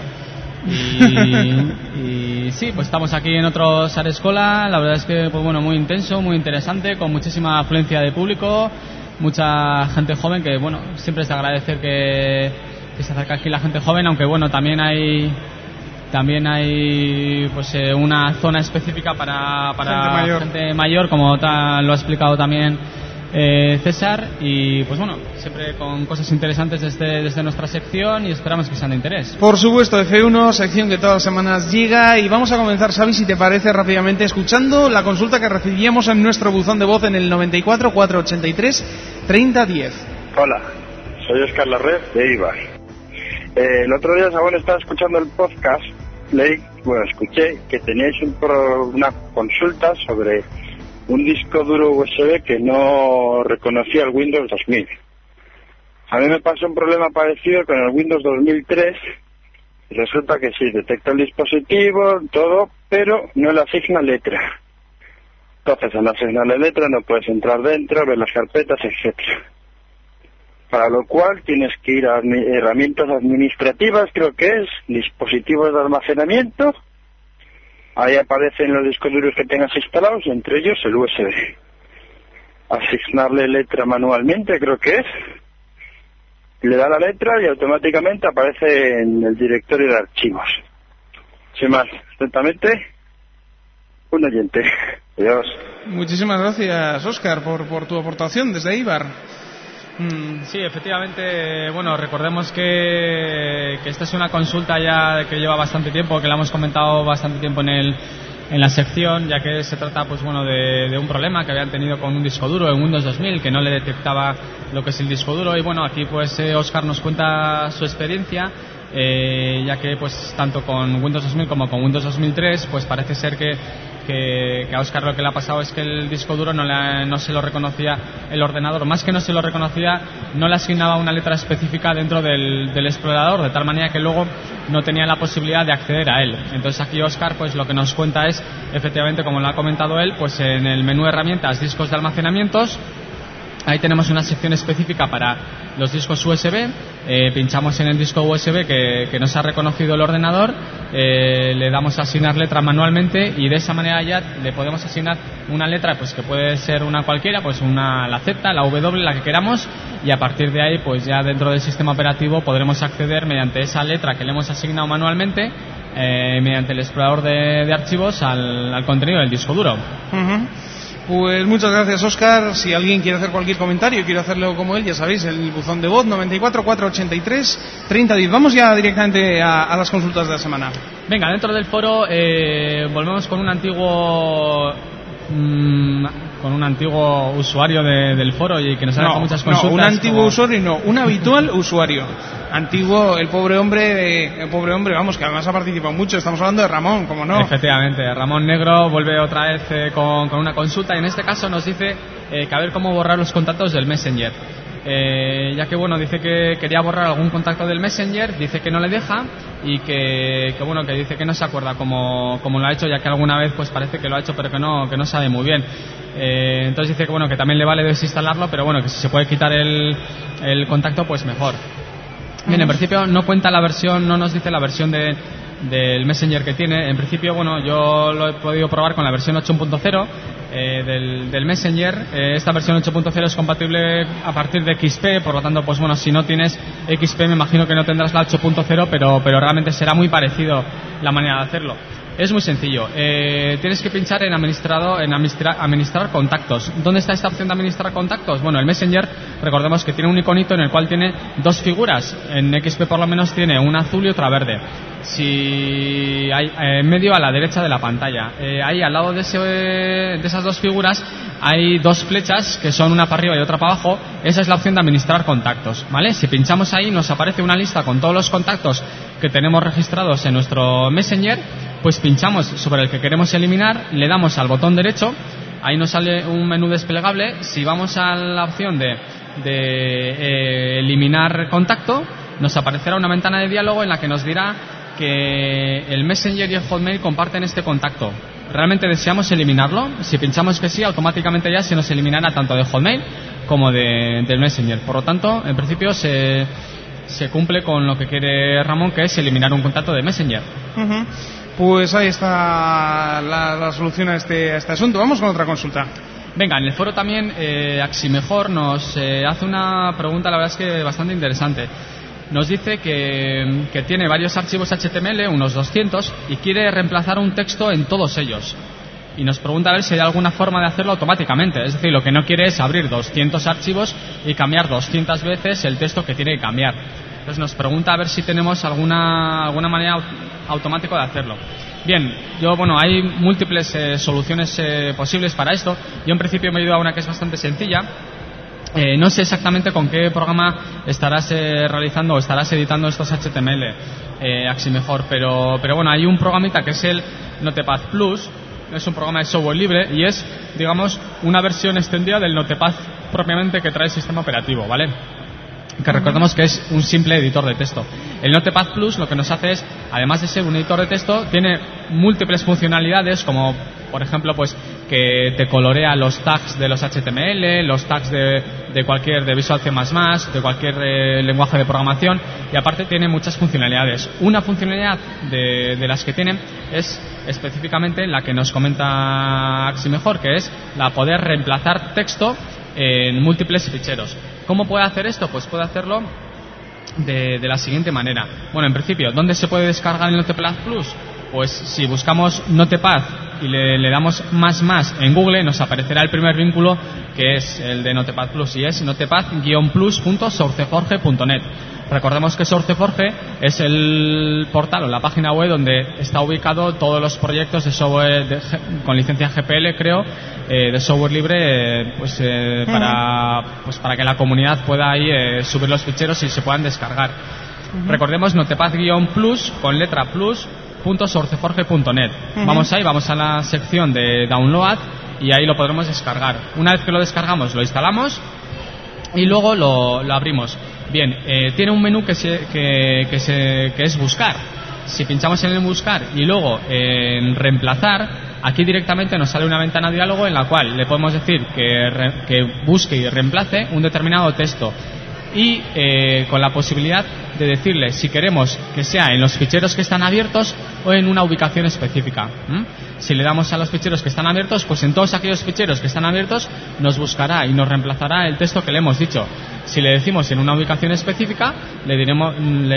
Y, y sí, pues estamos aquí en otro Sare Escola. La verdad es que, pues bueno, muy intenso, muy interesante, con muchísima afluencia de público, mucha gente joven, que bueno, siempre es de agradecer que, que se acerca aquí la gente joven, aunque bueno, también hay también hay pues eh, una zona específica para, para gente mayor, gente mayor como ta, lo ha explicado también Eh, César, y pues bueno, siempre con cosas interesantes desde, desde nuestra sección, y esperamos que sean de interés. Por supuesto, F uno, sección que todas las semanas llega, y vamos a comenzar, Xavi, si te parece, rápidamente escuchando la consulta que recibíamos en nuestro buzón de voz en el noventa y cuatro, cuatrocientos ochenta y tres, treinta diez. Hola, soy Oscar Larred de Ibar. Eh, el otro día, según estaba escuchando el podcast, leí, bueno, escuché que teníais un pro, una consulta sobre un disco duro U S B que no reconocía el Windows dos mil. A mí me pasó un problema parecido con el Windows dos mil tres, y resulta que sí, detecta el dispositivo, todo, pero no le asigna letra. Entonces, al asignarle letra no puedes entrar dentro, ver las carpetas, etcétera. Para lo cual tienes que ir a herramientas administrativas, creo que es, dispositivos de almacenamiento. Ahí aparecen los discos duros que tengas instalados, entre ellos el U S B. Asignarle letra manualmente, creo que es. Le da la letra y automáticamente aparece en el directorio de archivos. Sin más, atentamente, un oyente. Adiós. Muchísimas gracias, Óscar, por, por tu aportación desde Ibar. Sí, efectivamente, bueno, recordemos que, que esta es una consulta ya que lleva bastante tiempo, que la hemos comentado bastante tiempo en el en la sección, ya que se trata, pues bueno, de, de un problema que habían tenido con un disco duro en Windows dos mil, que no le detectaba lo que es el disco duro, y bueno, aquí pues eh, Óscar nos cuenta su experiencia, eh, ya que pues tanto con Windows dos mil como con Windows dos mil tres, pues parece ser que Que, que a Óscar lo que le ha pasado es que el disco duro no, le, no se lo reconocía el ordenador, más que no se lo reconocía, no le asignaba una letra específica dentro del, del explorador, de tal manera que luego no tenía la posibilidad de acceder a él. Entonces aquí Óscar pues lo que nos cuenta es, efectivamente, como lo ha comentado él, pues en el menú herramientas, discos de almacenamientos, ahí tenemos una sección específica para los discos U S B, eh, pinchamos en el disco U S B que, que nos ha reconocido el ordenador, eh, le damos a asignar letra manualmente, y de esa manera ya le podemos asignar una letra pues que puede ser una cualquiera, pues una la Z, la W, la que queramos, y a partir de ahí pues ya dentro del sistema operativo podremos acceder mediante esa letra que le hemos asignado manualmente, eh, mediante el explorador de, de archivos al, al contenido del disco duro. Uh-huh. Pues muchas gracias, Óscar. Si alguien quiere hacer cualquier comentario y quiere hacerlo como él, ya sabéis, el buzón de voz noventa y cuatro, cuatrocientos ochenta y tres, treinta diez. Vamos ya directamente a, a las consultas de la semana. Venga, dentro del foro eh, volvemos con un antiguo mmm, con un antiguo usuario de, del foro, y que nos ha dado no, muchas consultas. No, un antiguo como... usuario no, un habitual usuario. Antiguo, el pobre hombre, el pobre hombre, vamos, que además ha participado mucho. Estamos hablando de Ramón, como no. Efectivamente, Ramón Negro vuelve otra vez eh, con, con una consulta, y en este caso nos dice eh, que a ver cómo borrar los contactos del Messenger. Eh, ya que bueno, dice que quería borrar algún contacto del Messenger, dice que no le deja, y que, que bueno, que dice que no se acuerda cómo, cómo lo ha hecho, ya que alguna vez pues parece que lo ha hecho, pero que no, que no sabe muy bien. Eh, entonces dice que bueno, que también le vale desinstalarlo, pero bueno, que si se puede quitar el, el contacto, pues mejor. Bien, en principio no cuenta la versión, no nos dice la versión de, del Messenger que tiene. En principio, bueno, yo lo he podido probar con la versión ocho punto cero eh, del, del Messenger. Eh, esta versión ocho punto cero es compatible a partir de X P, por lo tanto, pues bueno, si no tienes X P me imagino que no tendrás la ocho punto cero, pero, pero realmente será muy parecido la manera de hacerlo. Es muy sencillo. Eh, tienes que pinchar en administrado, en administrar, administrar contactos. ¿Dónde está esta opción de administrar contactos? Bueno, el Messenger, recordemos que tiene un iconito en el cual tiene dos figuras. En X P por lo menos tiene una azul y otra verde. Si hay en medio a la derecha de la pantalla, eh, ahí al lado de, ese, de esas dos figuras hay dos flechas que son una para arriba y otra para abajo. Esa es la opción de administrar contactos, ¿vale? Si pinchamos ahí nos aparece una lista con todos los contactos que tenemos registrados en nuestro Messenger. Pues pinchamos sobre el que queremos eliminar, le damos al botón derecho ahí nos sale un menú desplegable. Si vamos a la opción de, de eh, eliminar contacto, nos aparecerá una ventana de diálogo en la que nos dirá que el Messenger y el Hotmail comparten este contacto. ¿Realmente deseamos eliminarlo? Si pinchamos que sí, automáticamente ya se nos eliminará tanto de Hotmail como de, del Messenger. Por lo tanto, en principio se, se cumple con lo que quiere Ramón, que es eliminar un contacto de Messenger. Uh-huh. Pues ahí está la, la solución a este, a este asunto. Vamos con otra consulta. Venga, en el foro también eh, Aximejor nos eh, hace una pregunta, la verdad es que bastante interesante. Nos dice que, que tiene varios archivos H T M L, unos doscientos, y quiere reemplazar un texto en todos ellos. Y nos pregunta a ver si hay alguna forma de hacerlo automáticamente. Es decir, lo que no quiere es abrir doscientos archivos y cambiar doscientas veces el texto que tiene que cambiar. Entonces nos pregunta a ver si tenemos alguna, alguna manera automática de hacerlo. Bien, yo, bueno, hay múltiples eh, soluciones eh, posibles para esto. Yo en principio me he ido a una que es bastante sencilla. Eh, no sé exactamente con qué programa estarás eh, realizando o estarás editando estos H T M L, eh, Aximejor, pero, pero bueno, hay un programita que es el Notepad Plus. Es un programa de software libre y es, digamos, una versión extendida del Notepad propiamente que trae el sistema operativo, ¿vale? Que recordemos que es un simple editor de texto. El Notepad Plus lo que nos hace es, además de ser un editor de texto, tiene múltiples funcionalidades, como por ejemplo pues que te colorea los tags de los H T M L, los tags de, de cualquier de Visual C más más, de cualquier eh, lenguaje de programación, y aparte tiene muchas funcionalidades. Una funcionalidad de, de las que tiene es específicamente la que nos comenta Aximejor, que es la poder reemplazar texto en múltiples ficheros. ¿Cómo puede hacer esto? Pues puede hacerlo de, de la siguiente manera. Bueno, en principio, ¿dónde se puede descargar el Notepad Plus? Pues si buscamos Notepad y le, le damos más más en Google, nos aparecerá el primer vínculo, que es el de Notepad Plus, y es notepad plus punto sourceforge punto net. Recordemos que SourceForge es el portal o la página web donde está ubicado todos los proyectos de software de, con licencia G P L, creo, eh, de software libre, eh, pues eh, uh-huh. para pues para que la comunidad pueda ahí eh, subir los ficheros y se puedan descargar. Uh-huh. Recordemos Notepad plus con letra plus punto sourceforge punto net. Uh-huh. Vamos ahí, vamos a la sección de download y ahí lo podremos descargar. Una vez que lo descargamos, lo instalamos y luego lo, lo abrimos. Bien, eh, tiene un menú que, se, que, que, se, que es buscar. Si pinchamos en el buscar y luego en reemplazar, aquí directamente nos sale una ventana de diálogo en la cual le podemos decir que, re, que busque y reemplace un determinado texto, y eh, con la posibilidad de decirle si queremos que sea en los ficheros que están abiertos o en una ubicación específica. ¿Mm? Si le damos a los ficheros que están abiertos, pues en todos aquellos ficheros que están abiertos nos buscará y nos reemplazará el texto que le hemos dicho. Si le decimos en una ubicación específica, le diremos,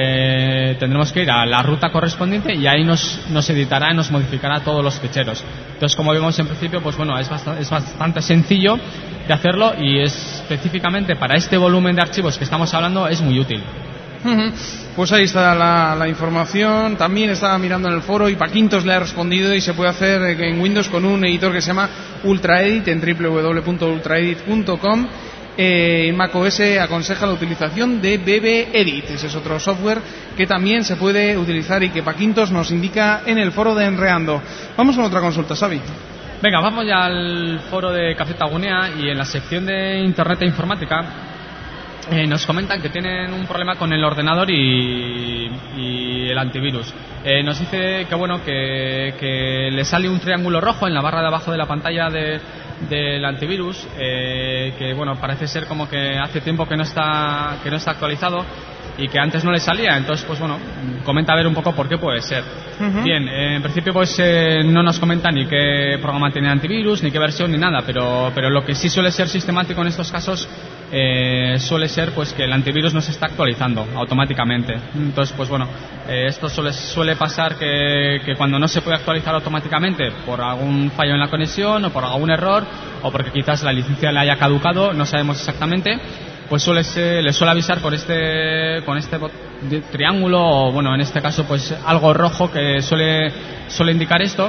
le tendremos que ir a la ruta correspondiente y ahí nos, nos editará y nos modificará todos los ficheros. Entonces, como vemos en principio, pues bueno, es bastante, es bastante sencillo de hacerlo, y es específicamente para este volumen de archivos que estamos hablando es muy útil. Uh-huh. Pues ahí está la, la información. También estaba mirando en el foro y Paquintos le ha respondido, y se puede hacer en Windows con un editor que se llama UltraEdit en doble u doble u doble u punto ultraedit punto com. Eh, en macOS aconseja la utilización de BBEdit. Ese es otro software que también se puede utilizar y que Paquintos nos indica en el foro de Enreando. Vamos con otra consulta, Xavi. Venga, vamos ya al foro de Café Tagunea, y en la sección de Internet e Informática eh, nos comentan que tienen un problema con el ordenador y, y el antivirus. Eh, nos dice que bueno que, que le sale un triángulo rojo en la barra de abajo de la pantalla de, del antivirus, eh, que bueno, parece ser como que hace tiempo que no está que no está actualizado y que antes no le salía. Entonces, pues bueno, comenta a ver un poco por qué puede ser. Uh-huh. Bien, eh, en principio pues eh, no nos comenta ni qué programa tiene antivirus, ni qué versión, ni nada, pero, pero lo que sí suele ser sistemático en estos casos eh, suele ser pues que el antivirus no se está actualizando automáticamente. Entonces, pues bueno, eh, esto suele, suele pasar que, que cuando no se puede actualizar automáticamente por algún fallo en la conexión o por algún error, o porque quizás la licencia le haya caducado, no sabemos exactamente, pues suele ser, le suele avisar por este con este triángulo, o bueno, en este caso pues algo rojo que suele suele indicar esto,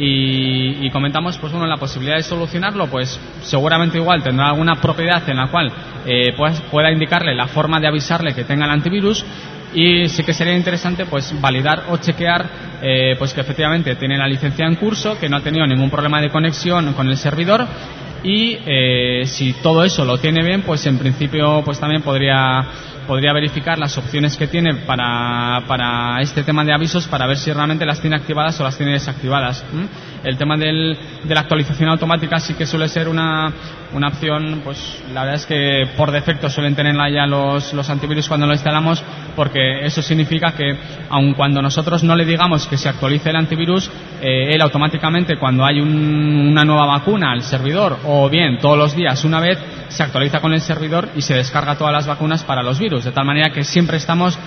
y, y comentamos pues bueno, la posibilidad de solucionarlo, pues seguramente igual tendrá alguna propiedad en la cual eh, pues, pueda indicarle la forma de avisarle que tenga el antivirus, Y sí que sería interesante pues validar o chequear eh, pues que efectivamente tiene la licencia en curso, que no ha tenido ningún problema de conexión con el servidor, y eh, si todo eso lo tiene bien, pues en principio pues también podría podría verificar las opciones que tiene para, para este tema de avisos, para ver si realmente las tiene activadas o las tiene desactivadas. ¿Mm? El tema del, de la actualización automática sí que suele ser una, una opción, pues la verdad es que por defecto suelen tenerla ya los, los antivirus cuando lo instalamos, porque eso significa que aun cuando nosotros no le digamos que se actualice el antivirus, eh, él automáticamente, cuando hay un, una nueva vacuna al servidor, o bien todos los días una vez, se actualiza con el servidor y se descarga todas las vacunas para los virus, de tal manera que siempre estamos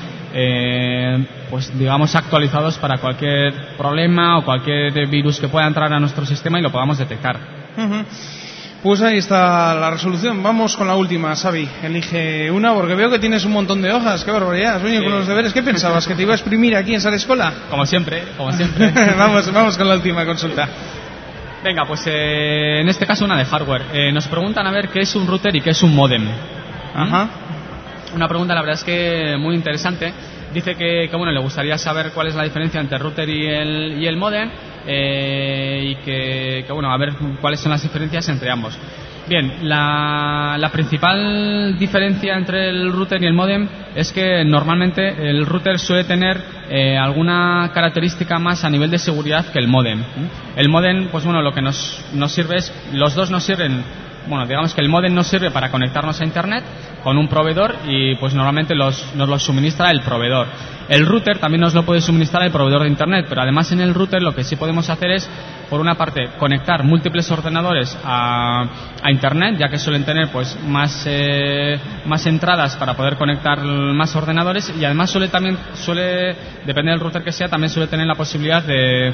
eh, pues digamos actualizados para cualquier problema o cualquier virus que pueda entrar a nuestro sistema y lo podamos detectar. Uh-huh. Pues ahí está la resolución. Vamos con la última, Xavi. Elige una, porque veo que tienes un montón de hojas. ¡Qué barbaridad! Has venido sí. con los deberes. ¿Qué pensabas? ¿Que te iba a exprimir aquí en Sala Escola? Como siempre, como siempre. vamos, vamos con la última consulta. Venga, pues eh, en este caso una de hardware. Eh, nos preguntan a ver qué es un router y qué es un módem. Ajá. Una pregunta, la verdad es que muy interesante. Dice que, que bueno, le gustaría saber cuál es la diferencia entre el router y el, y el módem, eh, y que, que bueno, a ver cuáles son las diferencias entre ambos. Bien, la, la principal diferencia entre el router y el módem es que normalmente el router suele tener eh, alguna característica más a nivel de seguridad que el módem. El módem, pues bueno, lo que nos, nos sirve es, los dos nos sirven, bueno, digamos que el módem nos sirve para conectarnos a internet con un proveedor y pues normalmente los, nos lo suministra el proveedor. El router también nos lo puede suministrar el proveedor de internet, pero además en el router lo que sí podemos hacer es, por una parte, conectar múltiples ordenadores a, a internet, ya que suelen tener pues más eh, más entradas para poder conectar más ordenadores, y además suele también suele depende del router que sea, también suele tener la posibilidad de,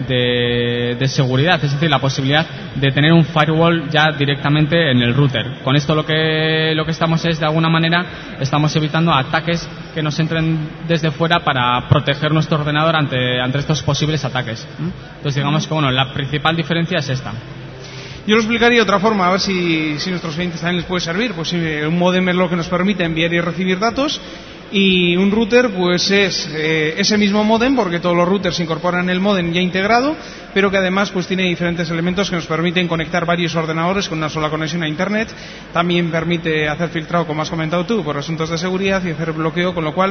de de seguridad, es decir, la posibilidad de tener un firewall ya directamente en el router. Con esto lo que lo que estamos es, de alguna manera, estamos evitando ataques que nos entren desde fuera para proteger nuestro ordenador ante ante estos posibles ataques. Entonces digamos que bueno, la principal diferencia es esta. Yo lo explicaría de otra forma, a ver si, si nuestros oyentes también les puede servir. Pues un módem es lo que nos permite enviar y recibir datos, y un router pues es eh, ese mismo módem, porque todos los routers incorporan el módem ya integrado, pero que además pues tiene diferentes elementos que nos permiten conectar varios ordenadores con una sola conexión a internet. También permite hacer filtrado, como has comentado tú, por asuntos de seguridad, y hacer bloqueo, con lo cual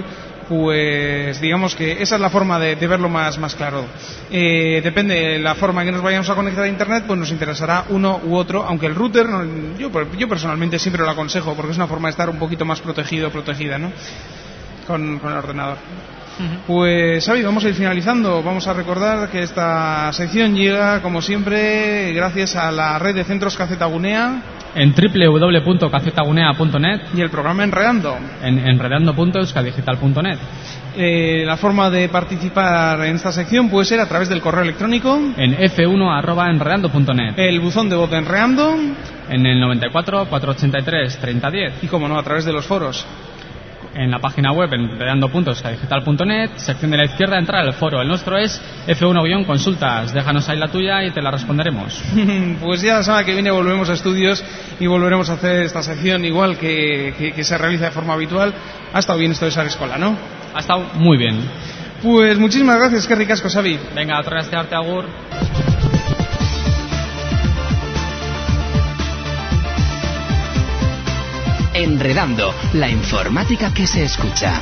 pues digamos que esa es la forma de, de verlo más, más claro. Eh, depende de la forma en que nos vayamos a conectar a internet, pues nos interesará uno u otro, aunque el router yo, yo personalmente siempre lo aconsejo, porque es una forma de estar un poquito más protegido o protegida, ¿no? Con, con el ordenador. Uh-huh. Pues Xavi, vamos a ir finalizando. Vamos a recordar que esta sección llega, como siempre, gracias a la red de centros Kazetagunea en doble u doble u doble u punto kazetagunea punto net y el programa Enredando en enredando punto euskadigital punto net. Eh, la forma de participar en esta sección puede ser a través del correo electrónico en efe uno arroba enredando punto net, el buzón de voz de Enredando en el noventa y cuatro, cuatrocientos ochenta y tres, treinta diez, y como no, a través de los foros en la página web en enredando punto euskadigital punto net, sección de la izquierda, entrar al foro. El nuestro es efe uno consultas. Déjanos ahí la tuya y te la responderemos. Pues ya la semana que viene volvemos a estudios y volveremos a hacer esta sección igual que, que, que se realiza de forma habitual. Ha estado bien esto de Sala Escola, ¿no? Ha estado muy bien. Pues muchísimas gracias, qué ricasco, Xavi. Venga, otra vez te arte, agur. Enredando, la informática que se escucha.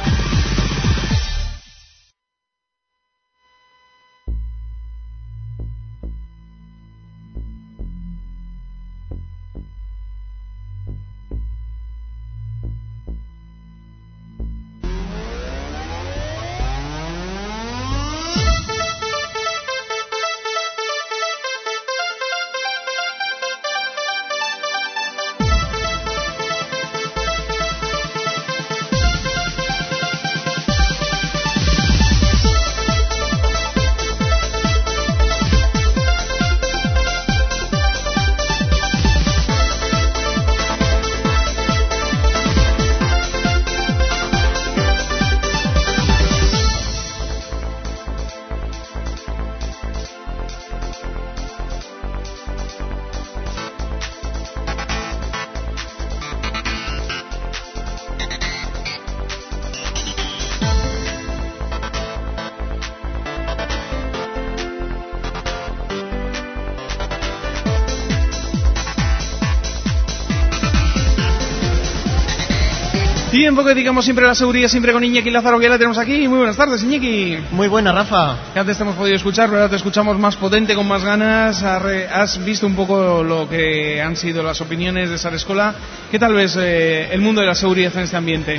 Tiempo que dedicamos siempre a la seguridad, siempre con Iñaki Lázaro, que ya la tenemos aquí. Muy buenas tardes, Iñaki. Muy buena, Rafa. Que antes te hemos podido escuchar, pero ahora te escuchamos más potente, con más ganas. Has visto un poco lo que han sido las opiniones de Sarescola. ¿Qué tal ves eh, el mundo de la seguridad en este ambiente?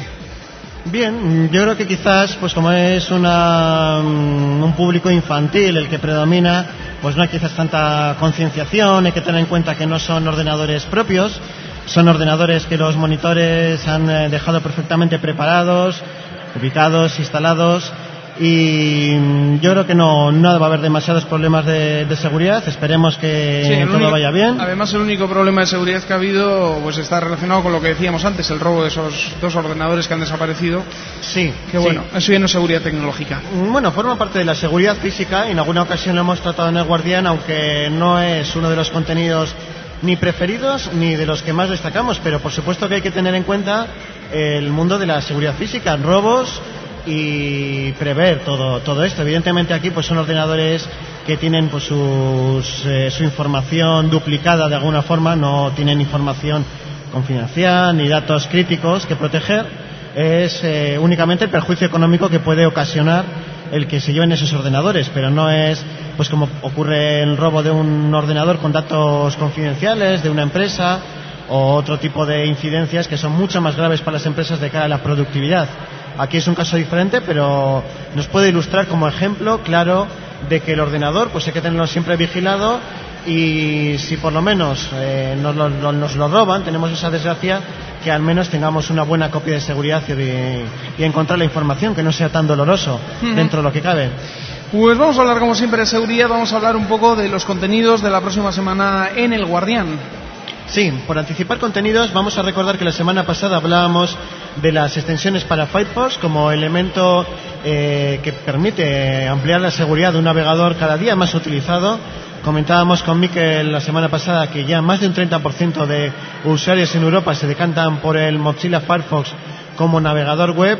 Bien, yo creo que quizás, pues como es una, un público infantil el que predomina, pues no hay quizás tanta concienciación. Hay que tener en cuenta que no son ordenadores propios, son ordenadores que los monitores han eh, dejado perfectamente preparados, ubicados, instalados, y yo creo que no, no va a haber demasiados problemas de, de seguridad. Esperemos que sí, todo único, vaya bien. Además, el único problema de seguridad que ha habido pues está relacionado con lo que decíamos antes, el robo de esos dos ordenadores que han desaparecido. Sí, que bueno, sí. Eso ya no es seguridad tecnológica. Bueno, forma parte de la seguridad física. En alguna ocasión lo hemos tratado en El Guardián, aunque no es uno de los contenidos ni preferidos ni de los que más destacamos, pero por supuesto que hay que tener en cuenta el mundo de la seguridad física, robos y prever todo todo esto. Evidentemente aquí pues son ordenadores que tienen pues sus, eh, su información duplicada de alguna forma, no tienen información confidencial ni datos críticos que proteger. Es eh, únicamente el perjuicio económico que puede ocasionar el que se lleven esos ordenadores, pero no es pues como ocurre el robo de un ordenador con datos confidenciales de una empresa o otro tipo de incidencias que son mucho más graves para las empresas de cara a la productividad. Aquí es un caso diferente, pero nos puede ilustrar como ejemplo claro de que el ordenador pues hay que tenerlo siempre vigilado, y si por lo menos eh, nos, lo, nos lo roban, tenemos esa desgracia, que al menos tengamos una buena copia de seguridad y, y encontrar la información, que no sea tan doloroso uh-huh. dentro de lo que cabe. Pues vamos a hablar como siempre de seguridad, vamos a hablar un poco de los contenidos de la próxima semana en El Guardián. Sí, por anticipar contenidos, vamos a recordar que la semana pasada hablábamos de las extensiones para Firefox como elemento eh, que permite ampliar la seguridad de un navegador cada día más utilizado. Comentábamos con Mikel la semana pasada que ya más de un treinta por ciento de usuarios en Europa se decantan por el Mozilla Firefox como navegador web,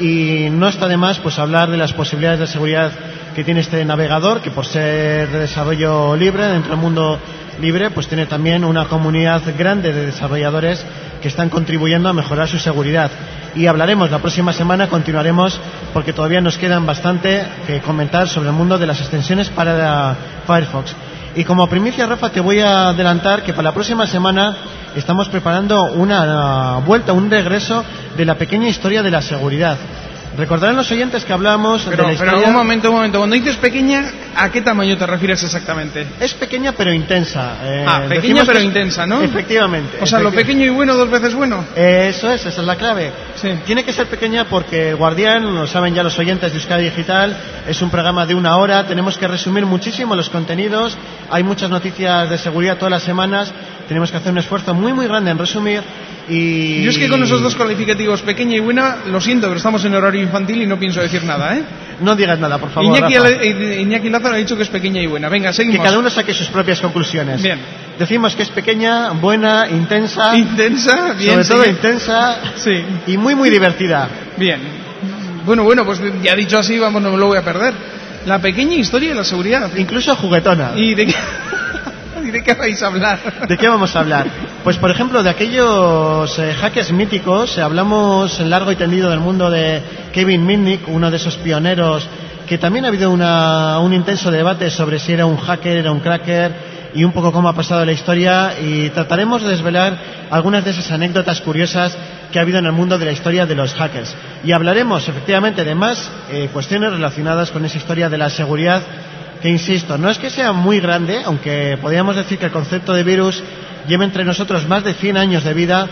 y no está de más pues hablar de las posibilidades de seguridad que tiene este navegador, que por ser de desarrollo libre, dentro del mundo libre, pues tiene también una comunidad grande de desarrolladores que están contribuyendo a mejorar su seguridad. Y hablaremos la próxima semana, continuaremos, porque todavía nos quedan bastante que comentar sobre el mundo de las extensiones para Firefox. Y como primicia, Rafa, te voy a adelantar que para la próxima semana estamos preparando una vuelta, un regreso de la pequeña historia de la seguridad. Recordarán los oyentes que hablamos pero, de la historia... Pero un momento, un momento. Cuando dices pequeña, ¿a qué tamaño te refieres exactamente? Es pequeña pero intensa. Eh, ah, pequeña pero es... intensa, ¿no? Efectivamente. O sea, efectivamente. Lo pequeño y bueno dos veces bueno. Eso es, esa es la clave. Sí. Tiene que ser pequeña porque Guardián, lo saben ya los oyentes de Euskadi Digital, es un programa de una hora, tenemos que resumir muchísimo los contenidos, hay muchas noticias de seguridad todas las semanas, tenemos que hacer un esfuerzo muy muy grande en resumir. Y... Yo es que con esos dos calificativos, pequeña y buena, lo siento, pero estamos en horario infantil y no pienso decir nada, ¿eh? No digas nada, por favor, Iñaki, Iñaki Lázaro ha dicho que es pequeña y buena. Venga, seguimos. Que cada uno saque sus propias conclusiones. Bien. Decimos que es pequeña, buena, intensa. Intensa, bien. Sobre todo intensa. Sí. Y muy, muy divertida. Bien. Bueno, bueno, pues ya dicho así, vamos, no me lo voy a perder. La pequeña historia de la seguridad. Incluso juguetona. ¿Y de qué? ¿Y de qué vais a hablar? ¿De qué vamos a hablar? Pues, por ejemplo, de aquellos eh, hackers míticos. Eh, hablamos en largo y tendido del mundo de Kevin Mitnick, uno de esos pioneros, que también ha habido una, un intenso debate sobre si era un hacker, era un cracker, y un poco cómo ha pasado la historia, y trataremos de desvelar algunas de esas anécdotas curiosas que ha habido en el mundo de la historia de los hackers. Y hablaremos, efectivamente, de más eh, cuestiones relacionadas con esa historia de la seguridad, que insisto, no es que sea muy grande, aunque podríamos decir que el concepto de virus lleva entre nosotros más de cien años de vida,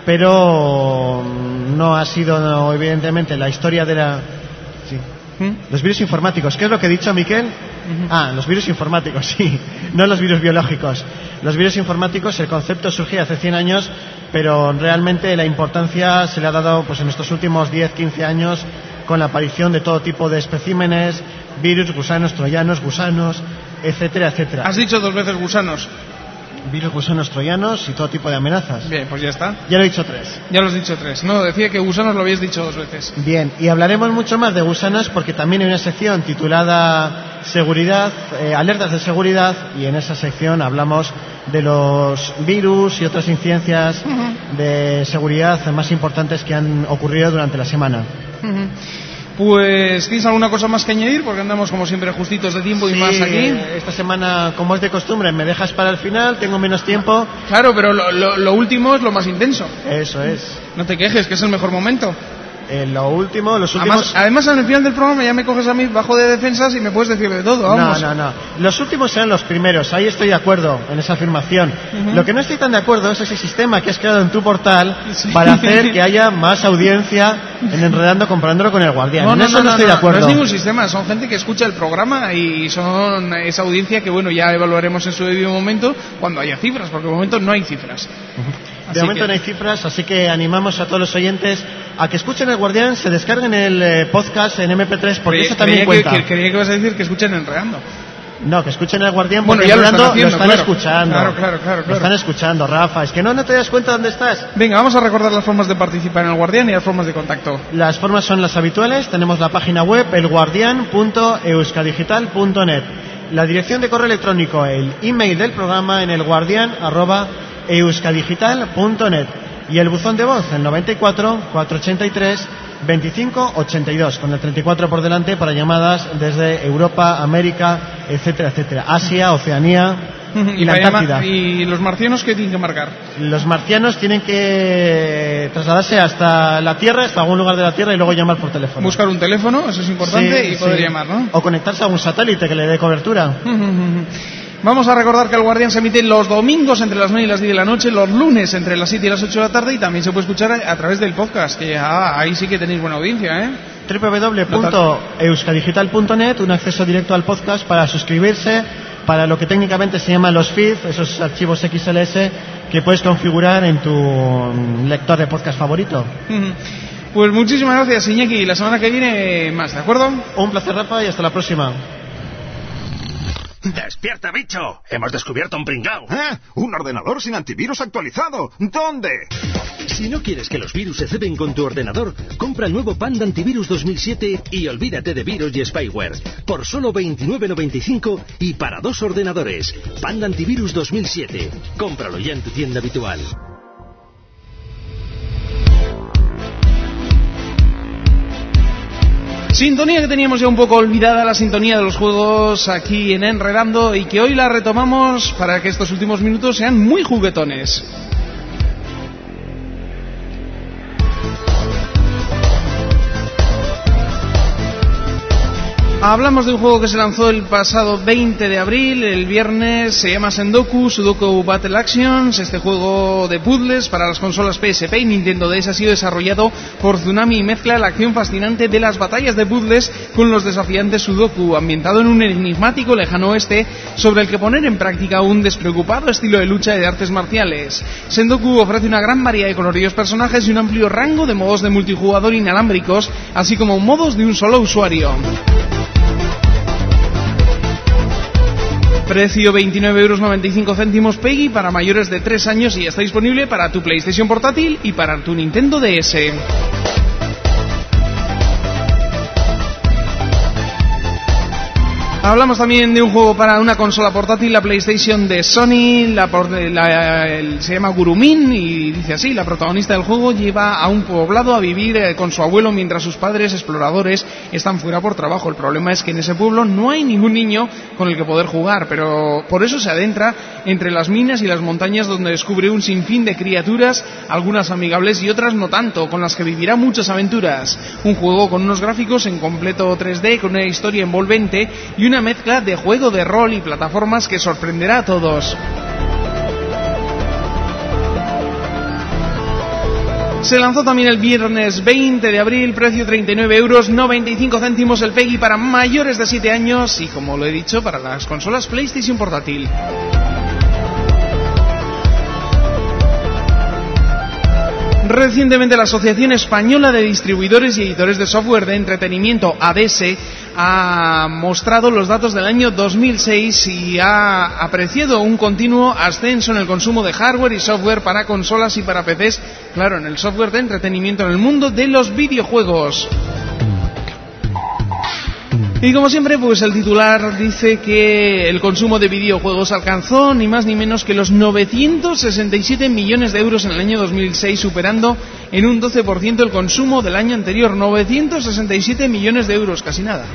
pero no ha sido, no, evidentemente, la historia de la... Sí. ¿Mm? Los virus informáticos, ¿qué es lo que he dicho, Miquel? Uh-huh. Ah, los virus informáticos, sí, no los virus biológicos. Los virus informáticos, el concepto surgió hace cien años, pero realmente la importancia se le ha dado pues en estos últimos diez, quince años, con la aparición de todo tipo de especímenes, virus, gusanos, troyanos, gusanos, etcétera, etcétera. Has dicho dos veces gusanos. Virus, gusanos, troyanos y todo tipo de amenazas. Bien, pues ya está. Ya lo he dicho tres. Ya lo has dicho tres. No, decía que gusanos lo habías dicho dos veces. Bien, y hablaremos mucho más de gusanos porque también hay una sección titulada Seguridad, eh, alertas de seguridad, y en esa sección hablamos de los virus y otras incidencias uh-huh. de seguridad más importantes que han ocurrido durante la semana. Uh-huh. Pues, ¿tienes alguna cosa más que añadir? Porque andamos como siempre justitos de tiempo sí, y más aquí. Esta semana, como es de costumbre, me dejas para el final, tengo menos tiempo. Claro, pero lo, lo, lo último es lo más intenso. Eso es. No te quejes, que es el mejor momento. Eh, lo último, los últimos... Además, además, al final del programa ya me coges a mí bajo de defensas y me puedes decir de todo, vamos. No, no, no. Los últimos serán los primeros, ahí estoy de acuerdo en esa afirmación. Uh-huh. Lo que no estoy tan de acuerdo es ese sistema que has creado en tu portal sí. para hacer que haya más audiencia en Enredando comparándolo con El Guardián. No, en no, eso no, no, no estoy no, de acuerdo. No es ningún sistema, son gente que escucha el programa y son esa audiencia que, bueno, ya evaluaremos en su debido momento cuando haya cifras, porque de momento no hay cifras. Uh-huh. De momento que... no hay cifras, así que animamos a todos los oyentes a que escuchen El Guardián, se descarguen el eh, podcast en eme pe tres, porque creía, eso también creía cuenta. Que, que, creía que ibas a decir que escuchen Enredando. No, que escuchen El Guardián, bueno, porque ya lo están, haciendo, lo están claro. escuchando. Claro, claro, claro, claro. Lo están escuchando, Rafa. Es que no, no te das cuenta dónde estás. Venga, vamos a recordar las formas de participar en El Guardián y las formas de contacto. Las formas son las habituales. Tenemos la página web elguardian punto euskadigital punto net. La dirección de correo electrónico, el email del programa en elguardian arroba euskadigital punto net. Y el buzón de voz, el noventa y cuatro, cuatrocientos ochenta y tres, veinticinco ochenta y dos, con el treinta y cuatro por delante para llamadas desde Europa, América, etcétera, etcétera, Asia, Oceanía y, y la Antártida. Llama, ¿y los marcianos qué tienen que marcar? Los marcianos tienen que trasladarse hasta la Tierra, hasta algún lugar de la Tierra y luego llamar por teléfono. Buscar un teléfono, eso es importante, sí, y poder sí. llamar, ¿no? O conectarse a un satélite que le dé cobertura. Vamos a recordar que El Guardián se emite los domingos entre las nueve y las diez de la noche, los lunes entre las siete y las ocho de la tarde, y también se puede escuchar a través del podcast, que ah, ahí sí que tenéis buena audiencia, ¿eh? doble u doble u doble u punto euskadigital punto net, un acceso directo al podcast para suscribirse, para lo que técnicamente se llaman los feeds, esos archivos equis ele ese que puedes configurar en tu lector de podcast favorito. Pues muchísimas gracias, Iñaki, la semana que viene más, ¿de acuerdo? Un placer, Rafa, y hasta la próxima. ¡Despierta, bicho! Hemos descubierto un pringao. ¿Eh? Un ordenador sin antivirus actualizado. ¿Dónde? Si no quieres que los virus se ceben con tu ordenador, compra el nuevo Panda Antivirus dos mil siete y olvídate de virus y spyware. Por solo veintinueve noventa y cinco y para dos ordenadores. Panda Antivirus dos mil siete. Cómpralo ya en tu tienda habitual. Sintonía que teníamos ya un poco olvidada, la sintonía de los juegos aquí en Enredando, y que hoy la retomamos para que estos últimos minutos sean muy juguetones. Hablamos de un juego que se lanzó el pasado veinte de abril, el viernes, se llama Sendoku, Sudoku Battle Actions. Este juego de puzzles para las consolas pe ese pe y Nintendo D S ha sido desarrollado por Tsunami y mezcla la acción fascinante de las batallas de puzzles con los desafiantes Sudoku, ambientado en un enigmático lejano oeste sobre el que poner en práctica un despreocupado estilo de lucha y de artes marciales. Sendoku ofrece una gran variedad de coloridos personajes y un amplio rango de modos de multijugador inalámbricos, así como modos de un solo usuario. Precio veintinueve euros noventa y cinco céntimos Peggy para mayores de tres años y está disponible para tu PlayStation portátil y para tu Nintendo D S. Hablamos también de un juego para una consola portátil, la PlayStation de Sony, la, la, el, se llama Gurumin y dice así: la protagonista del juego lleva a un poblado a vivir eh, con su abuelo mientras sus padres exploradores están fuera por trabajo. El problema es que en ese pueblo no hay ningún niño con el que poder jugar, pero por eso se adentra entre las minas y las montañas, donde descubre un sinfín de criaturas, algunas amigables y otras no tanto, con las que vivirá muchas aventuras. Un juego con unos gráficos en completo tres D, con una historia envolvente y una Una mezcla de juego de rol y plataformas que sorprenderá a todos. Se lanzó también el viernes veinte de abril, precio treinta y nueve euros noventa y cinco céntimos el Peggy para mayores de siete años y, como lo he dicho, para las consolas PlayStation portátil. Recientemente la Asociación Española de Distribuidores y Editores de Software de Entretenimiento, A D S, ha mostrado los datos del año dos mil seis y ha apreciado un continuo ascenso en el consumo de hardware y software para consolas y para P Cs, claro, en el software de entretenimiento en el mundo de los videojuegos. Y como siempre, pues el titular dice que el consumo de videojuegos alcanzó ni más ni menos que los novecientos sesenta y siete millones de euros en el año dos mil seis, superando en un doce por ciento el consumo del año anterior. novecientos sesenta y siete millones de euros, casi nada.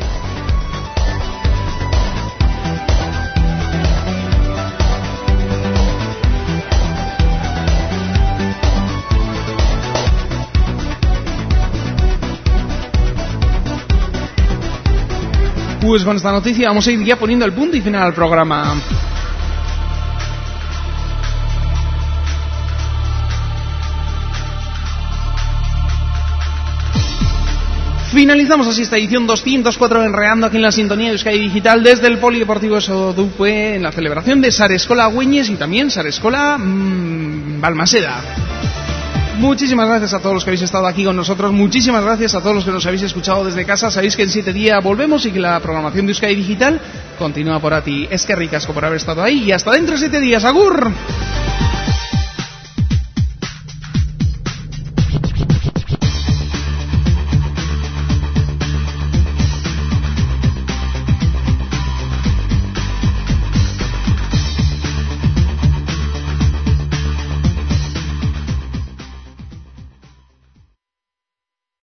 Pues con esta noticia vamos a ir ya poniendo el punto y final al programa. Finalizamos así esta edición doscientos cuatro de Enredando aquí en la sintonía de Euskadi Digital desde el Polideportivo Sodupe en la celebración de Sareskola Güeñes y también Sareskola mmm, Balmaseda. Muchísimas gracias a todos los que habéis estado aquí con nosotros, muchísimas gracias a todos los que nos habéis escuchado desde casa. Sabéis que en siete días volvemos y que la programación de Euskadi Digital continúa por aquí. Es que ricasco por haber estado ahí y hasta dentro de siete días. ¡Agur!